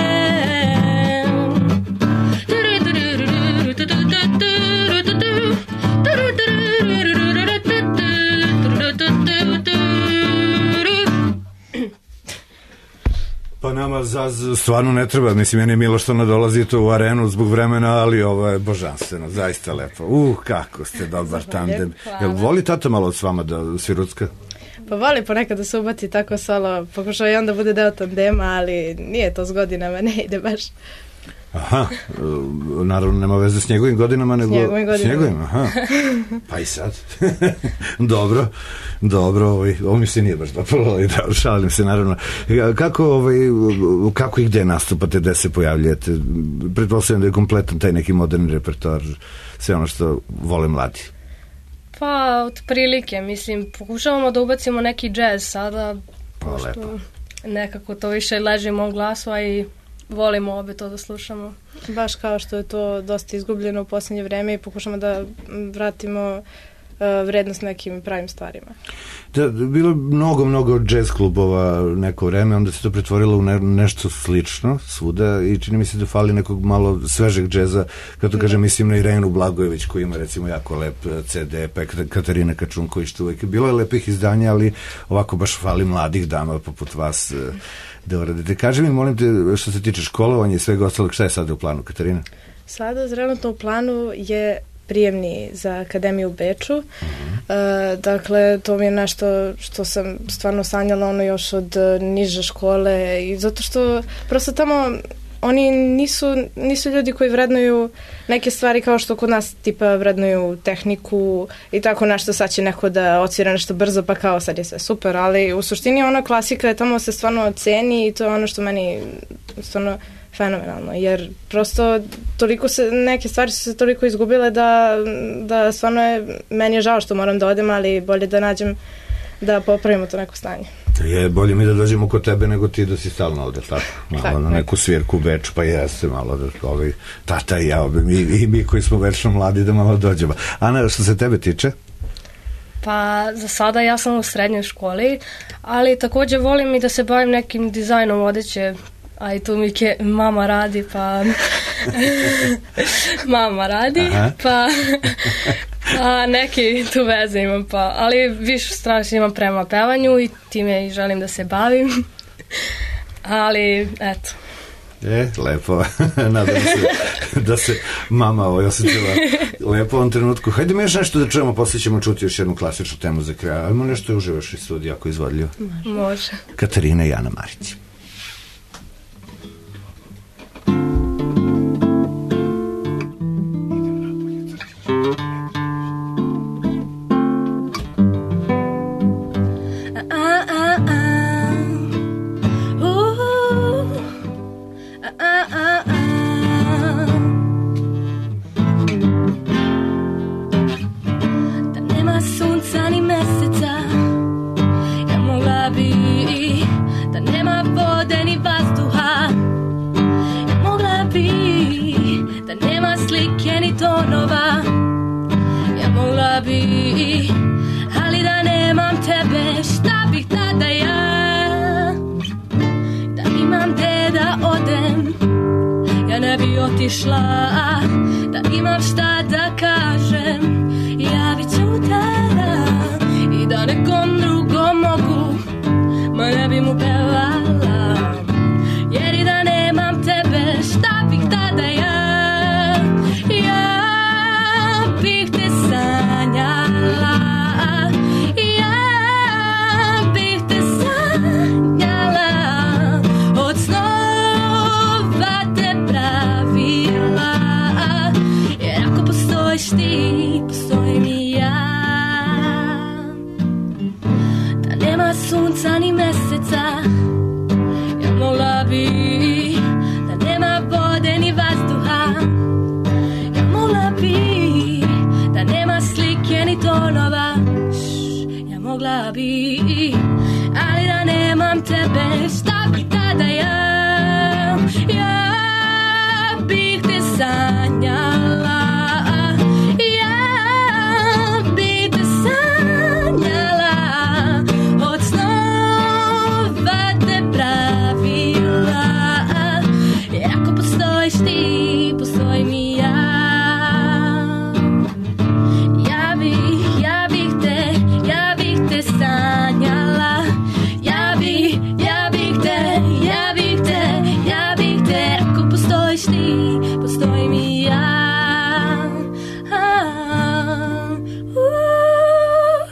Pa nama Zaz stvarno ne treba, mislim, meni je milo što nadolazite u arenu zbog vremena, ali ovo je božanstveno, zaista lepo. Uh, kako ste dobar tandem. Jel voli tata malo s vama da svirucka? Pa voli ponekad da se ubaci tako solo, pokušao i onda bude deo tandema, ali nije to s godinama, ne ide baš. Aha, naravno nema veze s njegovim godinama, nego... S njegovim godinama. S njegovim, aha. Pa i sad. Dobro, dobro, ovaj, ovo mi se nije baš dopalo, da, šalim se, naravno. Kako, ovaj, kako i gde nastupate, gde se pojavljujete? Pretpostavljam da je kompletan taj neki moderni repertoar, sve ono što vole mladi. Pa, otprilike, mislim, pokušavamo da ubacimo neki džez sada, pa, pošto lepo. Nekako to više leži u mom glasu, a i volimo obe to da slušamo. Baš kao što je to dosta izgubljeno u posljednje vreme i pokušamo da vratimo vrednost nekim pravim stvarima. Da, bilo je mnogo, mnogo jazz klubova neko vreme, onda se to pretvorilo u ne, nešto slično svuda i čini mi se da fali nekog malo svežeg džeza, kad to kažem, mislim na Irenu Blagojević koji ima recimo jako lep ce de, pa Katarina Kačunković tu uvijek. Bilo je lepih izdanja, ali ovako baš fali mladih dama poput vas da uradite. Kaži mi, molim te, što se tiče školovanja i svega ostalog, šta je sada u planu, Katarina? Sada trenutno u planu je prijemni za akademiju u Beču. Uh-huh. E, dakle, to mi je nešto što sam stvarno sanjala ono još od niže škole i zato što prosto tamo oni nisu, nisu ljudi koji vrednuju neke stvari kao što kod nas tipa vrednuju tehniku i tako nešto, sad će neko da odsvira nešto brzo pa kao sad je sve super, ali u suštini ona klasika je tamo se stvarno ceni i to je ono što meni stvarno fenomenalno, jer prosto toliko se, neke stvari su se toliko izgubile da, da stvarno je, meni je žao što moram da odem, ali bolje da nađem da popravimo to neko stanje. Je bolje mi da dođemo kod tebe nego ti da si stalno ovde, tako? Malo tako, na neku svirku u Beču, pa jeste malo da ovaj, tata i ja, mi, i mi koji smo večno mladi da malo dođemo. Ana, što se tebe tiče? Pa za sada ja sam u srednjoj školi, ali također volim i da se bavim nekim dizajnom odeće, a i tu mi ke, mama radi, pa mama radi, aha, pa a neki tu veze imam, pa, ali više strašno imam prema pevanju i time i želim da se bavim, ali eto. E, lepo, nadam se da se mama ovaj osjećala lepo u ovom trenutku. Hajde mi još nešto da čujemo, poslije ćemo čuti još jednu klasičnu temu za kraj. Ajmo nešto je uživaš iz studija, jako izvodljivo. Može. Katarina i Ana Marić. Ali da nemam tebe, šta bih tada ja? Da imam gde da odem, ja ne bi otišla. Da imam šta da kažem, javit ću tada. I da nekom drugom mogu, ma ne bi mu pevala. Jer i da nemam tebe, šta bih tada ja? Ja bih te sanjala, ja bih te sanjala, od snova te pravila, jer ako postojiš ti, postojim i ja. Da nema sunca ni meseca, ja mogla bi, da nema vode ni vazduha, ja mogla bi, da nema slike ni tonova, šš, ja mogla bi, ali da nemam tebe, šta bi tada ja? Ja bih te sanjala, ja bih te sanjala, od snova te pravila, jer ako postojiš ti, postojim i ja. Sanjala, ja bih, ja bih te, ja bih te, ja bih te, ako postojiš ti, postojim i ja. Ah, uh.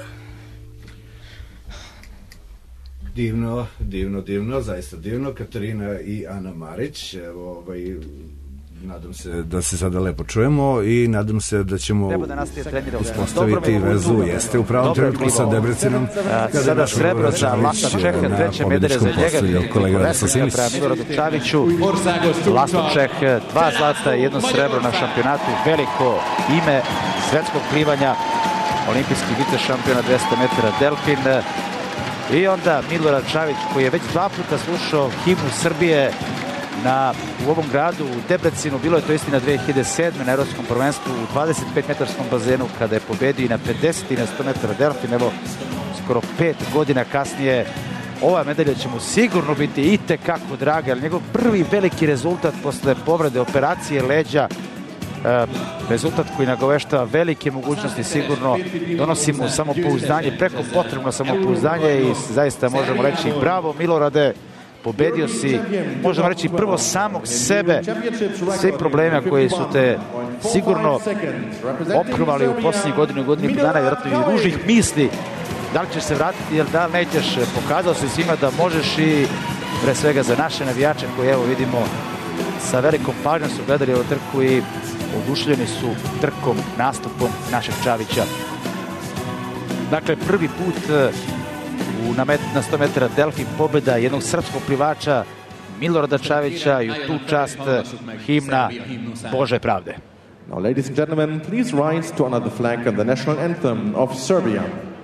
Divno, divno, divno, zaista divno. Katarina i Ana Marić, evo, ovaj, nadam se da se sada lepo čujemo i nadam se da ćemo da uspostaviti vezu. Jeste u pravom trenutku sa Debrecinom. Sada srebro za Vlasta Čeh, treće medalje za njega, kolega Veselinić prema Miloradu Čaviću. Vlasto Čeh, dva zlata, jedno srebro na šampionatu, veliko ime svetskog plivanja. olimpijski vice šampiona dvesta metara delfin. I onda Milorad Čavić koji je već dva puta slušao himnu Srbije na, u ovom gradu, u Debrecinu. Bilo je to istina dve hiljade sedme na Evropskom prvenstvu u dvadeset pet metarskom bazenu kada je pobedio i na pedeset i na sto metara delfin. Evo, skoro pet godina kasnije ova medalja će mu sigurno biti i tekako draga, jer njegov prvi veliki rezultat posle povrede operacije leđa, e, rezultat koji nagoveštava velike mogućnosti, sigurno donosi mu samopouzdanje, preko potrebno samopouzdanje i zaista možemo reći bravo Milorade, pobedio si, možemo reći prvo samog sebe, sve problema koji su te sigurno ophrvali u posljednjih godinu i godinu i dana, vjerojatno i ružnih misli. Da li ćeš se vratiti ili da li nećeš, pokazao si svima da možeš i pre svega za naše navijače koji evo vidimo sa velikom pažnjom su gledali ovu trku i oduševljeni su trkom, nastupom našeg Čavića. Dakle, prvi put u, na, met, na sto metara delfin pobjeda jednog srpskog plivača Milorada Čavića i u tu čast himna Bože pravde. Now, ladies and gentlemen, please rise to honor the flag and the national anthem of Serbia.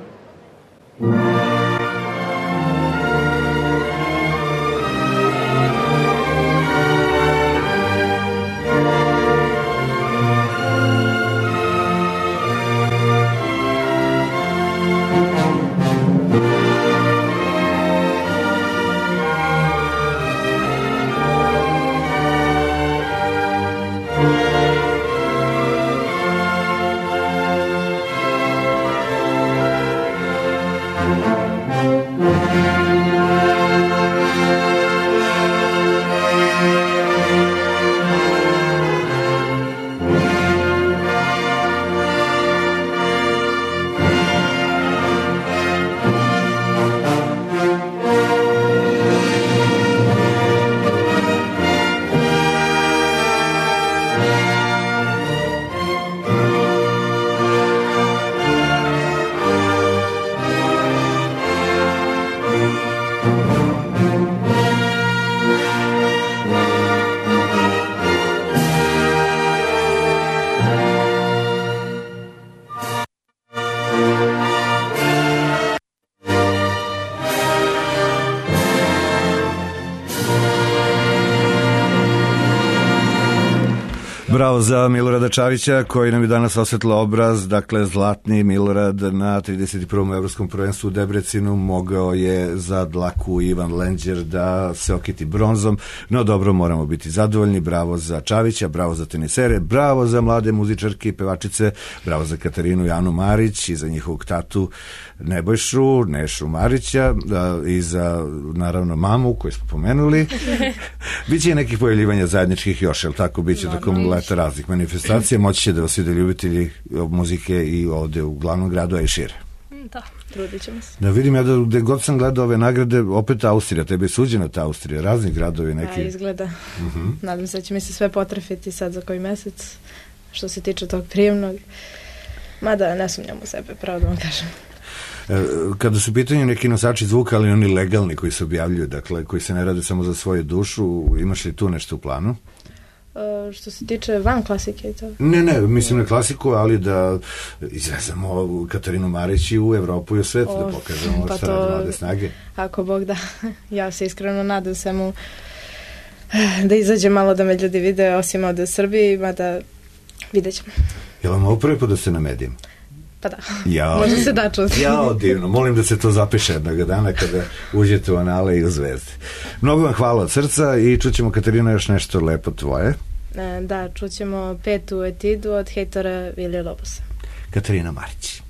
Bravo za Milorada Čavića koji nam je danas osvetla obraz, dakle zlatni Milorad na trideset prvom evropskom prvenstvu u Debrecinu mogao je za dlaku Ivan Lenđer da se okiti bronzom, no dobro, moramo biti zadovoljni. Bravo za Čavića, bravo za tenisere, bravo za mlade muzičarke i pevačice, bravo za Katarinu i Anu Marić i za njihovog tatu Nebojšu, Nešu Marića i za naravno mamu koju smo pomenuli. Biće i nekih pojavljivanja zajedničkih još, jel tako, biće tokom leta raznih manifestacija, moći će da vas vide ljubitelji muzike i ovde u glavnom gradu, a i šire. Da, trudit ćemo se. Da vidim ja da gde god sam gledao ove nagrade, opet Austrija, tebi je suđena ta Austrija, razni gradovi neki. Da, izgleda. Uh-huh. Nadam se da će mi se sve potrefiti sad za koji mesec, što se tiče tog prijemnog. Mada ne sumnjam u sebe, pravo da vam kažem. Kada su pitanju neki nosači zvuka, ali oni legalni koji se objavljuju, dakle, koji se ne rade samo za svoju dušu, imaš li tu nešto u planu? Uh, što se tiče van klasike i to? Ne, ne, mislim na klasiku, ali da izvezamo Katarinu Marić i u Evropu i u svet, da pokažemo pa šta radi mlade snage. Ako Bog da, ja se iskreno nadam svemu da izađe malo da me ljudi vide, osim ovde u Srbiji, mada vidjet ćemo. Je vam ovo prvi put da ste na medijima? Pa da, jao, možda se da čuti. Jao, divno, molim da se to zapiše jednog dana kada uđete u anale i u zvezde. Mnogo vam hvala od srca i čućemo, Katarina, još nešto lepo tvoje. E, da, čućemo petu etidu od Hejtora Vilija Lobosa. Katarina Marić.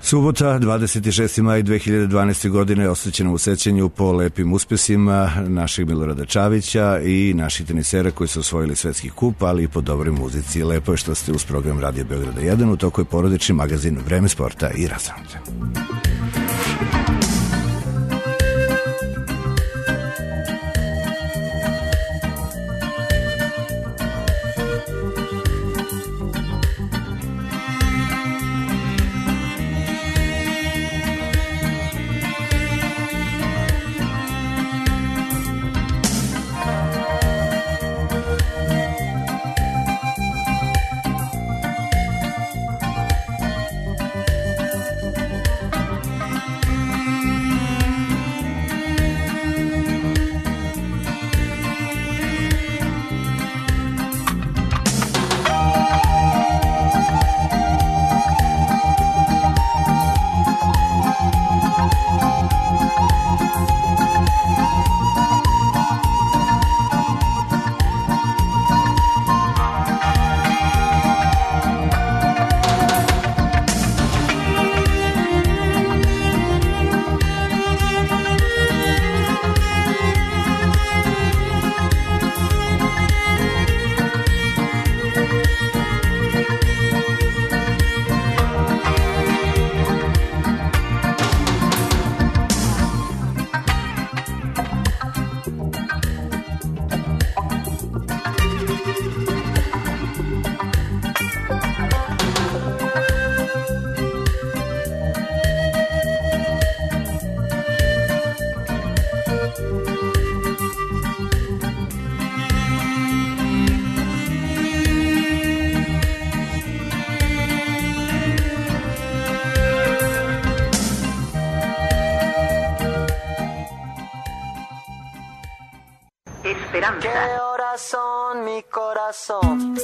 Subota, dvadeset šesti maj dve hiljade dvanaeste. godine, osvećena u sećanju po lepim uspesima našeg Milorada Čavića i naših tenisera koji su osvojili svetski kup, ali i po dobroj muzici. Lepo je što ste uz program Radio Beograda jedan, u toku je porodični magazin Vreme sporta i razonode. Esperanza. ¿Qué horas son, mi corazón?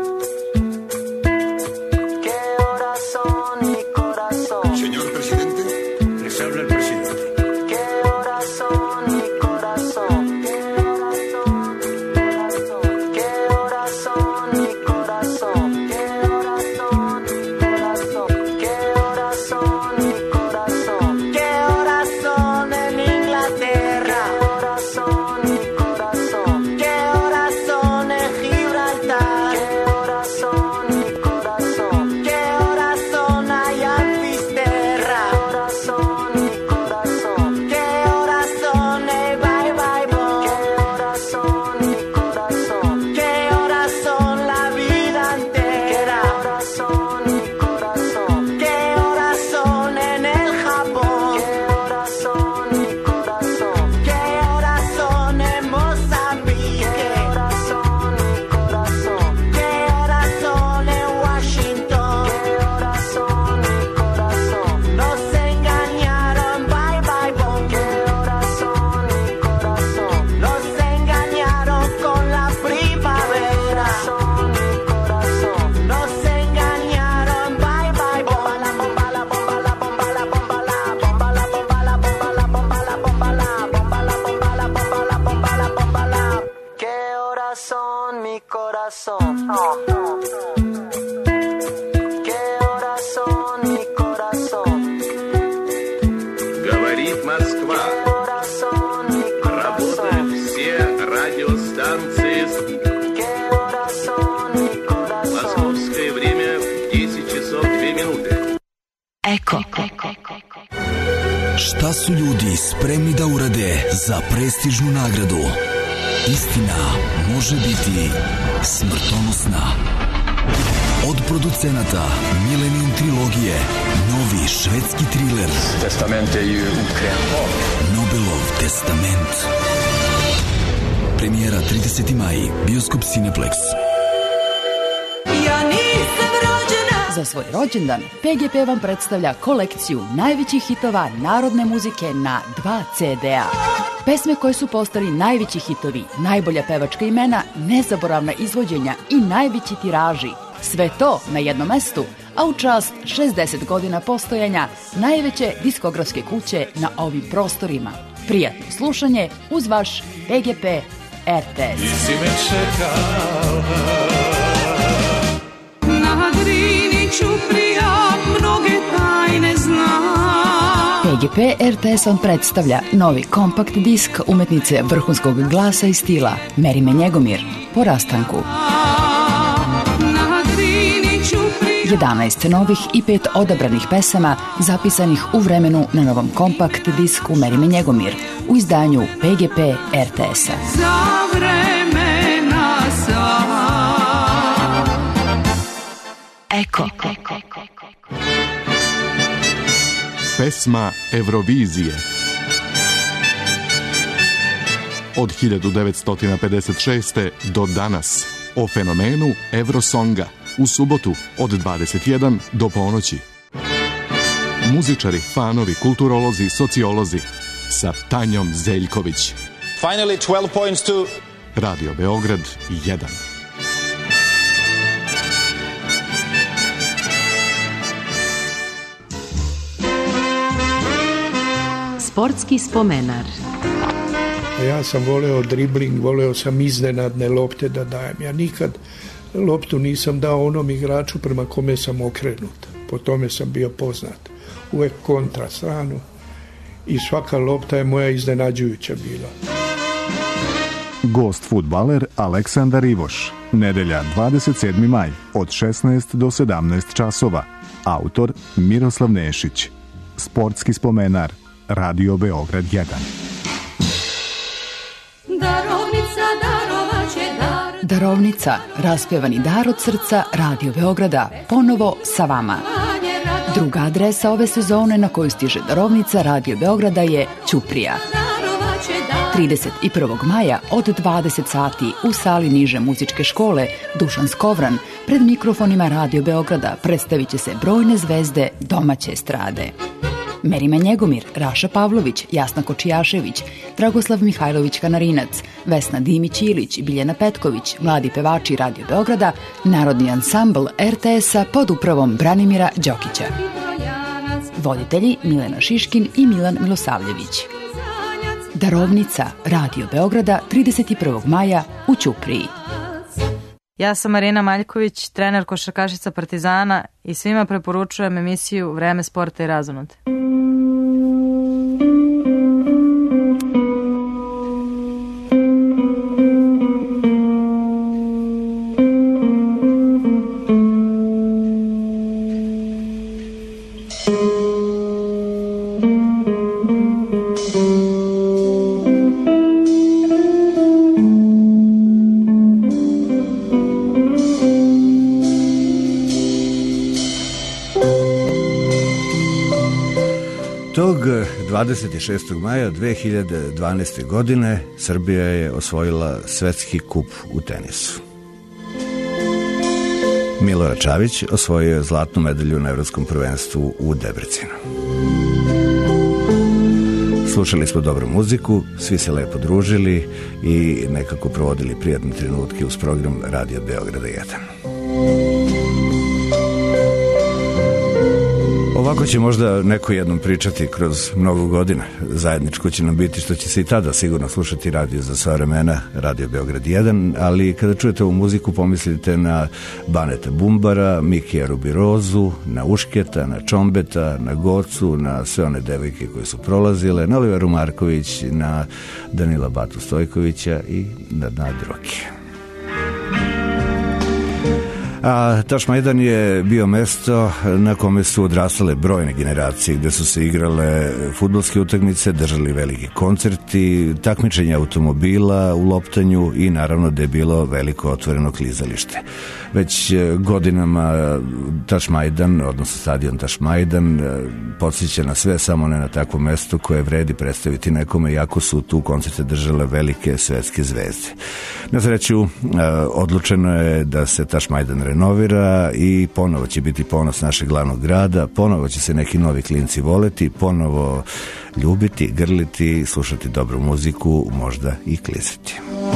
¿Qué horas son, mi corazón? Señor presidente, les habla el presidente. ¿Qué horas son, mi corazón? ¿Qué horas son, mi corazón? ¿Qué horas son, mi corazón? ¿Qué horas son, mi corazón? ¿Qué horas son, mi corazón? ¿Qué horas son en Inglaterra? ¿Qué horas son, mi corazón? ¿Qué horas son en Gibraltar? ¿Qué horas son, mi corazón? ¿Qué horas son allá en Fisterra? ¿Qué horas son, mi corazón? ¿Qué horas son, eh, bye bye boy? ¿Qué horas son, mi corazón? ¿Qué horas son la vida entera? ¿Qué horas son, mi corazón? ¿Qué horas son en el Japón? ¿Qué horas son, mi corazón? ¿Qué horas son en Mozambique? ¿Qué horas son, mi corazón? ¿Qué horas son en Washington? ¿Qué horas son, mi corazón? Nos engañaron, bye bye boy. ¿Qué horas son, mi corazón? Nos engañaron con la primavera. Son, mi corazón. Nos engañaron, bye bye boy. La bomba, la bomba, la bomba, la bomba, la bomba, la bomba, la bomba, la bomba, la bomba, la bomba, la bomba, la bomba, la bomba, la bomba, la. ¿Qué horas son, mi corazón? ¿Qué horas son, mi corazón? Говорит Москва. ¿Qué horas son, mi Работают corazón? все радиостанции. ¿Qué horas son, mi corazón? Московское время десять часов две минуты. Eko. Šta su ljudi spremni da urade za prestižnu nagradu? Istina može biti smrtonosna. Od producenata Millennium trilogije, novi švedski triler Testamente ju ukrenuo. Nobelov testament. Premijera trideseti maj, Bioskop Cineplex. Ja nisam rođena. Za svoj rođendan P G P vam predstavlja kolekciju najvećih hitova narodne muzike na dva ce de a. Pesme koje su postali najveći hitovi, najbolja pevačka imena, nezaboravna izvođenja i najveći tiraži. Sve to na jednom mestu, a u čast šezdeset godina postojanja najveće diskografske kuće na ovim prostorima. Prijatno slušanje uz vaš P G P R T S. Si me čekala. Na Drini ću prijat mnoge tajne zna. G P R T S vam predstavlja novi kompakt disk umetnice vrhunskog glasa i stila Meri Me Njegomir po rastanku. jedanaest novih i pet odabranih pesama zapisanih u vremenu na novom kompakt disku Meri Me Njegomir u izdanju P G P R T S-a. Eko. Pesma Eurovizije. Od hiljadu devetsto pedeset šeste. do danas o fenomenu Eurosonga u subotu od dvadeset jedan do ponoći. Muzičari, fanovi, kulturolozi, sociolozi sa Tanjom Zeljković. Finally twelve points to Radio Beograd jedan. Sportski spomenar. Ja sam voleo dribling, voleo sam iznenadne lopte da dajem. Ja nikad loptu nisam dao onom igraču prema kome sam okrenut. Po tome sam bio poznat. Uvek kontra stranu i svaka lopta je moja iznenađujuća bila. Gost fudbaler Aleksandar Ivoš. Nedelja dvadeset sedmi maj od šesnaest do sedamnaest časova. Autor Miroslav Nešić. Sportski spomenar. Radio Beograd jedan. Darovnica, darovaće dar. Darovnica, raspevani dar od srca Radio Beograda, ponovo sa vama. Druga adresa ove sezone na koju stiže darovnica Radio Beograda je Ćuprija. trideset prvog maja od dvadeset sati u sali niže muzičke škole Dušan Skovran pred mikrofonima Radio Beograda predstavit će se brojne zvezde domaće estrade. Meri Me Njegomir, Raša Pavlović, Jasna Kočijašević, Dragoslav Mihajlović Kanarinac, Vesna Dimić-Ilić, Biljana Petković, mladi pevači Radio Beograda, Narodni ansambl R T S-a pod upravom Branimira Đokića. Voditelji Milena Šiškin i Milan Milosavljević. Darovnica Radio Beograda trideset prvog maja u Ćupriji. Ja sam Marina Maljković, trener košarkašica Partizana i svima preporučujem emisiju Vreme sporta i razonote. Tog dvadeset šestog maja dve hiljade dvanaeste. godine Srbija je osvojila svetski kup u tenisu. Milorad Čavić osvojio je zlatnu medalju na Evropskom prvenstvu u Debrecinu. Slušali smo dobru muziku, svi se lepo družili i nekako provodili prijatne trenutke uz program Radio Beograda jedan. Ovako će možda neko jednom pričati kroz mnogo godina. Zajedničko će nam biti što će se i tada sigurno slušati radio za sva vremena, Radio Beograd jedan, ali kada čujete ovu muziku pomislite na Baneta Bumbara, Mikija Rubirozu, na Ušketa, na Čombeta, na Gocu, na sve one devojke koje su prolazile, na Oliveru Marković, na Danila Batu Stojkovića i na druge. A Tašmajdan je bio mesto na kome su odrastale brojne generacije, gde su se igrale fudbalske utakmice, držali veliki koncerti, takmičenja automobila u loptanju i naravno da je bilo veliko otvoreno klizalište. Već godinama Tašmajdan, odnosno stadion Tašmajdan, podsjeća na sve, samo ne na takvo mesto koje vredi predstaviti nekome, jako su tu koncerte držale velike svetske zvezde. Na sreću, odlučeno je da se Tašmajdan renovira i ponovo će biti ponos našeg glavnog grada, ponovo će se neki novi klinci voleti, ponovo ljubiti, grliti, slušati dobru muziku, možda i klizati.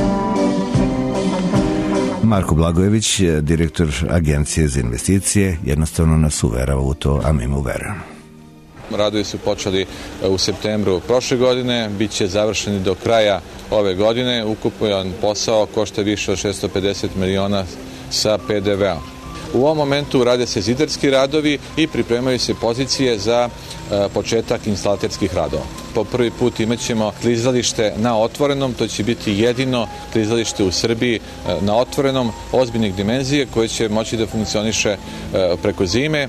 Marko Blagojević, direktor Agencije za investicije, jednostavno nas uverava u to, a mi mu verujemo. Radovi su počeli u septembru prošle godine, bit će završeni do kraja ove godine. Ukupan posao košta više od šesto pedeset miliona sa pe de veom. U ovom momentu rade se zidarski radovi i pripremaju se pozicije za početak instalaterskih radova. Po prvi put imat ćemo klizalište na otvorenom, to će biti jedino klizalište u Srbiji na otvorenom, ozbiljnih dimenzije koje će moći da funkcioniše preko zime.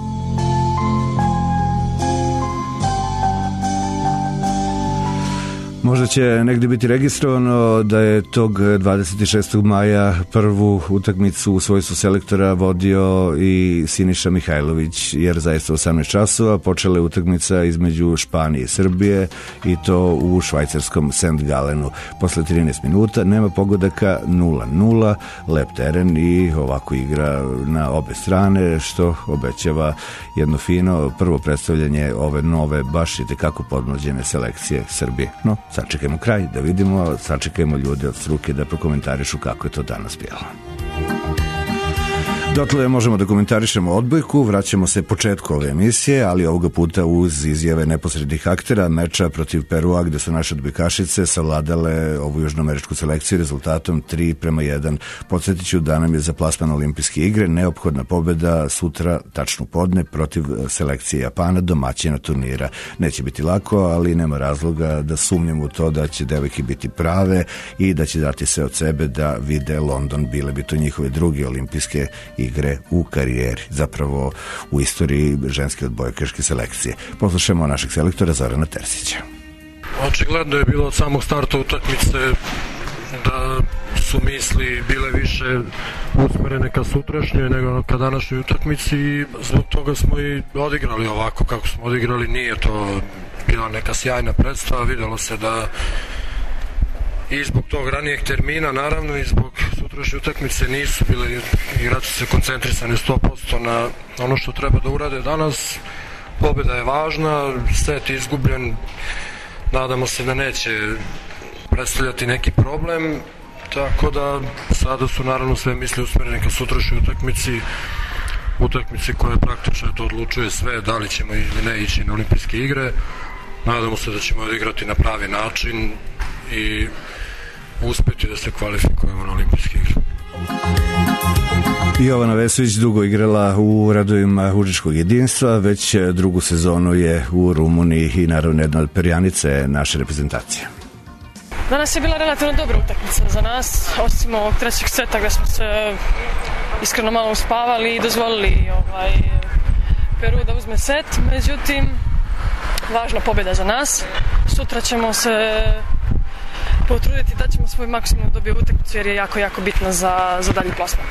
Možda će negdje biti registrovano da je tog dvadeset šestog maja prvu utakmicu u svojstvu selektora vodio i Siniša Mihajlović, jer zaista u osamnaest časova počela je utakmica između Španije i Srbije i to u švajcarskom Saint Galenu. Posle trinaest minuta nema pogodaka, nula nula, lep teren i ovako igra na obe strane, što obećava jedno fino prvo predstavljanje ove nove, baš i tekako podmlađene selekcije Srbije. No, sačekajmo kraj da vidimo, sačekajmo ljude od struke da prokomentarišu kako je to danas bilo. Dotle možemo da komentarišemo odbojku, vraćamo se početku ove emisije, ali ovoga puta uz izjave neposrednih aktera meča protiv Perua, gde su naše odbojkašice savladale ovu južnoameričku selekciju rezultatom tri prema jedan. Podsjetit ću da nam je za plasman olimpijske igre neophodna pobeda sutra tačno podne protiv selekcije Japana, domaćina turnira. Neće biti lako, ali nema razloga da sumnjamo u to da će devojke biti prave i da će dati sve od sebe da vide London. Bile bi to njihove druge olimpijske igre u karijeri, zapravo u istoriji ženske odbojkaške selekcije. Poslušajmo našeg selektora Zorana Terzića. Očigledno je bilo od samog starta utakmice da su misli bile više usmerene ka sutrašnjoj nego ka današnjoj utakmici i zbog toga smo i odigrali ovako kako smo odigrali. Nije to bila neka sjajna predstava, videlo se da i zbog tog ranijeg termina, naravno, i zbog sutrašnje utakmice nisu bili igrači se koncentrisani sto posto na ono što treba da urade danas. Pobjeda je važna, set je izgubljen, nadamo se da neće predstavljati neki problem, tako da sada su naravno sve misli usmerene ka sutrašnjoj utakmici, utakmici koja praktično to odlučuje sve, da li ćemo ili ne ići na olimpijske igre. Nadamo se da ćemo odigrati na pravi način i uspjeti da se kvalifikujemo na olimpijske igre. Jovana Vesović dugo igrala u radovima Užičkog jedinstva, već drugu sezonu je u Rumuniji i naravno jedna od perjanice naše reprezentacije. Danas je bila relativno dobra utakmica za nas, osim ovog trećeg seta gdje smo se iskreno malo uspavali i dozvolili ovaj, Peru da uzme set, međutim važna pobjeda za nas. Sutra ćemo se potruditi da ćemo svoj maksimum dobiti utakmicu jer je jako, jako bitna za, za dalji plasman.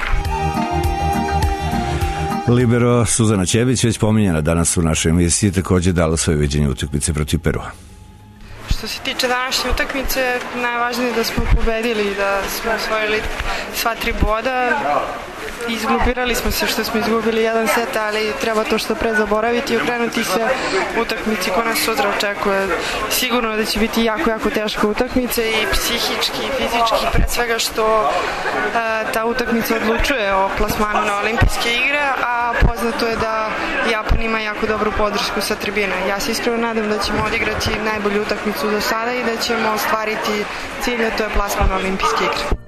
Libero Suzana Ćević, već pominjena danas u našoj emisiji, također dala svoje viđenje utakmice protiv Perua. Što se tiče današnje utakmice, najvažnije je da smo pobedili, da smo osvojili sva tri boda. Izglupirali smo se što smo izgubili jedan set, ali treba to što pre zaboraviti i okrenuti se utakmici koja nas sutra očekuje. Sigurno da će biti jako, jako teška utakmica i psihički i fizički, pre svega što a, ta utakmica odlučuje o plasmanu na olimpijske igre, a poznato je da Japan ima jako dobru podršku sa tribina. Ja se iskreno nadam da ćemo odigrati najbolju utakmicu do sada i da ćemo ostvariti cilj, a to je plasman na olimpijske igre.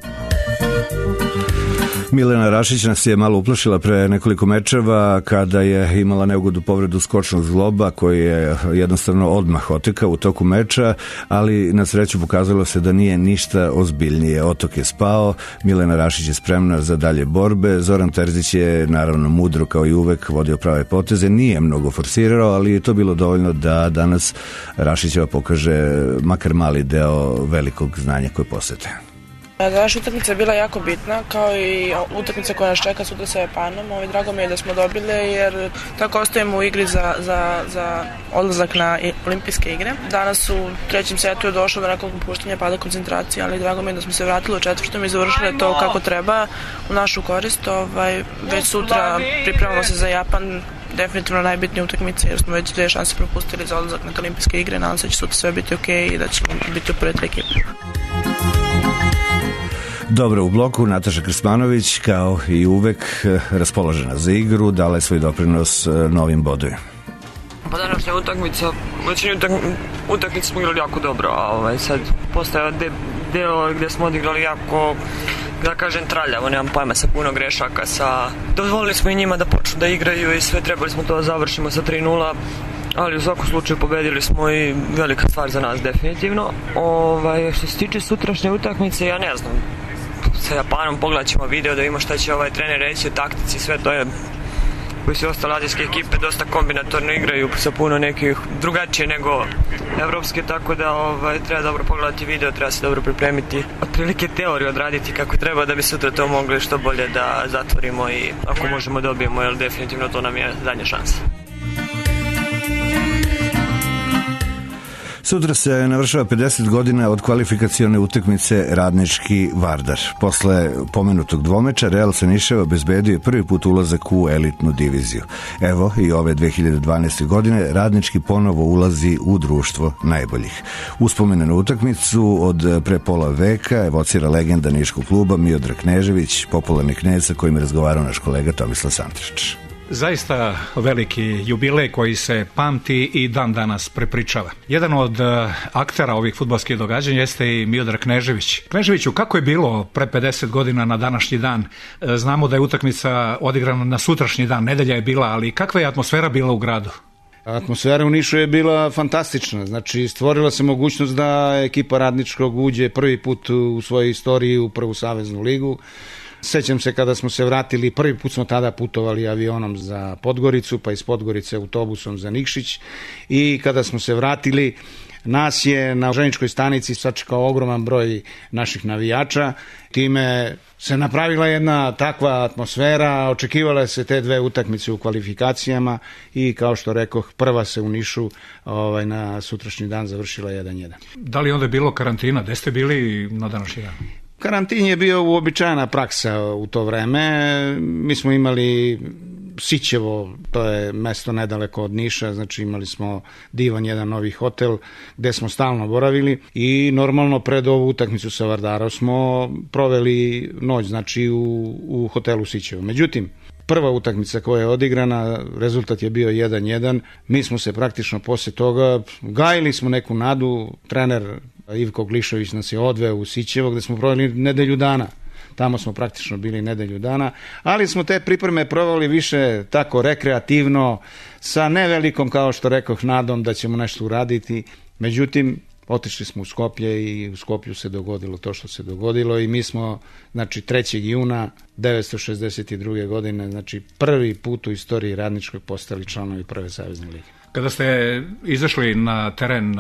Milena Rašić nas je malo uplašila pre nekoliko mečeva kada je imala neugodnu povredu skočnog zgloba koji je jednostavno odmah otekao u toku meča, ali na sreću pokazalo se da nije ništa ozbiljnije. Otok je spao, Milena Rašić je spremna za dalje borbe, Zoran Terzić je naravno mudro kao i uvek vodio prave poteze, nije mnogo forsirao, ali je to bilo dovoljno da danas Rašićeva pokaže makar mali deo velikog znanja koje posete. Današnja utakmica je bila jako bitna, kao i utakmica koja nas čeka sutra sa Japanom. Ovaj, drago mi je da smo dobili, jer tako ostajemo u igri za, za, za odlazak na olimpijske igre. Danas u trećem setu je došlo do nekog popuštanja, pada koncentracije, ali drago mi je da smo se vratili u četvrtom i završili to kako treba u našu korist. Ovaj, već sutra pripremamo se za Japan, definitivno najbitnija utakmica, jer smo već dve šanse propustili za odlazak na olimpijske igre. Nadam se da će sutra sve biti okej i da ćemo biti u prve tri ekipe. Dobro, u bloku Nataša Krsmanović, kao i uvek raspoložena za igru, dala je svoj doprinos novim bodovima. Pa današnja utakmica, većinu utakmice smo igrali jako dobro, a ovaj, sad postaje de, deo gdje smo odigrali jako da kažem, traljavo, nemam pojma, sa puno grešaka, sa... Dozvolili smo i njima da počnu da igraju i sve, trebali smo to da završimo sa tri nula, ali u svakom slučaju pobedili smo i velika stvar za nas definitivno. Ovaj, što se tiče sutrašnje utakmice, ja ne znam, sa Japanom pogledat ćemo video da vidimo šta će ovaj trener reći o taktici, sve to je koji su ostale azijske ekipe dosta kombinatorno igraju sa puno nekih drugačije nego evropske, tako da ovaj, treba dobro pogledati video, treba se dobro pripremiti, otprilike teoriju odraditi kako treba da bi sutra to mogli što bolje da zatvorimo i ako možemo dobijemo, jer definitivno to nam je zadnja šansa. Sutra se navršava pedeset godina od kvalifikacione utakmice Radnički Vardar. Posle pomenutog dvomeča Real Seniševa obezbedio je prvi put ulazak u elitnu diviziju. Evo i ove dve hiljade dvanaeste. godine Radnički ponovo ulazi u društvo najboljih. Uspomene na utakmicu od pre pola veka evocira legenda niškog kluba Miodrag Knežević, popularni knez sa kojim je razgovarao naš kolega Tomislav Santrić. Zaista veliki jubilej koji se pamti i dan danas prepričava. Jedan od aktera ovih fudbalskih događanja jeste i Miodrag Knežević. Kneževiću, kako je bilo pre pedeset godina na današnji dan? Znamo da je utakmica odigrana na sutrašnji dan, nedelja je bila, ali kakva je atmosfera bila u gradu? Atmosfera u Nišu je bila fantastična, znači stvorila se mogućnost da ekipa Radničkog uđe prvi put u svojoj istoriji u prvu saveznu ligu. Sećam se kada smo se vratili, prvi put smo tada putovali avionom za Podgoricu, pa iz Podgorice autobusom za Nikšić, i kada smo se vratili, nas je na željezničkoj stanici sačekao ogroman broj naših navijača. Time se napravila jedna takva atmosfera, očekivala se te dve utakmice u kvalifikacijama i kao što rekoh, prva se u Nišu ovaj, na sutrašnji dan završila jedan jedan. Da li onda je bilo karantina? Gde ste bili na današnji dan? Karantin je bio uobičajena praksa u to vreme. Mi smo imali Sićevo, to je mesto nedaleko od Niša, znači imali smo divan jedan novi hotel gde smo stalno boravili i normalno pred ovu utakmicu sa Vardarom smo proveli noć, znači u, u hotelu Sićevo. Međutim, prva utakmica koja je odigrana, rezultat je bio jedan jedan. Mi smo se praktično posle toga, gajili smo neku nadu, trener Ivko Glišović nas je odveo u Sićevo gde smo proveli nedelju dana. Tamo smo praktično bili nedelju dana, ali smo te pripreme proveli više tako rekreativno, sa nevelikom, kao što rekoh, nadom da ćemo nešto uraditi. Međutim, otišli smo u Skoplje i u Skoplju se dogodilo to što se dogodilo i mi smo, znači, trećeg juna devetsto šezdeset druge. godine, znači prvi put u istoriji Radničkog postali članovi prve savezne lige. Kada ste izašli na teren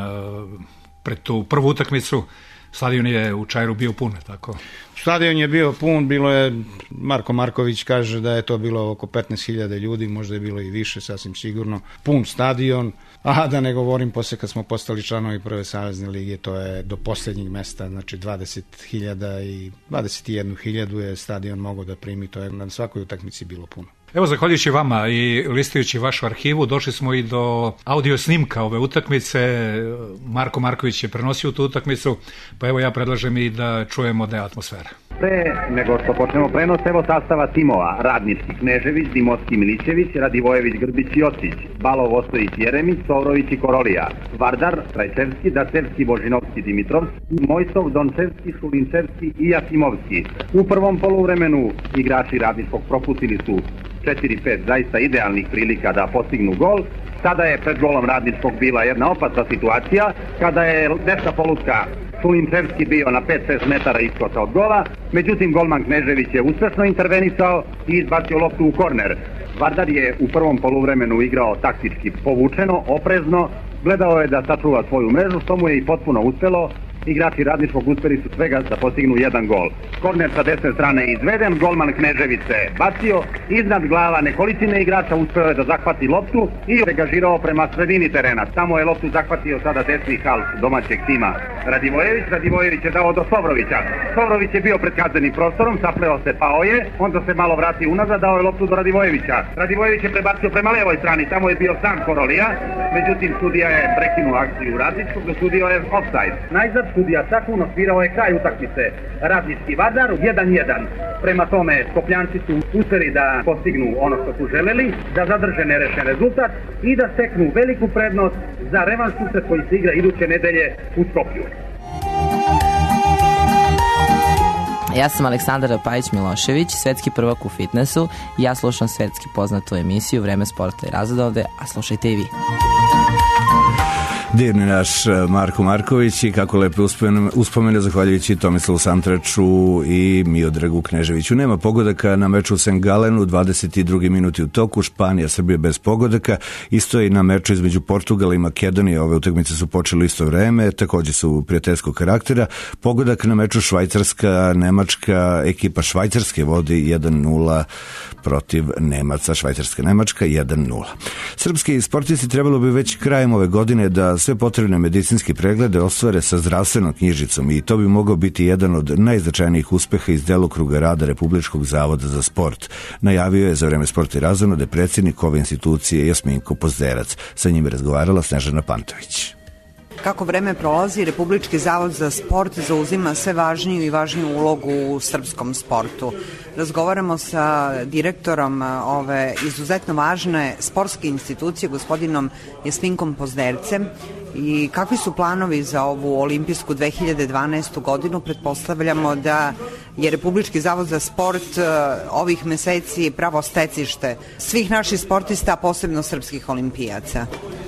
pred tu prvu utakmicu, stadion je u Čairu bio pun, tako? Stadion je bio pun, bilo je, Marko Marković kaže da je to bilo oko petnaest hiljada ljudi, možda je bilo i više, sasvim sigurno. Pun stadion, a da ne govorim posle kad smo postali članovi prve savezne lige, to je do posljednjeg mesta, znači dvadeset hiljada i dvadeset jednu hiljadu je stadion mogao da primi, to je na svakoj utakmici bilo puno. Evo, zahvaljujući vama i listajući vašu arhivu, došli smo i do audio snimka ove utakmice. Marko Marković je prenosio tu utakmicu, pa evo ja predlažem i da čujemo da je atmosfera. Pre nego što počnemo prenos, evo sastava timova: Radnički Knežević, Dimotski Milićević, Radivojević, Grbić i Ocić, Balov, Ostojić, Jeremić, Sovrović i Korolija, Vardar, Trajčevski, Dacevski, Božinovski, Dimitrovski, Mojsov, Dončevski, Šulinčevski i Jakimovski. U prvom poluvremenu igrači Radničkog propustili su četiri pet zaista idealnih prilika da postignu gol. Sada je pred golom Radničkog bila jedna opasna situacija kada je desna polutka Šulinčevski bio na pet šest metara iskoča od gola, međutim golman Knežević je uspešno intervenisao i izbacio loptu u korner. Vardar je u prvom poluvremenu igrao taktički povučeno, oprezno, gledao je da sačuva svoju mrežu, što mu je i potpuno uspelo. Igrači Radničkog uspeli su svega da postignu jedan gol. Korner sa desne strane je izveden, golman Knežević se bacio, iznad glava nekolicine igrača uspeo je da zahvati loptu i degažirao prema sredini terena. Tamo je loptu zahvatio sada desni half domaćeg tima Radivojević. Radivojević je dao do Sovrovića. Sovrović je bio pred kaznenim prostorom, sapleo se, pao je, onda se malo vratio unazad, dao je loptu do Radivojevića. Radivojević je prebacio prema levoj strani, tamo je bio sam Korolija, međutim sudija je prekinuo akciju Radničkog, dosudio je offside. Najzad sudija Čakun osvirao je kraj utakmice Radnički Vardar jedan jedan. Prema tome Skopljanci su uspeli da postignu ono što su želeli, da zadrže nerešen rezultat i da steknu veliku prednost za revanš susret koji se igra iduće nedelje u Skoplju. Ja sam Aleksandar Pajić-Milošević, svetski prvak u fitnessu i ja slušam svetski poznatu emisiju Vreme sporta i razonode, a slušajte i vi. Divni naš Marko Marković i kako lepo uspomene zahvaljujući Tomislavu Santraču i Miodragu Kneževiću. Nema pogodaka na meču u Saint Galenu, dvadeset drugi minuti u toku, Španija, Srbija bez pogodaka, isto i na meču između Portugala i Makedonije, ove utakmice su počele isto vreme, takođe su prijateljskog karaktera. Pogodak na meču Švajcarska, Nemačka, ekipa Švajcarske vodi jedan nula protiv Nemaca, Švajcarska Nemačka jedan nula. Srpski sportisti trebalo bi već krajem ove godine da sve potrebne medicinske preglede ostvare sa zdravstvenom knjižicom i to bi mogao biti jedan od najznačajnijih uspeha iz delokruga rada Republičkog zavoda za sport. Najavio je za Vreme sporta i razonode predsjednik ove institucije Jasminko Pozderac. Sa njim je razgovarala Snežana Pantović. Kako vreme prolazi, Republički zavod za sport zauzima sve važniju i važniju ulogu u srpskom sportu. Razgovaramo sa direktorom ove izuzetno važne sportske institucije, gospodinom Jasminkom Pozdercem, i kakvi su planovi za ovu olimpijsku dve hiljade dvanaestu godinu. Pretpostavljamo da je Republički zavod za sport ovih meseci pravo stecište svih naših sportista, a posebno srpskih olimpijaca.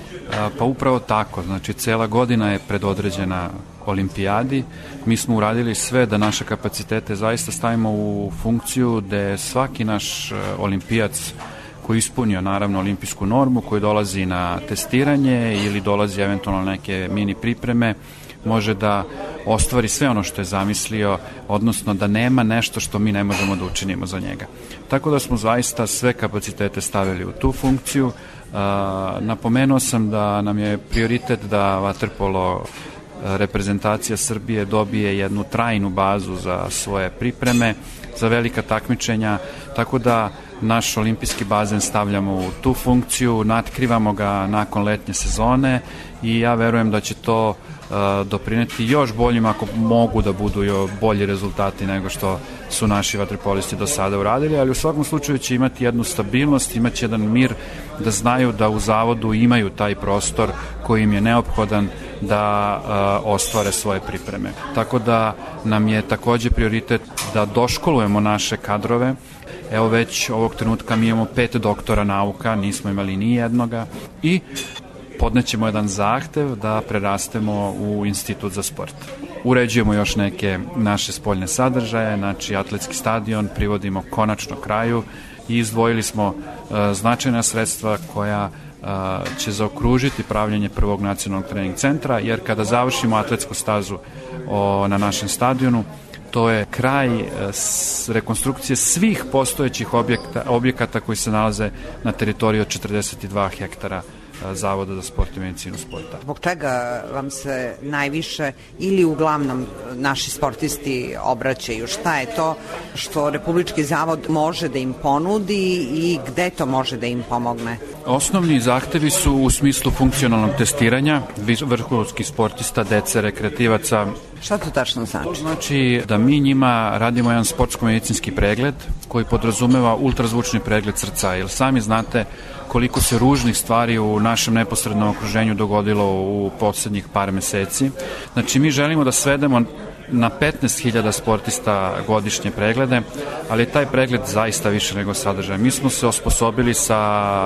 Pa upravo tako, znači cela godina je predodređena olimpijadi. Mi smo uradili sve da naše kapacitete zaista stavimo u funkciju da svaki naš olimpijac koji ispunio naravno olimpijsku normu, koji dolazi na testiranje ili dolazi eventualno neke mini pripreme, može da ostvari sve ono što je zamislio, odnosno da nema nešto što mi ne možemo da učinimo za njega. Tako da smo zaista sve kapacitete stavili u tu funkciju. Uh, napomenuo sam da nam je prioritet da vaterpolo reprezentacija Srbije dobije jednu trajnu bazu za svoje pripreme, za velika takmičenja, tako da naš olimpijski bazen stavljamo u tu funkciju, natkrivamo ga nakon letnje sezone i ja verujem da će to uh, doprineti još boljim ako mogu da budu još bolji rezultati nego što su naši vaterpolisti do sada uradili, ali u svakom slučaju će imati jednu stabilnost, imaće jedan mir da znaju da u zavodu imaju taj prostor koji im je neophodan da uh, ostvare svoje pripreme. Tako da nam je takođe prioritet da doškolujemo naše kadrove. Evo već ovog trenutka mi imamo pet doktora nauka, nismo imali ni jednoga i podnećemo jedan zahtev da prerastemo u institut za sport. Uređujemo još neke naše spoljne sadržaje, znači atletski stadion privodimo konačno kraju i izdvojili smo uh, značajna sredstva koja uh, će zaokružiti pravljenje prvog nacionalnog trening centra, jer kada završimo atletsku stazu o, na našem stadionu, to je kraj rekonstrukcije svih postojećih objekta, objekata koji se nalaze na teritoriji od četrdeset dva hektara Zavoda za sport i medicinu sporta. Zbog čega vam se najviše ili uglavnom naši sportisti obraćaju? Šta je to što Republički zavod može da im ponudi i gde to može da im pomogne? Osnovni zahtevi su u smislu funkcionalnog testiranja vrhunskih sportista, dece, rekreativaca. Šta to tačno znači? To znači da mi njima radimo jedan sportsko-medicinski pregled koji podrazumeva ultrazvučni pregled srca, jer sami znate koliko se ružnih stvari u našem neposrednom okruženju dogodilo u poslednjih par meseci. Znači mi želimo da svedemo na petnaest hiljada sportista godišnje preglede, ali taj pregled zaista više nego sadržaj. Mi smo se osposobili sa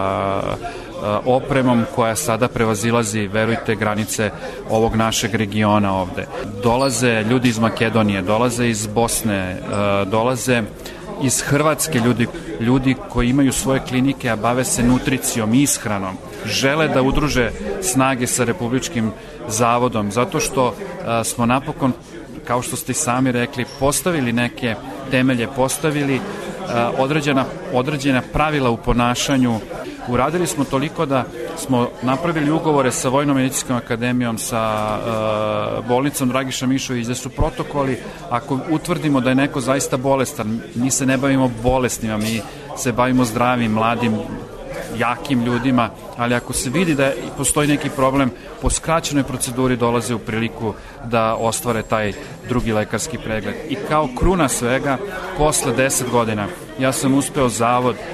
opremom koja sada prevazilazi, verujte, granice ovog našeg regiona ovde. Dolaze ljudi iz Makedonije, dolaze iz Bosne, dolaze iz Hrvatske ljudi, ljudi koji imaju svoje klinike, a bave se nutricijom i ishranom. Žele da udruže snage sa Republičkim zavodom, zato što a, smo napokon, kao što ste sami rekli, postavili neke temelje, postavili a, određena, određena pravila u ponašanju. Uradili smo toliko da smo napravili ugovore sa Vojno-medicinskom akademijom, sa uh, bolnicom Dragiša Mišović, gde su protokoli, ako utvrdimo da je neko zaista bolestan, mi se ne bavimo bolesnima, mi se bavimo zdravim, mladim, jakim ljudima, ali ako se vidi da postoji neki problem, po skraćenoj proceduri dolaze u priliku da ostvare taj drugi lekarski pregled. I kao kruna svega, posle deset godina, ja sam uspeo zavod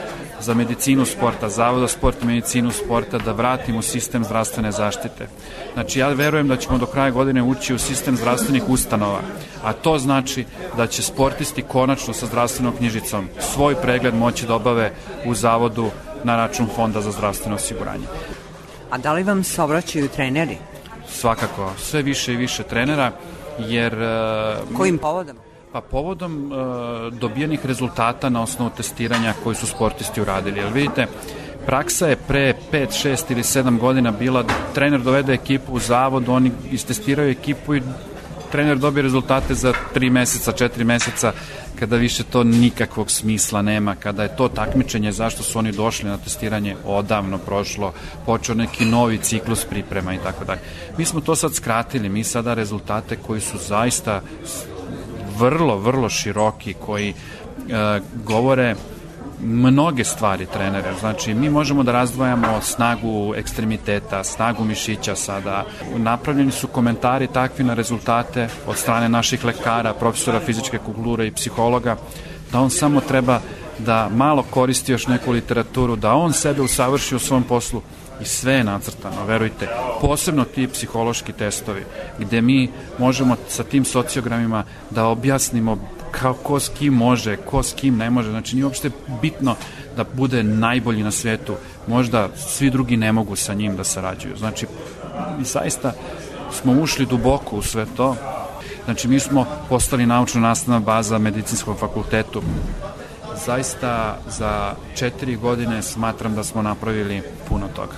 za medicinu sporta, Zavod za sport i medicinu sporta da vratimo sistem zdravstvene zaštite. Znači ja verujem da ćemo do kraja godine ući u sistem zdravstvenih ustanova, a to znači da će sportisti konačno sa zdravstvenom knjižicom svoj pregled moći da obave u zavodu na račun Fonda za zdravstveno osiguranje. A da li vam se obraćaju treneri? Svakako, sve više i više trenera, jer... Kojim povodom? Pa povodom uh, dobijenih rezultata na osnovu testiranja koji su sportisti uradili. Jer vidite, praksa je pre pet, šest ili sedam godina bila da trener dovede ekipu u zavod, oni istestiraju ekipu i trener dobije rezultate za tri meseca, četiri meseca, kada više to nikakvog smisla nema, kada je to takmičenje zašto su oni došli na testiranje odavno prošlo, počeo neki novi ciklus priprema i tako dalje. Mi smo to sad skratili, mi sada rezultate koji su zaista vrlo, vrlo široki, koji e, govore mnoge stvari trenere. Znači, mi možemo da razdvajamo snagu ekstremiteta, snagu mišića sada. Napravljeni su komentari takvi na rezultate od strane naših lekara, profesora fizičke kulture i psihologa, da on samo treba da malo koristi još neku literaturu, da on sebe usavrši u svom poslu i sve je nacrtano, verujte. Posebno ti psihološki testovi, gde mi možemo sa tim sociogramima da objasnimo kao ko s kim može, ko s kim ne može. Znači nije uopšte bitno da bude najbolji na svetu. Možda svi drugi ne mogu sa njim da sarađuju. Znači, mi zaista smo ušli duboko u sve to. Znači, mi smo postali naučno-nastavna baza medicinskom fakultetu. Zaista za četiri godine smatram da smo napravili puno toga.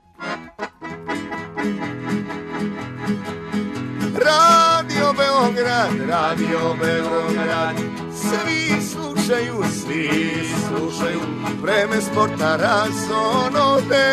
Radio Beograd, Radio Beograd, svi slušaju, svi slušaju, vreme sporta razonode.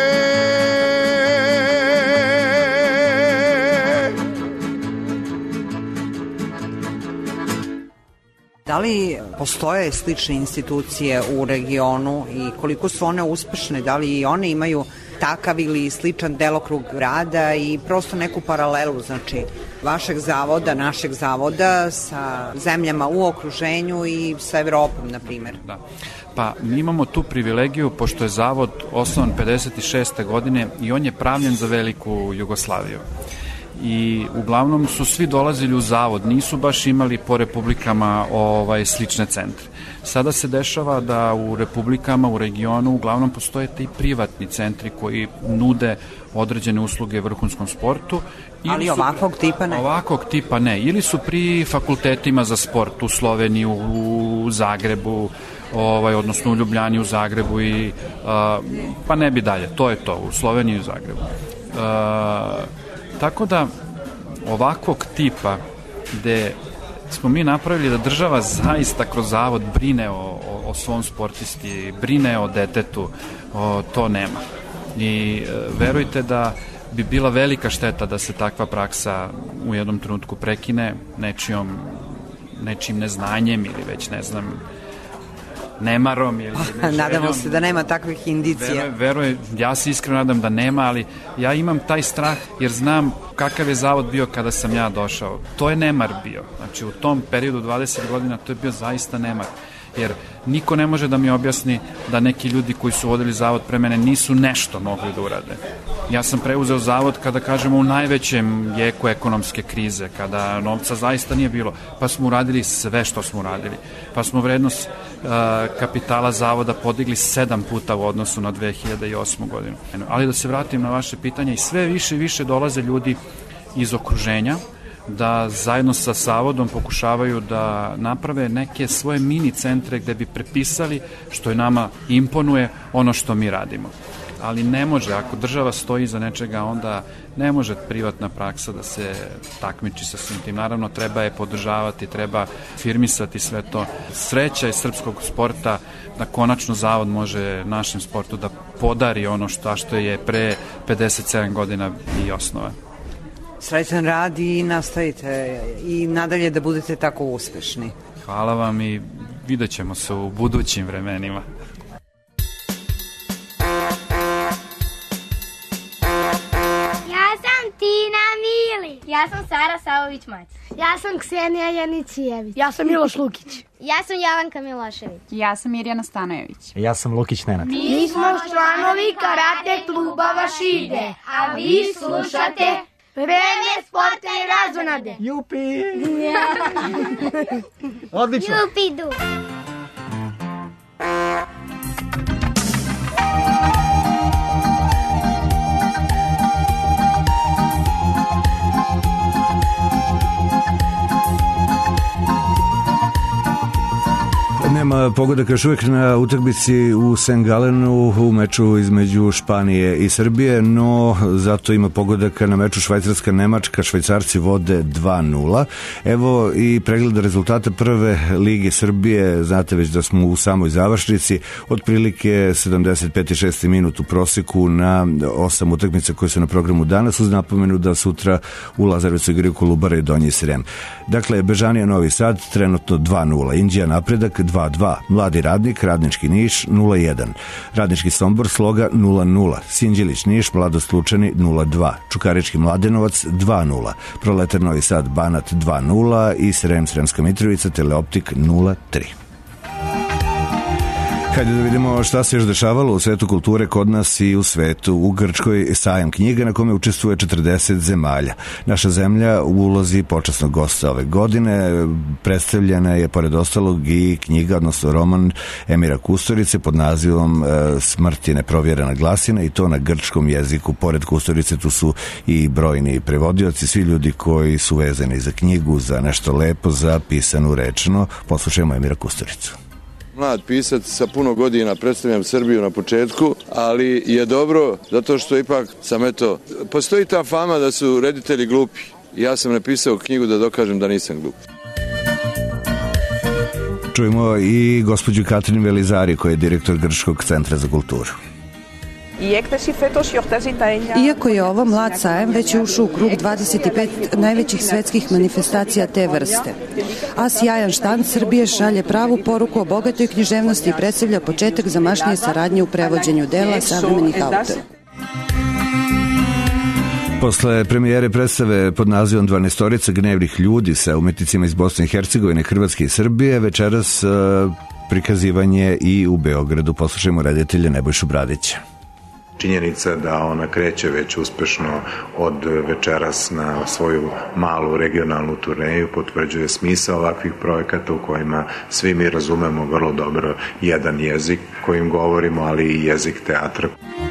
Da li postoje slične institucije u regionu i koliko su one uspešne? Da li i one imaju takav ili sličan delokrug rada i prosto neku paralelu, znači vašeg zavoda, našeg zavoda sa zemljama u okruženju i sa Evropom, na primjer? Da. Pa mi imamo tu privilegiju, pošto je zavod osnovan pedeset šeste godine i on je pravljen za veliku Jugoslaviju. I uglavnom su svi dolazili u zavod, nisu baš imali po republikama ovaj, slične centre. Sada se dešava da u republikama, u regionu, uglavnom postoje ti privatni centri koji nude određene usluge vrhunskom sportu. Ali su, ovakvog tipa ne? Ovakvog tipa ne. Ili su pri fakultetima za sport u Sloveniji, u Zagrebu, ovaj, odnosno u Ljubljani, u Zagrebu i a, pa ne bi dalje. To je to, u Sloveniji i u Zagrebu. A, Tako da ovakvog tipa gde smo mi napravili da država zaista kroz zavod brine o, o, o svom sportisti, brine o detetu, o, to nema. I e, verujte da bi bila velika šteta da se takva praksa u jednom trenutku prekine nečijom, nečim neznanjem ili već ne znam nemarom ili neželjom. Nadamo se da nema takvih indicija. Veruje, veruje, ja se iskreno nadam da nema, ali ja imam taj strah jer znam kakav je zavod bio kada sam ja došao. To je nemar bio. Znači u tom periodu dvadeset godina to je bio zaista nemar. Jer niko ne može da mi objasni da neki ljudi koji su vodili zavod pre mene nisu nešto mogli da urade. Ja sam preuzeo zavod kada kažemo u najvećem jeku ekonomske krize, kada novca zaista nije bilo, pa smo uradili sve što smo uradili. Pa smo vrednost uh, kapitala zavoda podigli sedam puta u odnosu na dve hiljade osmu godinu. Ali da se vratim na vaše pitanje, i sve više i više dolaze ljudi iz okruženja, da zajedno sa Zavodom pokušavaju da naprave neke svoje mini centre gde bi prepisali, što je nama imponuje, ono što mi radimo. Ali ne može, ako država stoji iza nečega, onda ne može privatna praksa da se takmiči sa svim tim. Naravno, treba je podržavati, treba firmisati sve to. Sreća je srpskog sporta da konačno Zavod može našem sportu da podari ono što, što je pre pedeset sedam godina i osnova. Srećan rad i nastavite i nadalje da budete tako uspešni. Hvala vam i vidjet ćemo se u budućim vremenima. Ja sam Tina Mili. Ja sam Sara Savović-Mac. Ja sam Ksenija Janicijević. Ja sam Miloš Lukić. Ja sam Javanka Milošević. Ja sam Mirjana Stanojević. Ja sam Lukić Nenad. Mi smo članovi karate kluba Vašide, a vi slušate Vreme sporta i razonade. Jupi! Odlično. Jupidu. Nema pogodaka još uvijek na utakmici u Saint Galenu u meču između Španije i Srbije, no zato ima pogodaka na meču Švajcarska-Nemačka. Švajcarci vode dva nula. Evo i pregleda rezultata prve lige Srbije. Znate već da smo u samoj završnici, otprilike sedamdeset pet i šesti minut u proseku na osam utakmica koje su na programu danas, uz napomenu da sutra u Lazarevcu igraju Kolubara i Donji Srem. Dakle, Bežanija Novi Sad trenutno dva nula, Indija Napredak dva dva, Mladi Radnik, Radnički Niš nula jedan, Radnički Sombor Sloga nula nula, Sinđelić Niš, Mladost Lučani nula dva, Čukarički Mladenovac dva nula, Proletar Novi Sad Banat dva nula i Srem Sremska Mitrovica Teleoptik nula tri. Hajde da vidimo šta se još dešavalo u svetu kulture kod nas i u svetu. U Grčkoj sajam knjiga na kome učestvuje četrdeset zemalja. Naša zemlja u ulozi počasnog gosta ove godine. Predstavljena je pored ostalog i knjiga, odnosno roman Emira Kusturice pod nazivom Smrt je neprovjerena glasina, i to na grčkom jeziku. Pored Kusturice tu su i brojni prevodioci, svi ljudi koji su vezani za knjigu, za nešto lepo, za pisanu rečeno. Poslušajmo Emira Kusturicu. Mlad pisac sa puno godina, predstavljam Srbiju na početku, ali je dobro zato što ipak sam, eto, postoji ta fama da su reditelji glupi. Ja sam napisao knjigu da dokažem da nisam glup. Čujemo i gospođu Katrin Velizari, koja je direktor Grčkog centra za kulturu. Iako je ovo mlad sajam, već je ušao u krug dvadeset pet najvećih svetskih manifestacija te vrste. A sjajan štand Srbije šalje pravu poruku o bogatoj književnosti i predstavlja početak zamašnije saradnje u prevođenju dela savremenih autora. Posle premijere predstave pod nazivom dvanaestorica gnevnih ljudi sa umetnicima iz Bosne i Hercegovine, Hrvatske i Srbije, večeras uh, prikazivanje i u Beogradu. Poslušajmo reditelja Nebojšu Bradića. Činjenica da ona kreće već uspešno od večeras na svoju malu regionalnu turneju potvrđuje smisao ovakvih projekata u kojima svi mi razumemo vrlo dobro jedan jezik kojim govorimo, ali i jezik teatra.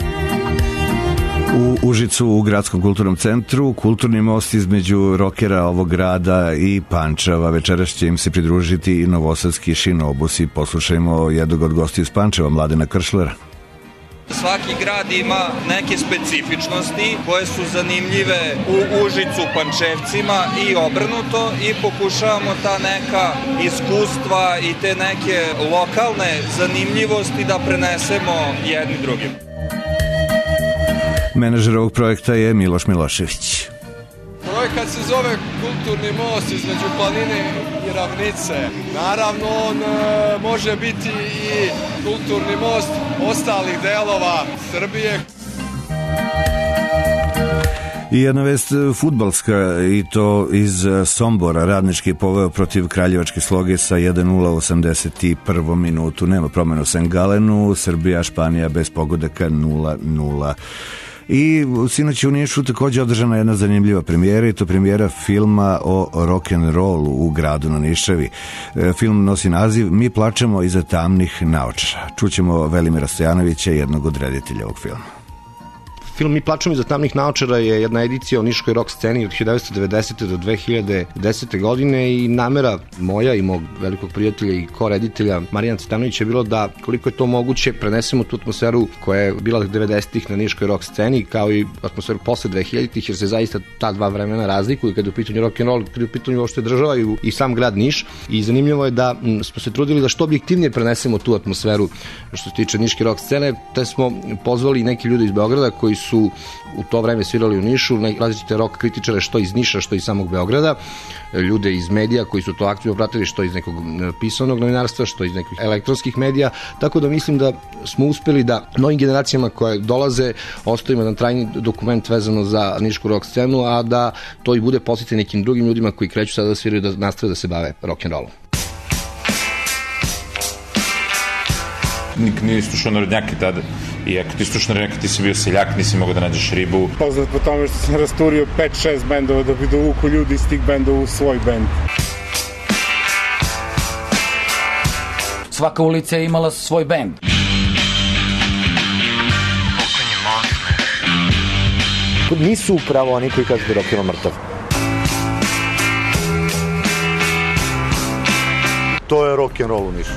U Užicu u Gradskom kulturnom centru kulturni most između rokera ovog grada i Pančeva. Večeras će im se pridružiti i novosadski šinobusi. Poslušajmo jednog od gostiju iz Pančeva, Mladena Kršlera. Svaki grad ima neke specifičnosti koje su zanimljive u Užicu Pančevcima i obrnuto, i pokušavamo ta neka iskustva i te neke lokalne zanimljivosti da prenesemo jedni drugim. Menadžer ovog projekta je Miloš Milošević. Projekat se zove Kulturni most između planine i ravnice. Naravno, on e, može biti i kulturni most ostalih delova Srbije. I jedna vest fudbalska, i to iz Sombora. Radnički je poveo protiv Kraljevačke Sloge sa jedan nula u osamdeset prvom minutu. Nema promena u Saint Galenu. Srbija, Španija bez pogodaka nula nula. I sinoć u Nišu također održana jedna zanimljiva premijera, i to premijera filma o rock'n'rollu u gradu na Nišavi. Film nosi naziv Mi plačemo iza tamnih naočara. Čućemo Velimira Stojanovića, jednog od reditelja ovog filma. Film Mi plačemo iza tamnih naočara je jedna edicija o niškoj rock sceni od hiljadu devetsto devedesete do dve hiljade desete godine, i namera moja i mog velikog prijatelja i koreditelja Marijana Cvetanovića je bilo da, koliko je to moguće, prenesemo tu atmosferu koja je bila devedesetih na niškoj rock sceni, kao i atmosferu posle dve hiljaditih, jer se zaista ta dva vremena razlikuju kada je u pitanju rock'n'roll, kada je u pitanju uopšte država i, i sam grad Niš. I zanimljivo je da m, smo se trudili da što objektivnije prenesemo tu atmosferu što se tiče niške rock scene, te smo pozvali neki ljudi iz Beograda koji su su u to vreme svirali u Nišu, različite rock kritičare što iz Niša, što iz samog Beograda, ljude iz medija koji su to aktivno pratili, što iz nekog pisanog novinarstva, što iz nekih elektronskih medija, tako da mislim da smo uspeli da novim generacijama koje dolaze ostavimo jedan trajni dokument vezano za nišku rock scenu, a da to i bude podsjetiti nekim drugim ljudima koji kreću sada da sviraju da nastave da se bave rock'n'rollom. Nik nije slušao narodnjake tada. I ako ti slušao narodnjake, ti si bio seljak, nisi mogao da nađeš ribu. Poznat po tome što sam rasturio pet šest bendova da bi dovuku ljudi iz tih bendova u svoj bend. Svaka ulica je imala svoj bend. Nisu upravo oni koji kažu da je rock'n'roll mrtav. To je rock'n'roll u Nišu.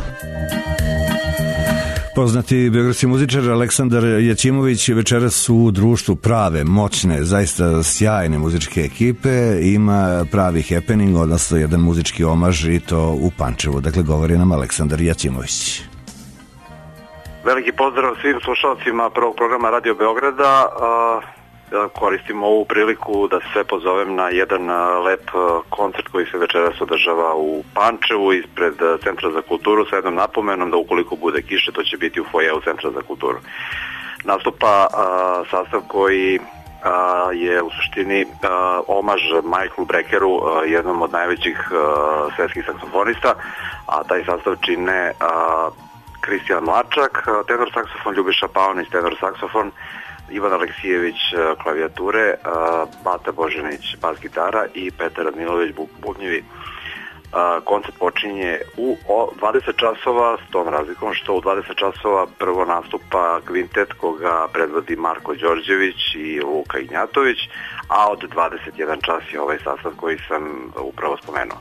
Poznati beogradski muzičar Aleksandar Jaćimović večeras u društvu prave, moćne, zaista sjajne muzičke ekipe, ima pravi happening, odnosno jedan muzički omaž i to u Pančevu. Dakle, govori nam Aleksandar Jaćimović. Veliki pozdrav svim slušalcima prvog programa Radio Beograda. Koristim ovu priliku da sve pozovem na jedan lep koncert koji se večeras održava u Pančevu ispred Centra za kulturu sa jednom napomenom da ukoliko bude kiše to će biti u foajeu Centra za kulturu. Nastupa a, sastav koji a, je u suštini a, omaž Michaelu Breckeru, a, jednom od najvećih a, svetskih saksofonista, a taj sastav čine Kristijan Mlačak, tenor saksofon, Ljubiša Paunić, tenor saksofon, Ivan Aleksijević klavijature, Bata Božanić bas gitara i Petar Radmilović bubnjevi. Koncert počinje u dvadeset časova s tom razlikom što u dvadeset časova prvo nastupa kvintet koga predvodi Marko Đorđević i Luka Ignjatović, a od dvadeset jedan čas je ovaj sastav koji sam upravo spomenuo.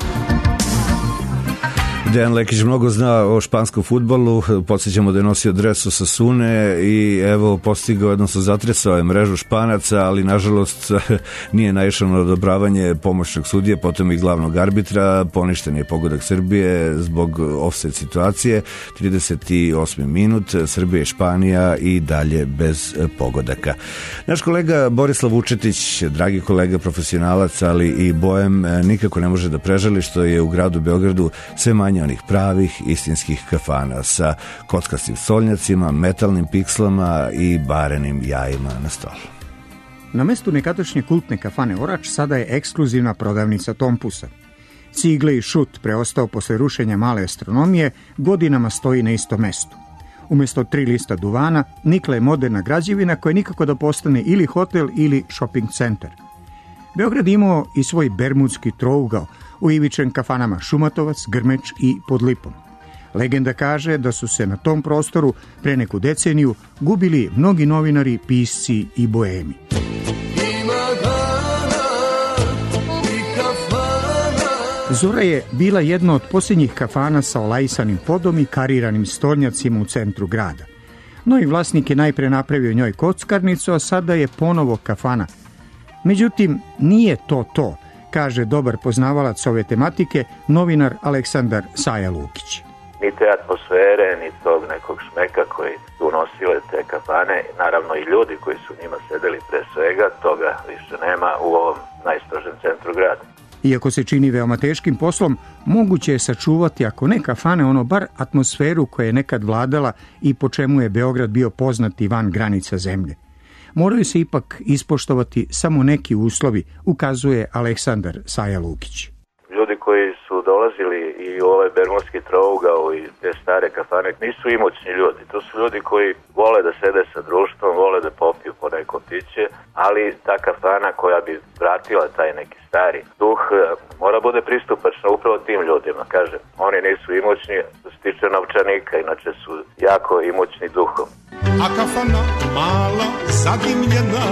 Dejan Lekić mnogo zna o španskom fudbalu, podsjećamo da je nosio dres Osasune i evo postigao, odnosno zatresao je mrežu Španaca, ali nažalost nije naišao na odobravanje pomoćnog sudije, potom i glavnog arbitra, poništen je pogodak Srbije zbog ofsajd situacije, trideset osmi minut, Srbija i Španija i dalje bez pogodaka. Naš kolega Borislav Vučetić, dragi kolega profesionalac, ali i bojem, nikako ne može da prežali što je u gradu Beogradu sve manje onih pravih istinskih kafana sa kockastim stolnjacima, metalnim pikslama i barenim jajima na stolu. Na mestu nekadašnje kultne kafane Orač sada je ekskluzivna prodavnica Tompusa. Cigle i šut, preostao posle rušenja male astronomije, godinama stoji na istom mestu. Umesto tri lista duvana, nikla je moderna građevina koja nikako da postane ili hotel ili shopping centar. Beograd imao i svoj bermudski trougao, uivičen kafanama Šumatovac, Grmeč i Pod Lipom. Legenda kaže da su se na tom prostoru pre neku deceniju gubili mnogi novinari, pisci i boemi. Zora je bila jedna od posljednjih kafana sa olajsanim podom i kariranim stolnjacima u centru grada. Novi vlasnik je najpre napravio njoj kockarnicu, a sada je ponovo kafana. Međutim, nije to to, kaže dobar poznavalac ove tematike, novinar Aleksandar Saja Lukić. Ni te atmosfere, ni tog nekog šmeka koji su unosile te kafane, naravno i ljudi koji su njima sedeli pre svega, toga više nema u ovom najstrožem centru grada. Iako se čini veoma teškim poslom, moguće je sačuvati, ako ne kafane, ono bar atmosferu koja je nekad vladala i po čemu je Beograd bio poznat i van granica zemlje. Moraju se ipak ispoštovati samo neki uslovi, ukazuje Aleksandar Saja Lukić. Ljudi koji su dolazili i u ovaj bermudski trougao i te stare kafane nisu imućni ljudi. To su ljudi koji vole da sede sa društvom, vole da popiju po neko piće, ali ta kafana koja bi vratila taj neki stari duh mora bude pristupačna upravo tim ljudima. Kažem, oni nisu imućni, što se tiče novčanika, inače su jako imućni duhom. A kafana mala, zadimljena,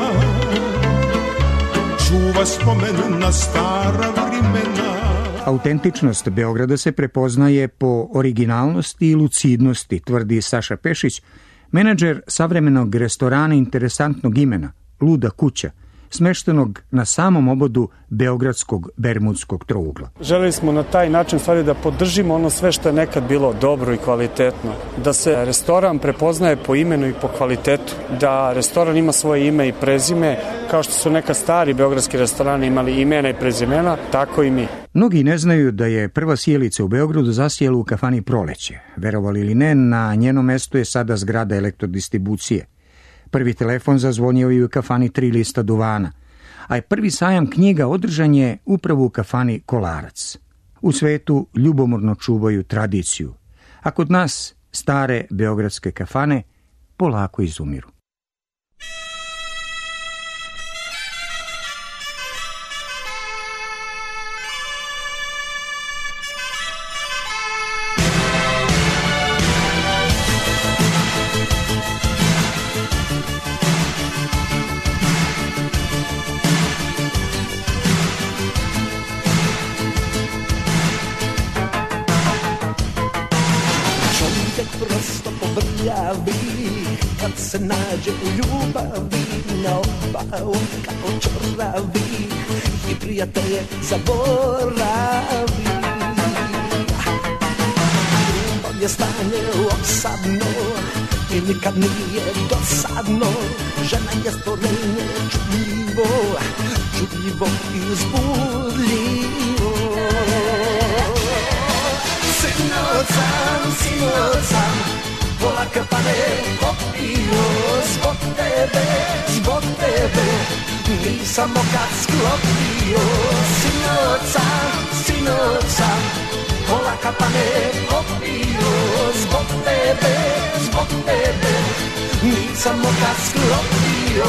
čuva spomen na stara vremena. Autentičnost Beograda se prepoznaje po originalnosti i lucidnosti, tvrdi Saša Pešić, menadžer savremenog restorana interesantnog imena, Luda kuća, smeštenog na samom obodu beogradskog Bermudskog trougla. Želeli smo na taj način stvari da podržimo ono sve što je nekad bilo dobro i kvalitetno. Da se restoran prepoznaje po imenu i po kvalitetu. Da restoran ima svoje ime i prezime, kao što su nekad stari beogradski restorani imali imena i prezimena, tako i mi. Mnogi ne znaju da je prva sjelica u Beogradu zasjela u kafani Proleće. Verovali ili ne, na njenom mestu je sada zgrada elektrodistribucije. Prvi telefon zazvonio i u kafani Tri lista duvana, a je prvi sajam knjiga održan je upravo u kafani Kolarac. U svetu ljubomorno čuvaju tradiciju, a kod nas stare beogradske kafane polako izumiru. Kad se nađe u ljubavi, na oba kao čoravi i prijatelje zaboravi. Ljubav je stanje opsadno i nikad nije dosadno. Žena je stvorenje čudljivo, čudljivo i uzbudljivo. Sinoć sam, sinoć sam pola kafane popio zbog tebe, zbog tebe nisam okad sklopio. Sinoć sam, sinoć sam pola kafane popio zbog tebe, zbog tebe nisam okad sklopio.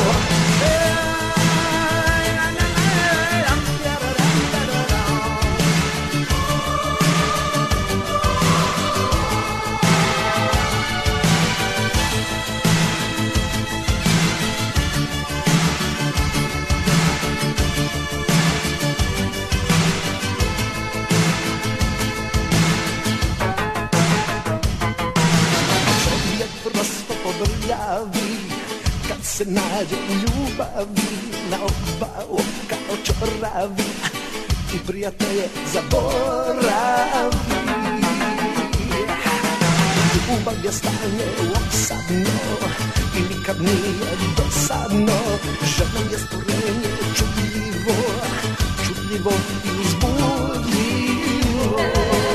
Kad se nađe u ljubavi, na oba oka očoravi i prijatelje zaboravi. Ljubav je stanje opsadno i nikad nije dosadno. Žena je stvorenje čudljivo, čudljivo i uzbudljivo.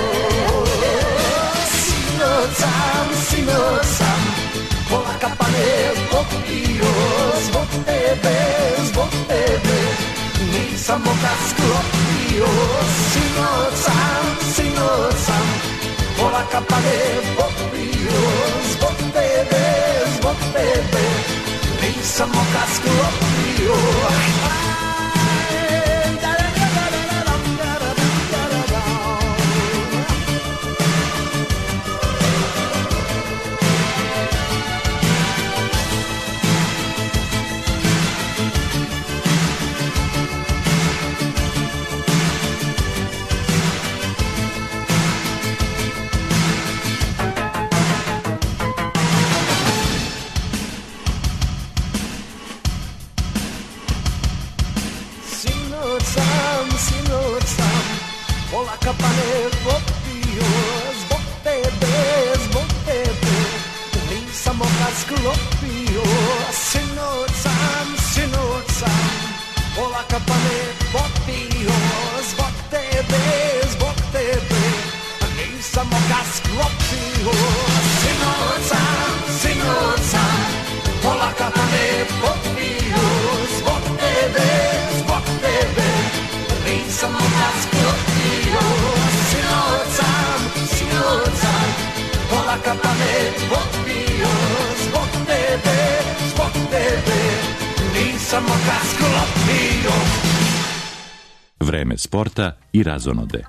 Sinoć sam, sinoć sam pola kafane popio zbog tebe, zbog tebe nisam okad sklopio. Sinoć sam, sinoć sam pola kafane popio zbog tebe, zbog tebe nisam okad sklopio. Sklopio, sinoć sam, sinoć sam pola kafane popio zbog tebe, zbog tebe nisam okad sklopio. Sinoć sam, sinoć sam pola kafane popio zbog tebe, zbog tebe nisam okad sklopio. Sinoć sam, sinoć sam pola kafane popio zbog tebe, zbog tebe nisam okad sklopio. Vreme sporta i razonode.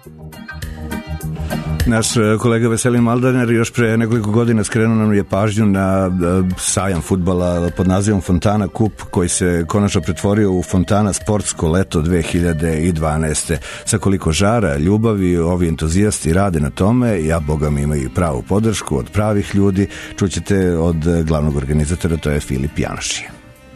Naš kolega Veselin Maldaner još pre nekoliko godina skrenuo nam je pažnju na sajam fudbala pod nazivom Fontana Kup, koji se konačno pretvorio u Fontana sportsko leto dve hiljade dvanaeste. Sa koliko žara, ljubavi, ovi entuzijasti rade na tome, ja boga mi imaju pravu podršku od pravih ljudi. Čućete od glavnog organizatora, to je Filip Janoši.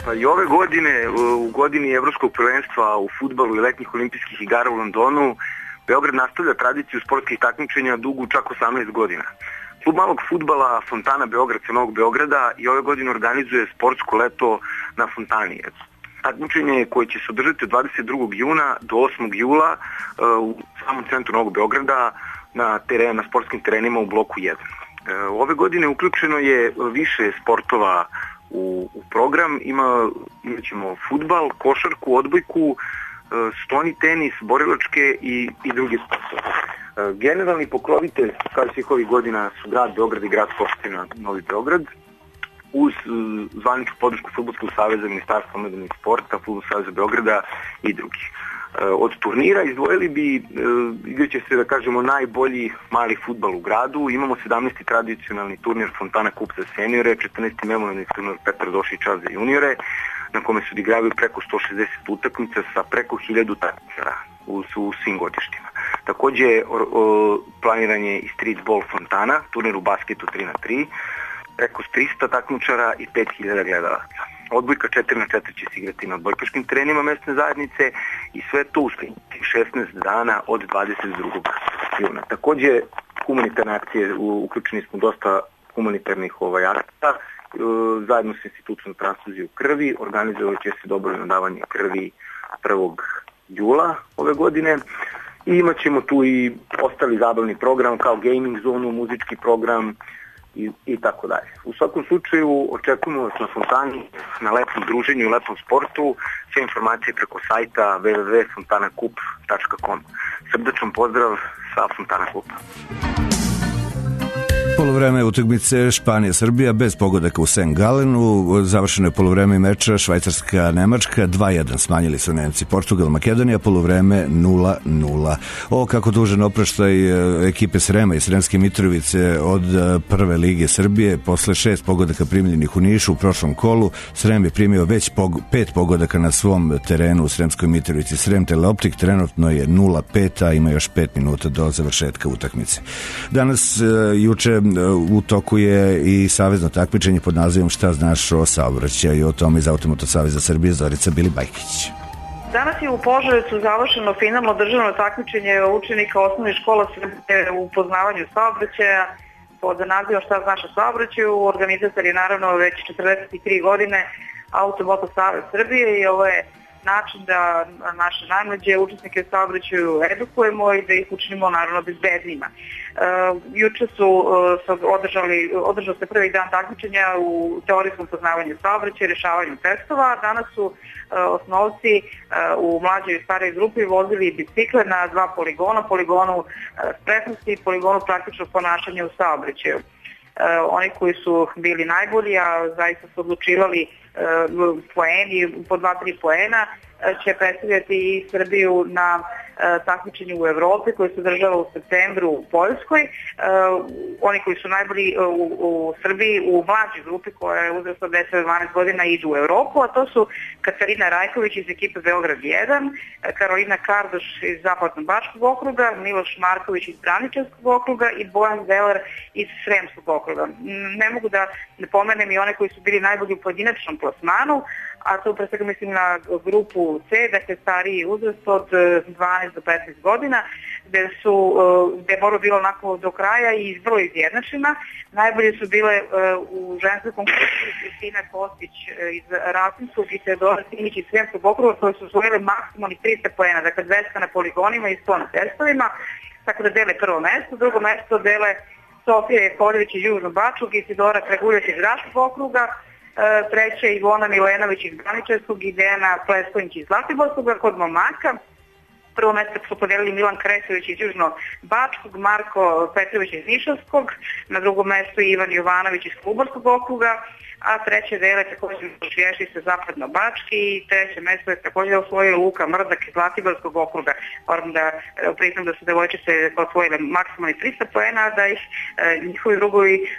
Pa i ove godine, u godini Evropskog prvenstva u fudbalu i letnjih olimpijskih igara u Londonu, Beograd nastavlja tradiciju sportskih takmičenja dugu čak osamnaest godina. Klub malog fudbala Fontana Beograd sa Novog Beograda i ove godine organizuje sportsko leto na Fontani. Takmičenje koje će se održati od dvadeset drugog juna do osmog jula u samom centru Novog Beograda na, teren, na sportskim terenima u bloku jedan. Ove godine uključeno je više sportova u, u program. Ima, imat ćemo fudbal, košarku, odbojku, stoni tenis, borilačke i, i druge sportove. Generalni pokrovitelj, kao svih ovih godina, su grad Beograd i gradska opština Novi Beograd, uz zvaničnu podršku Fudbalskog saveza, Ministarstva omladine i sporta, Fudbalskog saveza Beograda i drugih. Od turnira izdvojili bi, igraće se da kažemo najbolji mali fudbal u gradu. Imamo sedamnaesti tradicionalni turnir Fontana Kup za seniore, četrnaesti memorijalni turnir Petar Došić za juniore, na kome su odigravaju preko sto šezdeset utakmica sa preko hiljadu takmičara u, u svim godištima. Takođe o, o, planiran je i streetball Fontana, turnir u basketu tri na tri, preko trista takmičara i pet hiljada gledalaca. Odbojka četiri na četiri će se igrati na odbojkaškim terenima mesne zajednice i sve to u šesnaest dana od dvadeset drugog juna. Takođe, humanitarne akcije, uključeni smo dosta humanitarnih ovaj, akcija, zajedno sa institucijom transfuziju krvi, organizovat će se dobrovoljno davanje krvi prvog jula ove godine i imat ćemo tu i ostali zabavni program kao gaming zonu, muzički program i, i tako dalje. U svakom slučaju očekujemo vas na Fontani, na lepom druženju i lepom sportu. Sve informacije preko sajta w w w tačka fontana kup tačka com. Srdačan pozdrav sa Fontana Kupa. Polovreme utakmice Španija-Srbija bez pogodaka u Saint Galenu. Završeno je polovreme meča Švajcarska-Nemačka dva jedan, smanjili su Nemci. Portugal-Makedonija, polovreme nula nula. O, kako dužan opraštaj ekipe Srema i Sremske Mitrovice od prve lige Srbije. Posle šest pogodaka primljenih u Nišu u prošlom kolu, Srem je primio već pog- pet pogodaka na svom terenu u Sremskoj Mitrovici. Srem Teleoptik trenutno je nula pet, a ima još pet minuta do završetka utakmice. Danas, juče, u toku je i savezno takmičenje pod nazivom Šta znaš o saobraćaju, o tome iz Automoto saveza Srbije Zorica Bili-Bajkić. Danas je u Požarevcu završeno finalno državno takmičenje učenika osnovnih škola Srbije u poznavanju saobraćaja pod nazivom Šta znaš o saobraćaju. Organizator je naravno već četrdeset tri godine Automoto savez Srbije i ovo je način da naše najmlađe učesnike u saobraćaju edukujemo i da ih učinimo naravno bezbednijima. Uh, juče su uh, održali, održao se prvi dan takmičenja u teorijskom poznavanju saobraćaja i rešavanju testova, a danas su uh, osnovci uh, u mlađoj i starej grupi vozili bicikle na dva poligona, poligonu uh, spretnosti i poligonu praktičnog ponašanja u saobraćaju. Uh, oni koji su bili najbolji, a zaista su odlučivali uh, poeni, po dva tri poena, uh, će predstavljati i Srbiju na uh, takmičenju u Evropi koji se održava u septembru u Poljskoj. Uh, oni koji su najbolji uh, u, u Srbiji u mlađoj grupi koja je uzrasta od deset do dvanaest godina idu u Evropu, a to su Katarina Rajković iz ekipe Beograd jedan, Karolina Kardoš iz Zapadno-Bačkog okruga, Miloš Marković iz Braničevskog okruga i Bojan Zeler iz Sremskog okruga. Ne mogu da ne pomenem i one koji su bili najbolji u pojedinačnom plasmanu, a to pre svega mislim na grupu C, dakle stariji uzrast od dvanaest do petnaest godina, gde su, gde je borba bila onako do kraja i vrlo izjednačena. Najbolje su bile u ženskoj konkurenciji Kristina Kostić iz Rasinskog i Teodora Simić iz Sremskog okruga, koje su osvojile maksimalni trista poena, dakle dvesta na poligonima i sto na testovima, tako da dele prvo mesto. Drugo mesto dele Sofija Jekoljević iz Južnog Bačkog i Sidora Kraguljac iz Raškog okruga, treća Ivona Milenović iz Braničevskog i Dejana Pleskovnić iz Zlatiborskog. Kod momaka prvo mesto su podelili Milan Kresović iz Južno-Bačkog, Marko Petrović iz Nišavskog, na drugom mestu Ivan Jovanović iz Klubarskog okruga, a treće dele također Švješi sa Zapadno-Bački i treće mesto je također osvojio Luka Mrdak iz Zlatiborskog okruga. Moram da priznam da su devojčice osvojile maksimalni trista poena, da ih e, njihovi drugovi e,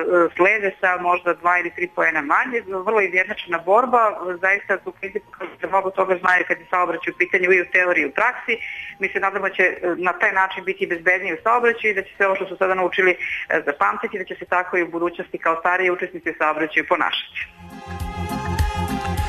slede sa možda dva ili tri poena manje. Vrlo izjednačena borba, zaista su kritiku da mnogo toga znaju kad je saobraćaj u pitanju i u teoriji i u praksi. Mi se nadamo da će na taj način biti bezbedniji u saobraćaju i da će se ovo što su sada naučili zapamtiti, da će se tako i u budućnosti kao stariji učesnici saobraćaju ponašati.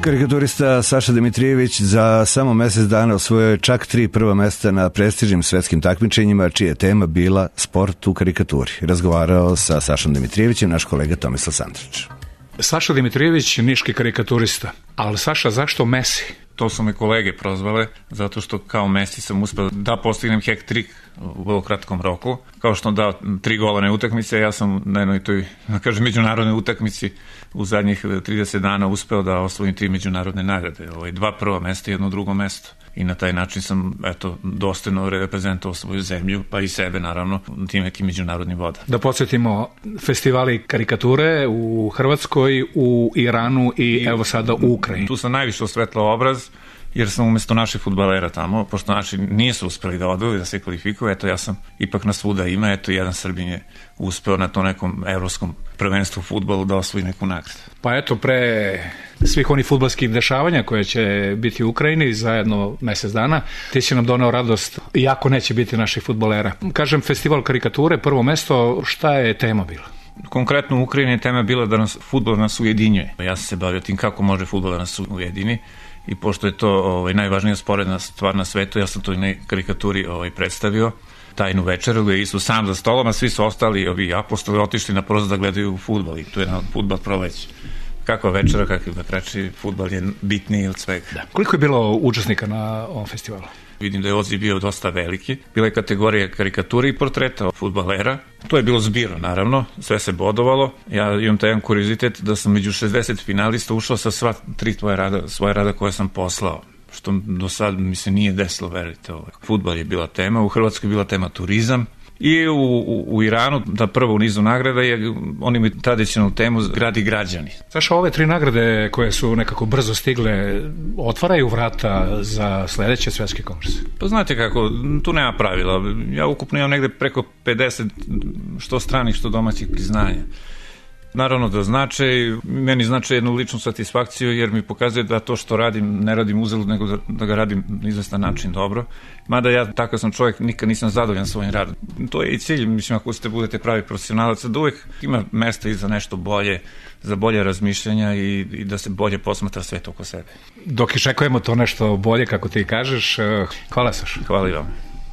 Karikaturista Saša Dimitrijević za samo mesec dana osvojio je čak tri prva mesta na prestižnim svetskim takmičenjima, čija je tema bila sport u karikaturi. Razgovarao sa Sašom Dimitrijevićem naš kolega Tomislav Sandrić. Saša Dimitrijević, niški karikaturista. Ali Saša, zašto Messi? To su me kolege prozvale, zato što kao Messi sam uspeo da postignem hat-trick u vrlo kratkom roku. Kao što sam dao tri golane utakmice, ja sam na jednoj toj, da kažem, međunarodnoj utakmici u zadnjih trideset dana uspeo da osvojim tri međunarodne nagrade. Ovo je dva prva mesta i jedno drugo mesto. I na taj način sam, eto, dostojno reprezentovao svoju zemlju, pa i sebe, naravno, tim nekim međunarodnim vodama. Da podsjetimo, festivali karikature u Hrvatskoj, u Iranu i, I evo sada u Ukrajini. Tu sam najviše osvetlao obraz, jer sam umjesto naših fudbalera tamo, pošto naši nisu uspeli da odu i da se kvalifikuju, eto ja sam ipak na svuda ima, eto jedan Srbin je uspeo na to nekom evropskom prvenstvu u fudbalu da osvoji neku nagradu. Pa eto, pre svih onih fudbalskih dešavanja koje će biti u Ukrajini za jedno mesec dana, ti si nam doneo radost, iako neće biti naših fudbalera. Kažem, festival karikature, prvo mesto, šta je tema bila? Konkretno u Ukrajini je tema bila da nas fudbal nas ujedinjuje. Ja sam se bavio tim kako može fudbal da nas ujedini. I pošto je to ovaj, najvažnija sporedna stvar na svetu, ja sam to i na karikaturi ovaj, predstavio, tajnu večeru gde Isus sam za stolom, a svi su ostali, ovi apostoli, otišli na prozor da gledaju fudbal i tu je na fudbal proleće. Kakva večera, kakvi vetrači, fudbal je bitniji od svega. Da. Koliko je bilo učesnika na ovom festivalu? Vidim da je odziv bio dosta veliki. Bila je kategorija karikature i portreta fudbalera. To je bilo zbirno, naravno, sve se bodovalo. Ja imam taj jedan kuriozitet da sam među šezdeset finalista ušao sa sva tri tvoje rada, svoje rada koje sam poslao, što do sad mi se nije desilo, verite. Fudbal je bila tema, u Hrvatskoj je bila tema turizam. I u, u, u Iranu, da prvo u nizu nagrada je, oni imaju tradicionalnu temu grad i građani. Saša, ove tri nagrade koje su nekako brzo stigle, otvaraju vrata za sledeće svetske kongrese? Pa znate kako, tu nema pravila. Ja ukupno imam negde preko pedeset što stranih, što domaćih priznanja. Naravno da znače, meni znače jednu ličnu satisfakciju jer mi pokazuje da to što radim ne radim uzalud, nego da, da ga radim na izvestan način dobro. Mada ja takav sam čovjek, nikad nisam zadovoljan svojim radom. To je i cilj, mislim, ako ste budete pravi profesionalac, da uvek ima mesta i za nešto bolje, za bolje razmišljanja i, i da se bolje posmatra svet oko sebe. Dok iščekujemo to nešto bolje, kako ti kažeš, hvala Saša. Hvala i vam.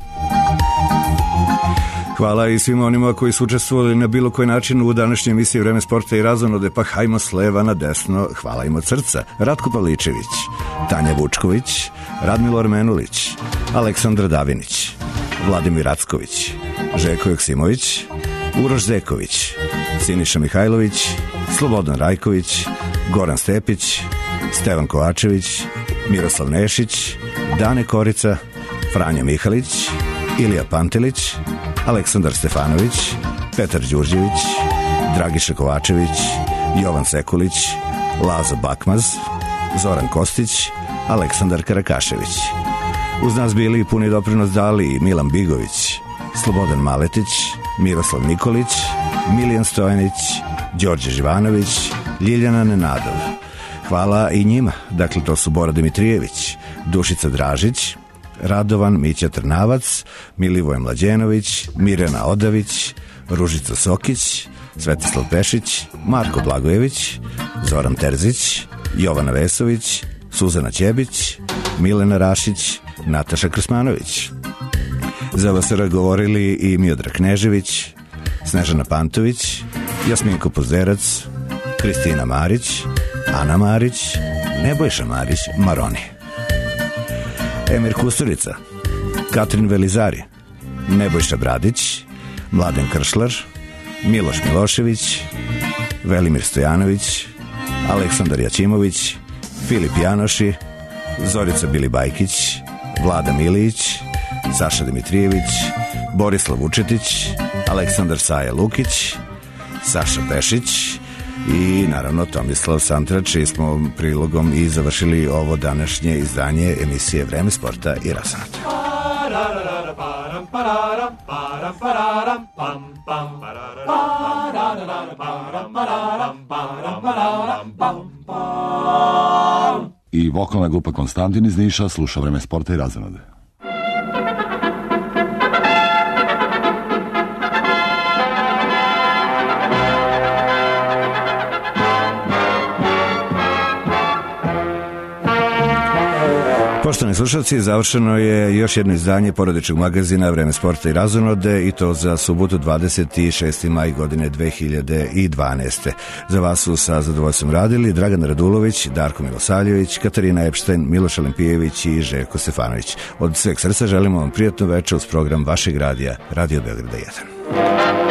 Hvala i svima onima koji su učestvovali na bilo koji način u današnjoj emisiji Vreme sporta i razonode, pa hajmo s leva na desno. Hvala im od srca. Ratko Pavličević, Tanja Vučković, Radmilo Menulić, Aleksandra Davinić, Vladimir Racković, Željko Joksimović, Uroš Zeković, Siniša Mihajlović, Slobodan Rajković, Goran Stepić, Stevan Kovačević, Miroslav Nešić, Dane Korica, Franjo Mihalić, Ilija Pantelić, Aleksandar Stefanović, Petar Đurđević, Dragiša Kovačević, Jovan Sekulić, Lazo Bakmaz, Zoran Kostić, Aleksandar Karakašević. Uz nas bili puni doprinos dali i Milan Bigović, Slobodan Maletić, Miroslav Nikolić, Milijan Stojanić, Đorđe Živanović, Ljiljana Nenadov. Hvala i njima, dakle to su Bora Dimitrijević, Dušica Dražić, Radovan Mića Trnavac, Milivoj Mlađenović, Mirjana Odavić, Ružica Sokić, Svetislav Pešić, Marko Blagojević, Zoran Terzić, Jovana Vesović, Suzana Ćebić, Milena Rašić, Nataša Krsmanović. Za V S R govorili i Miodrag Knežević, Snežana Pantović, Jasminko Pozderac, Kristina Marić, Ana Marić, Nebojša Marić, Maroni. Emir Kusturica, Katrin Velizari, Nebojša Bradić, Mladen Kršlar, Miloš Milošević, Velimir Stojanović, Aleksandar Jaćimović, Filip Janoši, Zorica Bilibajkić, Vlada Milić, Saša Dimitrijević, Borislav Vučetić, Aleksandar Saja Lukić, Saša Pešić i naravno Tomislav Santrač, i smo prilogom i završili ovo današnje izdanje emisije Vreme sporta i razonode. I vokalna grupa Konstantin iz Niša sluša Vreme sporta i razonode. Poštovani slušalci, završeno je još jedno izdanje porodičnog magazina Vreme sporta i razonode i to za subotu dvadeset šesti maj godine dve hiljade dvanaeste. Za vas su sa zadovoljstvom radili Dragan Radulović, Darko Milosavljević, Katarina Epštajn, Miloš Alempijević i Željko Stefanović. Od sveg srca želimo vam prijatno večer uz program vašeg radija, Radio Beograda jedan.